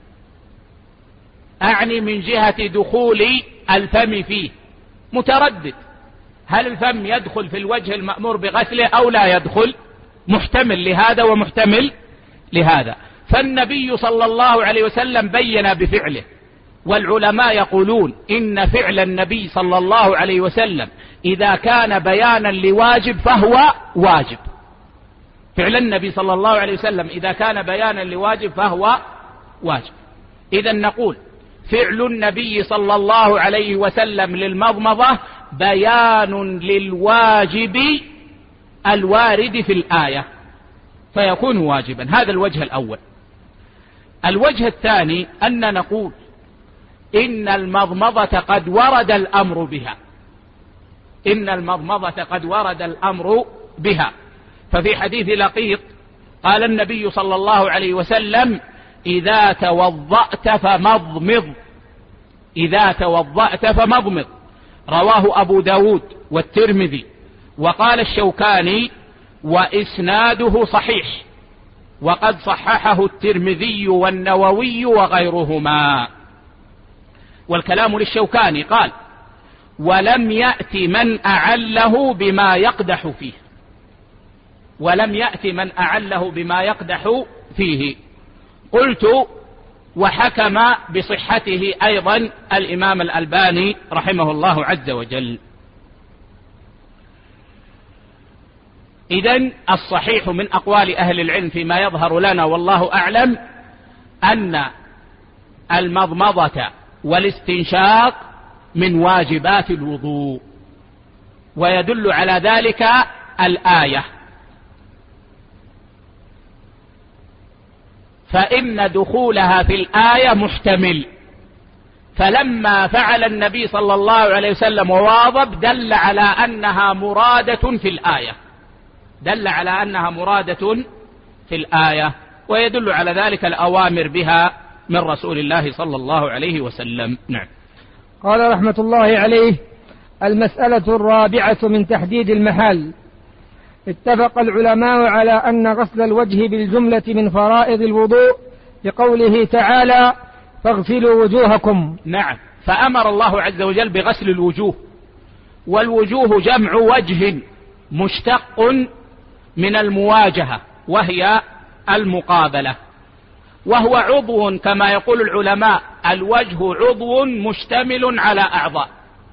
أعني من جهة دخول الفم فيه متردد، هل الفم يدخل في الوجه المأمور بغسله أو لا يدخل؟ محتمل لهذا ومحتمل لهذا. فالنبي صلى الله عليه وسلم بين بفعله، والعلماء يقولون إن فعل النبي صلى الله عليه وسلم إذا كان بيانا لواجب فهو واجب. فعل النبي صلى الله عليه وسلم إذا كان بيانا لواجب فهو واجب. إذن نقول فعل النبي صلى الله عليه وسلم للمضمضة بيان للواجب الوارد في الآية فيكون واجبا. هذا الوجه الأول. الوجه الثاني أن نقول إن المضمضة قد ورد الأمر بها، إن المضمضة قد ورد الأمر بها. ففي حديث لقيط قال النبي صلى الله عليه وسلم: إذا توضأت فمضمض، إذا توضأت فمضمض. رواه أبو داود والترمذي. وقال الشوكاني: وإسناده صحيح، وقد صححه الترمذي والنووي وغيرهما. والكلام للشوكاني، قال: ولم يأت من أعله بما يقدح فيه، ولم يأت من أعله بما يقدح فيه. قلت: وحكم بصحته أيضا الإمام الألباني رحمه الله عز وجل. إذن الصحيح من أقوال أهل العلم فيما يظهر لنا والله أعلم أن المضمضة والاستنشاق من واجبات الوضوء، ويدل على ذلك الآية: فإن دخولها في الآية محتمل. فلما فعل النبي صلى الله عليه وسلم وواظب دل على أنها مرادة في الآية، دل على أنها مرادة في الآية، ويدل على ذلك الأوامر بها من رسول الله صلى الله عليه وسلم. نعم. قال رحمة الله عليه: المسألة الرابعة من تحديد المحال. اتفق العلماء على أن غسل الوجه بالجملة من فرائض الوضوء لقوله تعالى: فاغسلوا وجوهكم. نعم، فأمر الله عز وجل بغسل الوجوه، والوجوه جمع وجه مشتق من المواجهة، وهي المقابلة، وهو عضو كما يقول العلماء: الوجه عضو مشتمل على أعضاء،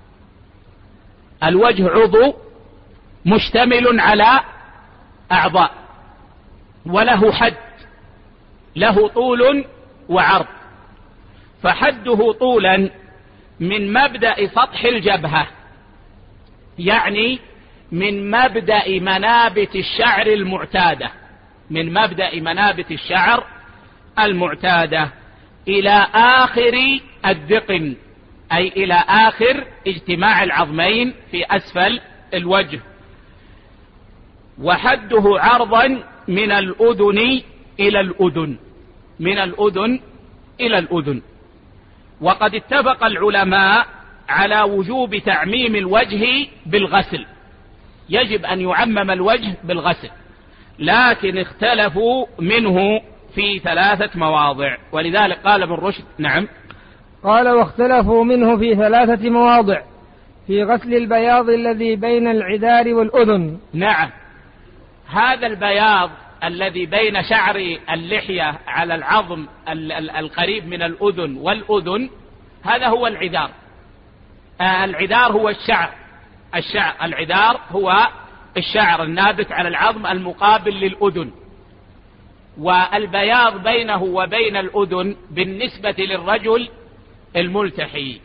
الوجه عضو مشتمل على أعضاء، وله حد، له طول وعرض. فحده طولا من مبدأ سطح الجبهة، يعني من مبدأ منابت الشعر المعتادة، من مبدأ منابت الشعر المعتادة إلى آخر الذقن، أي إلى آخر اجتماع العظمين في أسفل الوجه. وحده عرضا من الأذن إلى الأذن، من الأذن إلى الأذن. وقد اتفق العلماء على وجوب تعميم الوجه بالغسل، يجب أن يعمم الوجه بالغسل، لكن اختلفوا منه في 3 مواضع، ولذلك قال ابن رشد. نعم. قال: واختلفوا منه في 3 مواضع: في غسل البياض الذي بين العذار والأذن. نعم، هذا البياض الذي بين شعر اللحية على العظم القريب من الأذن والأذن، هذا هو العذار. العذار هو الشعر، العذار هو الشعر النابت على العظم المقابل للأذن. والبياض بينه وبين الأذن بالنسبة للرجل الملتحي،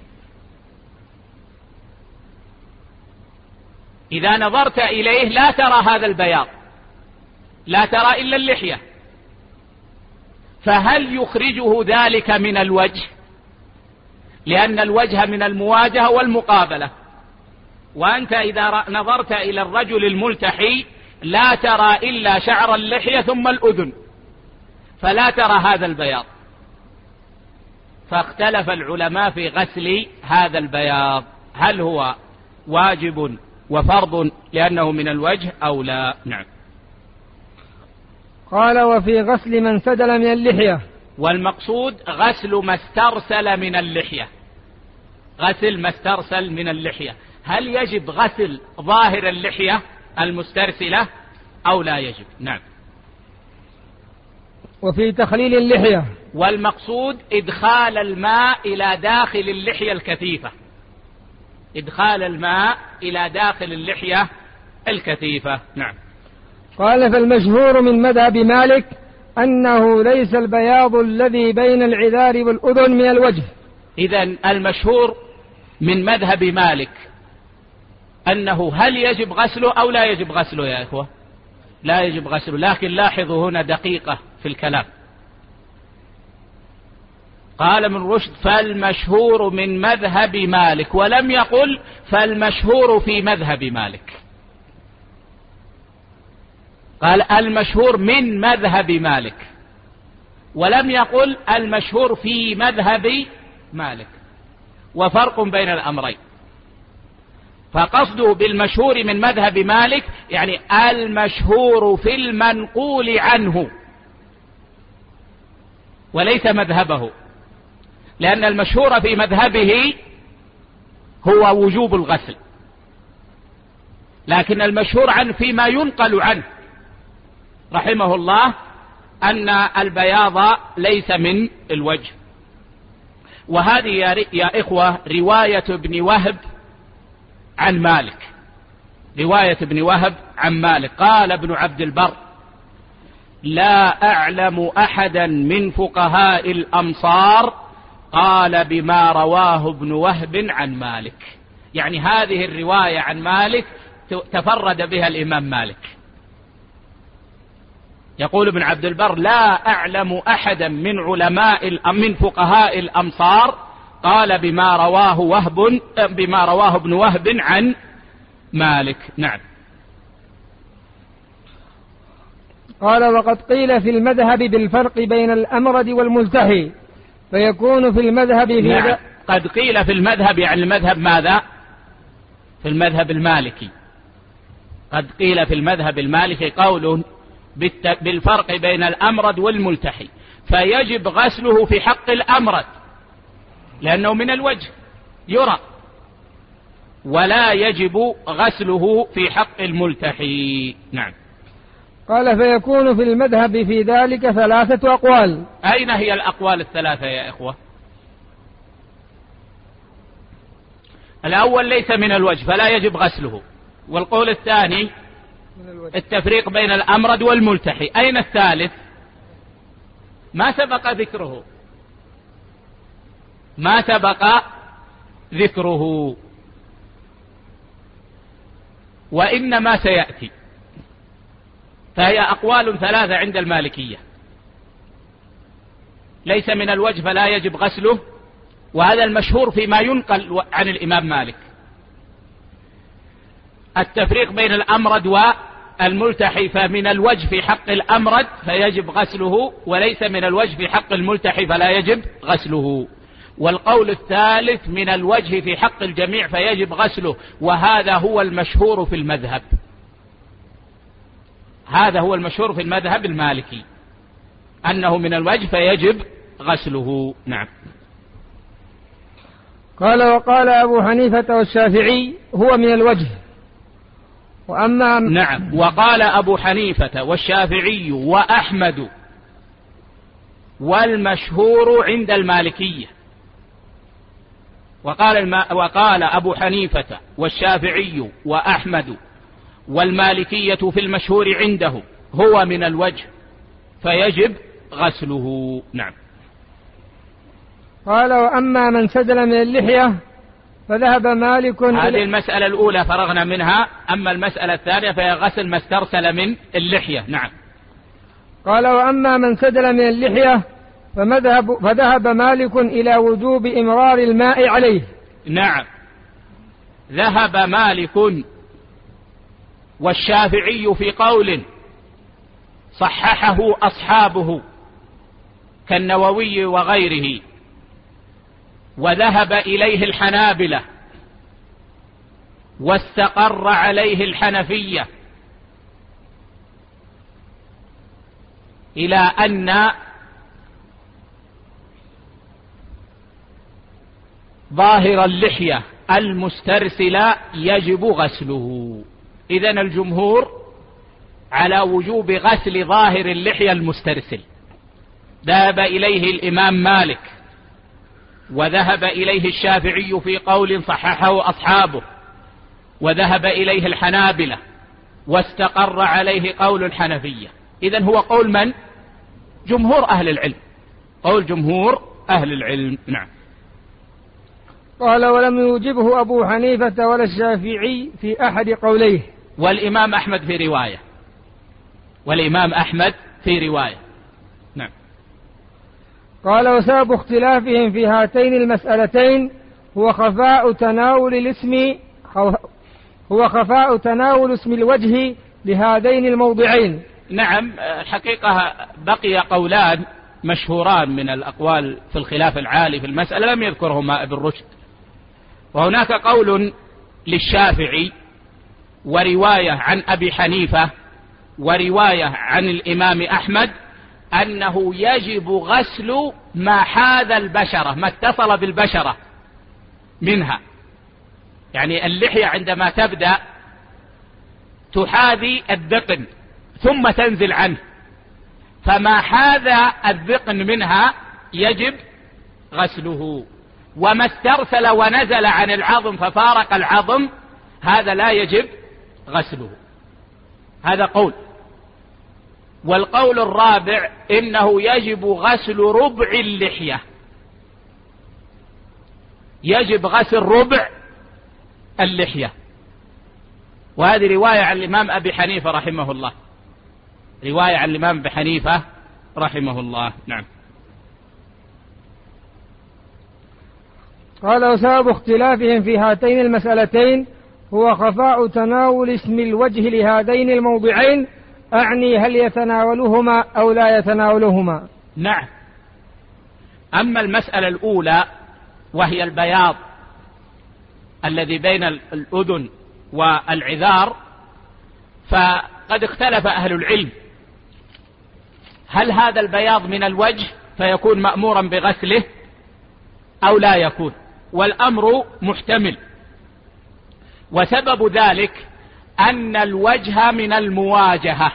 إذا نظرت إليه لا ترى هذا البياض، لا ترى إلا اللحية، فهل يخرجه ذلك من الوجه؟ لأن الوجه من المواجهة والمقابلة، وأنت إذا نظرت إلى الرجل الملتحي لا ترى إلا شعر اللحية ثم الأذن، فلا ترى هذا البياض. فاختلف العلماء في غسل هذا البياض، هل هو واجب وفرض لأنه من الوجه أو لا؟ نعم. قال: وفي غسل من سدل من اللحية. والمقصود غسل ما استرسل من اللحية، غسل ما استرسل من اللحية. هل يجب غسل ظاهر اللحية المسترسلة أو لا يجب؟ نعم. وفي تخليل اللحية. والمقصود إدخال الماء إلى داخل اللحية الكثيفة، إدخال الماء إلى داخل اللحية الكثيفة. نعم. قال: فالمشهور من مذهب مالك أنه ليس البياض الذي بين العذار والأذن من الوجه. إذن المشهور من مذهب مالك أنه هل يجب غسله أو لا يجب غسله يا إخوة؟ لا يجب غسله، لكن لاحظوا هنا دقيقة في الكلام. قال من رشد: فالمشهور من مذهب مالك، ولم يقل فالمشهور في مذهب مالك. قال المشهور من مذهب مالك، ولم يقل المشهور في مذهب مالك، وفرق بين الأمرين. فقصده بالمشهور من مذهب مالك يعني المشهور في المنقول عنه، وليس مذهبه، لأن المشهور في مذهبه هو وجوب الغسل، لكن المشهور عنه فيما ينقل عنه رحمه الله أن البياض ليس من الوجه. وهذه يا إخوة رواية ابن وهب عن مالك، رواية ابن وهب عن مالك. قال ابن عبد البر: لا أعلم أحدا من فقهاء الأمصار قال بما رواه ابن وهب عن مالك. يعني هذه الرواية عن مالك تفرد بها الإمام مالك. يقول ابن عبد البر: لا أعلم أحدا من فقهاء الأمصار قال بما رواه ابن وهب عن مالك. نعم. قال: وقد قيل في المذهب بالفرق بين الأمرد والملتحي، فيكون في المذهب نعم. قد قيل في المذهب، يعني المذهب ماذا؟ في المذهب المالكي. قد قيل في المذهب المالكي قول بالفرق بين الأمرد والملتحي، فيجب غسله في حق الأمرد لأنه من الوجه يرى، ولا يجب غسله في حق الملتحي. نعم. قال: فيكون في المذهب في ذلك 3 أقوال. أين هي الأقوال الثلاثة يا إخوة؟ الأول ليس من الوجه فلا يجب غسله، والقول الثاني التفريق بين الأمرد والملتحي. أين الثالث؟ ما سبق ذكره، ما سبق ذكره، وإنما سيأتي. فهي أقوال 3 عند المالكية: ليس من الوجه فلا يجب غسله، وهذا المشهور فيما ينقل عن الإمام مالك. التفريق بين الأمرد والملتحي، فمن الوجه في حق الأمرد فيجب غسله، وليس من الوجه في حق الملتحي فلا يجب غسله. والقول الثالث من الوجه في حق الجميع فيجب غسله، وهذا هو المشهور في المذهب، هذا هو المشهور في المذهب المالكي أنه من الوجه فيجب غسله. نعم. قال: وقال أبو حنيفة والشافعي هو من الوجه. وأما نعم. وقال أبو حنيفة والشافعي وأحمد والمشهور عند المالكية. وقال أبو حنيفة والشافعي وأحمد والمالكية في المشهور عنده هو من الوجه فيجب غسله. نعم. قال: وأما من سدل من اللحية فذهب مالك. هذه المسألة الأولى فرغنا منها، أما المسألة الثانية فهي غسل ما استرسل من اللحية. نعم. قال: وأما من سدل من اللحية فذهب مالك إلى وجوب إمرار الماء عليه. نعم. ذهب مالك والشافعي في قول صححه أصحابه كالنووي وغيره، وذهب إليه الحنابلة، واستقر عليه الحنفية، إلى أن ظاهر اللحية المسترسلة يجب غسله. إذن الجمهور على وجوب غسل ظاهر اللحية المسترسل. ذهب إليه الإمام مالك، وذهب إليه الشافعي في قول صححه أصحابه، وذهب إليه الحنابلة، واستقر عليه قول الحنفية. إذن هو قول من؟ جمهور أهل العلم، قول جمهور أهل العلم. نعم. قال: ولم يوجبه أبو حنيفة ولا الشافعي في أحد قوليه. والإمام أحمد في رواية، والإمام أحمد في رواية. نعم. قال: وسبب اختلافهم في هاتين المسألتين هو خفاء تناول اسم الوجه لهذين الموضعين. نعم، الحقيقة بقي قولان مشهوران من الأقوال في الخلاف العالي في المسألة لم يذكرهما ابن رشد. وهناك قول للشافعي ورواية عن أبي حنيفة ورواية عن الإمام أحمد أنه يجب غسل ما حاذ البشرة، ما اتصل بالبشرة منها، يعني اللحية عندما تبدأ تحاذي الذقن ثم تنزل عنه، فما حاذ الذقن منها يجب غسله، وما استرسل ونزل عن العظم ففارق العظم هذا لا يجب غسله. هذا قول. والقول الرابع إنه يجب غسل ربع اللحية، يجب غسل ربع اللحية، وهذه رواية عن الإمام أبي حنيفة رحمه الله، رواية عن الإمام أبي حنيفة رحمه الله. نعم. قال وسبب اختلافهم في هاتين المسألتين هو خفاء تناول اسم الوجه لهذين الموضعين، أعني هل يتناولهما أو لا يتناولهما. نعم. أما المسألة الأولى وهي البياض الذي بين الأذن والعذار، فقد اختلف أهل العلم هل هذا البياض من الوجه فيكون مأمورا بغسله أو لا يكون، والأمر محتمل. وسبب ذلك أن الوجه من المواجهة،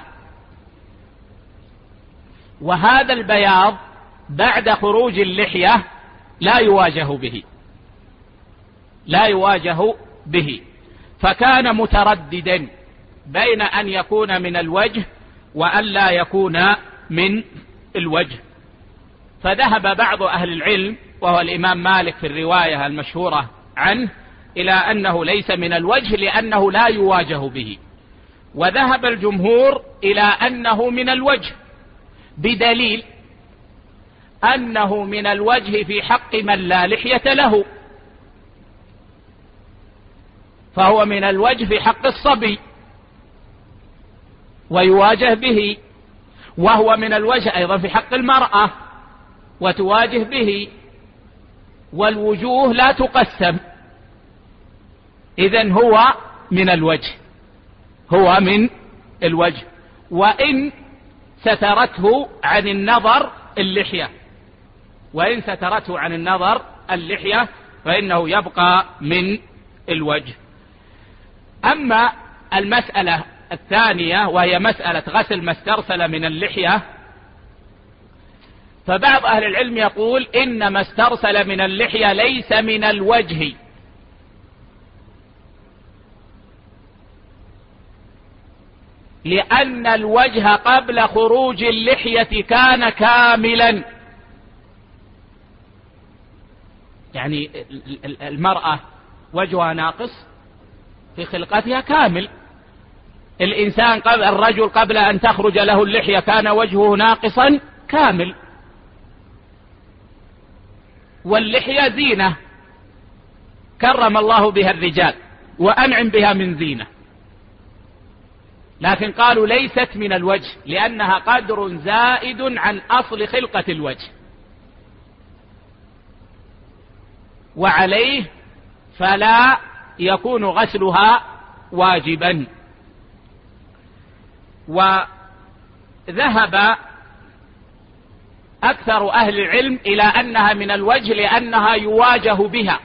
وهذا البياض بعد خروج اللحية لا يواجه به، لا يواجه به، فكان مترددا بين أن يكون من الوجه وأن لا يكون من الوجه، فذهب بعض أهل العلم وهو الإمام مالك في الرواية المشهورة عنه إلى أنه ليس من الوجه لأنه لا يواجه به، وذهب الجمهور إلى أنه من الوجه بدليل أنه من الوجه في حق من لا لحية له، فهو من الوجه في حق الصبي ويواجه به، وهو من الوجه أيضا في حق المرأة وتواجه به، والوجوه لا تقسم، إذن هو من الوجه، هو من الوجه، وإن سترته عن النظر اللحية، وإن سترته عن النظر اللحية فإنه يبقى من الوجه. أما المسألة الثانية وهي مسألة غسل ما استرسل من اللحية، فبعض أهل العلم يقول إن ما استرسل من اللحية ليس من الوجه، لأن الوجه قبل خروج اللحية كان كاملا، يعني المرأة وجهها ناقص في خلقتها كامل، الإنسان الرجل قبل أن تخرج له اللحية كان وجهه ناقصا كامل، واللحية زينة كرم الله بها الرجال وأنعم بها من زينة، لكن قالوا ليست من الوجه لأنها قدر زائد عن أصل خلقة الوجه، وعليه فلا يكون غسلها واجبا. وذهب أكثر أهل العلم إلى أنها من الوجه لأنها يواجه بها،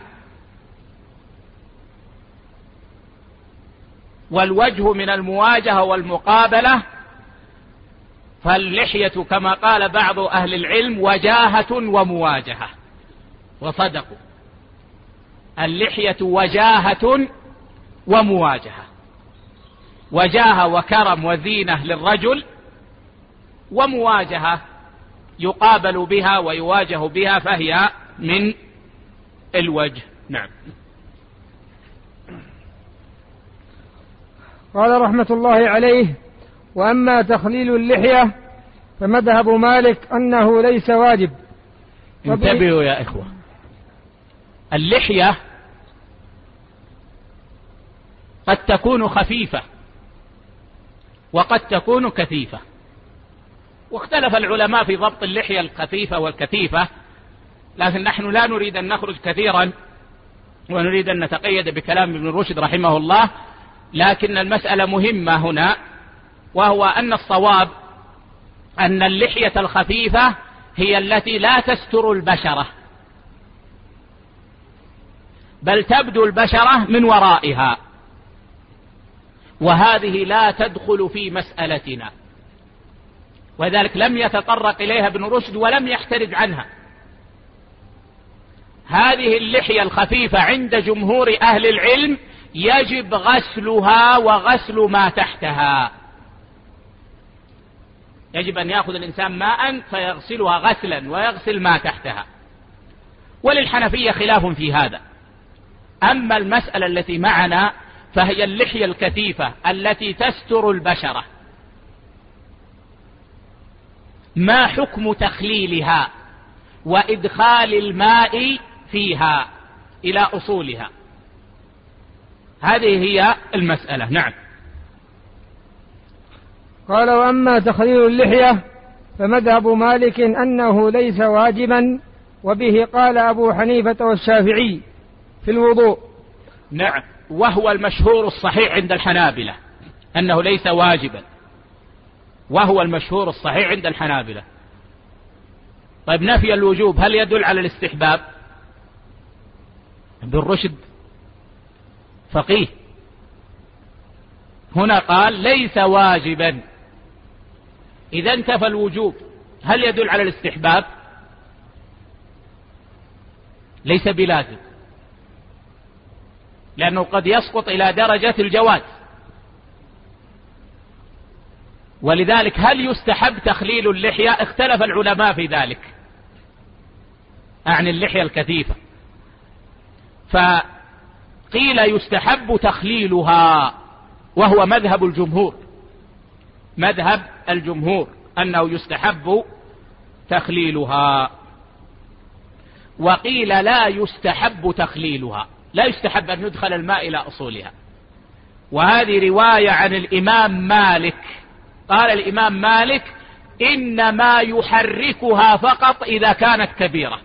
والوجه من المواجهة والمقابلة، فاللحية كما قال بعض أهل العلم وجاهة ومواجهة، وصدقوا، اللحية وجاهة ومواجهة، وجاهة وكرم وزينة للرجل، ومواجهة يقابل بها ويواجه بها فهي من الوجه. نعم. قال رحمة الله عليه: وأما تخليل اللحية فمذهب مالك أنه ليس واجب. انتبهوا يا إخوة، اللحية قد تكون خفيفة وقد تكون كثيفة. واختلف العلماء في ضبط اللحية الخفيفة والكثيفة، لكن نحن لا نريد أن نخرج كثيرا ونريد أن نتقيد بكلام ابن رشد رحمه الله، لكن المسألة مهمة هنا، وهو أن الصواب أن اللحية الخفيفة هي التي لا تستر البشرة، بل تبدو البشرة من ورائها، وهذه لا تدخل في مسألتنا، وذلك لم يتطرق إليها ابن رشد ولم يحترز عنها. هذه اللحية الخفيفة عند جمهور أهل العلم يجب غسلها وغسل ما تحتها، يجب أن يأخذ الإنسان ماء فيغسلها غسلا ويغسل ما تحتها. وللحنفية خلاف في هذا. أما المسألة التي معنا فهي اللحية الكثيفة التي تستر البشرة، ما حكم تخليلها وإدخال الماء فيها إلى أصولها؟ هذه هي المسألة. نعم. قال: وأما تخليل اللحية فمذهب مالك أنه ليس واجبا، وبه قال أبو حنيفة والشافعي في الوضوء. نعم، وهو المشهور الصحيح عند الحنابلة أنه ليس واجبا، وهو المشهور الصحيح عند الحنابلة. طيب، نفي الوجوب هل يدل على الاستحباب؟ ابن رشد فقيه، هنا قال ليس واجبا، إذا انتفى الوجوب هل يدل على الاستحباب؟ ليس بلازم، لأنه قد يسقط إلى درجة الجواز. ولذلك هل يستحب تخليل اللحية؟ اختلف العلماء في ذلك عن اللحية الكثيفة، فقيل يستحب تخليلها، وهو مذهب الجمهور، مذهب الجمهور أنه يستحب تخليلها. وقيل لا يستحب تخليلها، لا يستحب أن يدخل الماء إلى أصولها. وهذه رواية عن الإمام مالك، قال الإمام مالك إنما يحركها فقط إذا كانت كبيرة،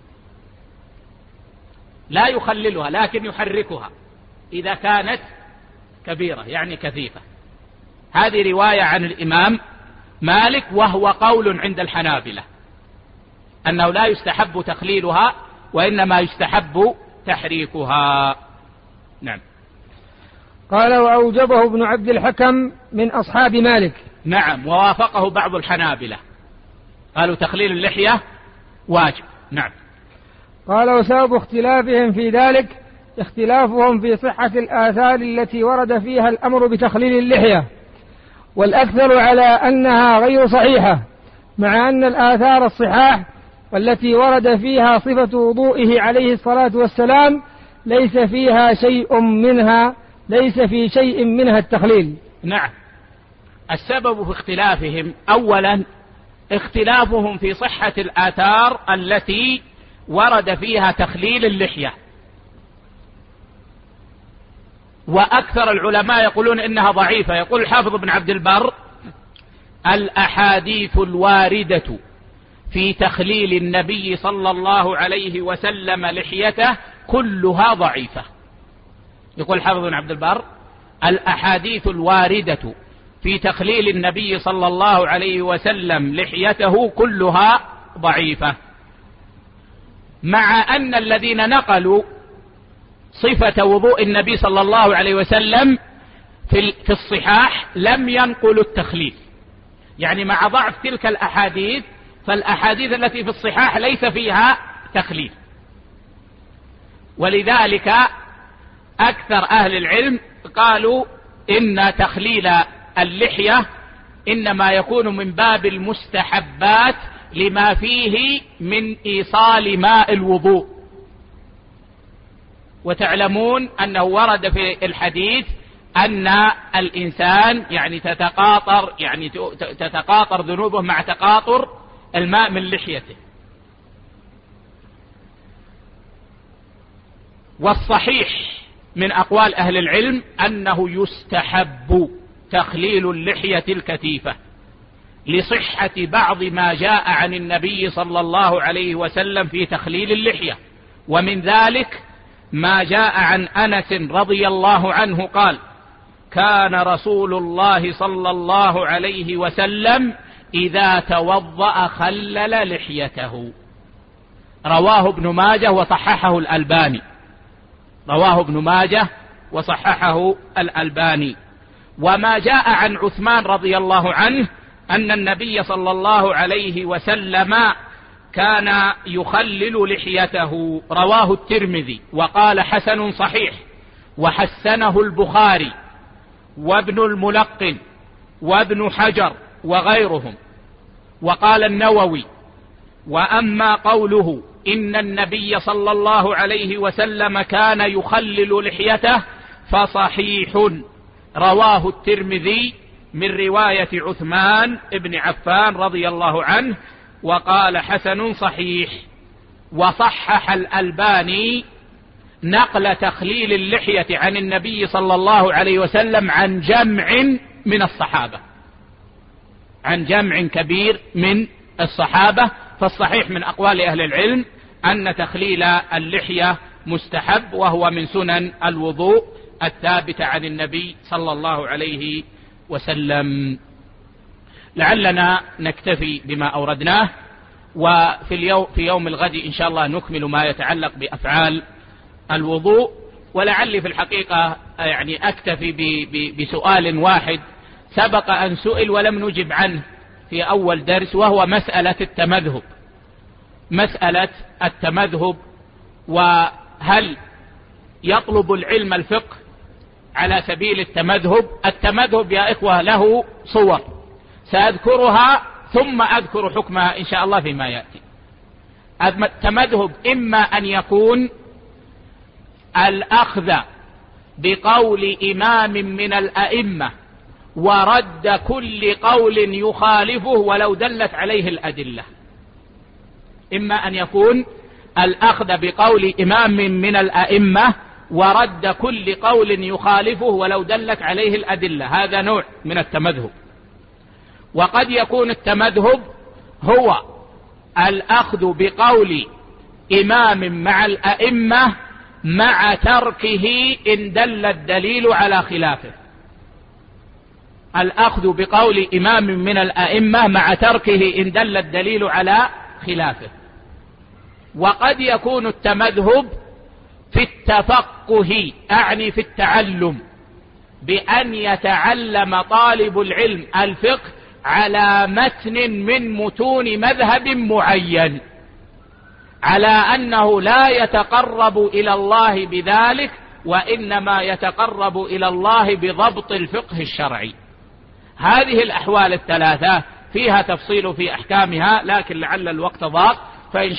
لا يخللها لكن يحركها إذا كانت كبيرة يعني كثيفة. هذه رواية عن الإمام مالك، وهو قول عند الحنابلة أنه لا يستحب تخليلها وإنما يستحب تحريكها. نعم. قال: وأوجبه ابن عبد الحكم من أصحاب مالك. نعم، ووافقه بعض الحنابلة، قالوا تخليل اللحية واجب. نعم. قال: وسبب اختلافهم في ذلك اختلافهم في صحة الآثار التي ورد فيها الأمر بتخليل اللحية، والأكثر على أنها غير صحيحة، مع أن الآثار الصحاح والتي ورد فيها صفة وضوئه عليه الصلاة والسلام ليس في شيء منها التخليل. نعم. السبب في اختلافهم أولا اختلافهم في صحة الآثار التي ورد فيها تخليل اللحية، وأكثر العلماء يقولون إنها ضعيفة. يقول الحافظ بن عبد البر: الأحاديث الواردة في تخليل النبي صلى الله عليه وسلم لحيته كلها ضعيفة. يقول الحافظ بن عبد البر: الأحاديث الواردة في تخليل النبي صلى الله عليه وسلم لحيته كلها ضعيفة، مع أن الذين نقلوا صفة وضوء النبي صلى الله عليه وسلم في الصحاح لم ينقلوا التخليل. يعني مع ضعف تلك الأحاديث، فالأحاديث التي في الصحاح ليس فيها تخليل. ولذلك أكثر أهل العلم قالوا إن تخليل اللحية إنما يكون من باب المستحبات لما فيه من إيصال ماء الوضوء. وتعلمون أنه ورد في الحديث أن الإنسان يعني تتقاطر ذنوبه مع تقاطر الماء من لحيته. والصحيح من أقوال أهل العلم أنه يستحب تخليل اللحية الكثيفة، لصحة بعض ما جاء عن النبي صلى الله عليه وسلم في تخليل اللحية. ومن ذلك ما جاء عن أنس رضي الله عنه قال: كان رسول الله صلى الله عليه وسلم إذا توضأ خلل لحيته. رواه ابن ماجه وصححه الألباني. رواه ابن ماجه وصححه الألباني. وما جاء عن عثمان رضي الله عنه أن النبي صلى الله عليه وسلم كان يخلل لحيته، رواه الترمذي وقال حسن صحيح، وحسنه البخاري وابن الملقن وابن حجر وغيرهم. وقال النووي: وأما قوله إن النبي صلى الله عليه وسلم كان يخلل لحيته فصحيح، رواه الترمذي من رواية عثمان بن عفان رضي الله عنه وقال حسن صحيح. وصحح الألباني نقل تخليل اللحية عن النبي صلى الله عليه وسلم عن جمع من الصحابة، عن جمع كبير من الصحابة. فالصحيح من أقوال أهل العلم أن تخليل اللحية مستحب، وهو من سنن الوضوء الثابتة عن النبي صلى الله عليه وسلم. لعلنا نكتفي بما أوردناه، في يوم الغد إن شاء الله نكمل ما يتعلق بأفعال الوضوء. ولعلي في الحقيقة يعني أكتفي بسؤال واحد سبق أن سئل ولم نجب عنه في أول درس، وهو مسألة التمذهب. مسألة التمذهب، وهل يطلب العلم الفقه على سبيل التمذهب؟ التمذهب يا إخوة له صور سأذكرها ثم أذكر حكمها إن شاء الله فيما يأتي. التمذهب إما أن يكون الأخذ بقول إمام من الأئمة ورد كل قول يخالفه ولو دلت عليه الأدلة. إما أن يكون الأخذ بقول إمام من الأئمة ورد كل قول يخالفه ولو دلت عليه الأدلة، هذا نوع من التمذهب. وقد يكون التمذهب هو الأخذ بقول إمام مع الأئمة مع تركه إن دل الدليل على خلافه. الأخذ بقول إمام من الأئمة مع تركه إن دل الدليل على خلافه. وقد يكون التمذهب في التفقه، أعني في التعلم، بأن يتعلم طالب العلم الفقه على متن من متون مذهب معين، على أنه لا يتقرب إلى الله بذلك، وإنما يتقرب إلى الله بضبط الفقه الشرعي. هذه الأحوال الثلاثة فيها تفصيل في أحكامها، لكن لعل الوقت ضاق، فإن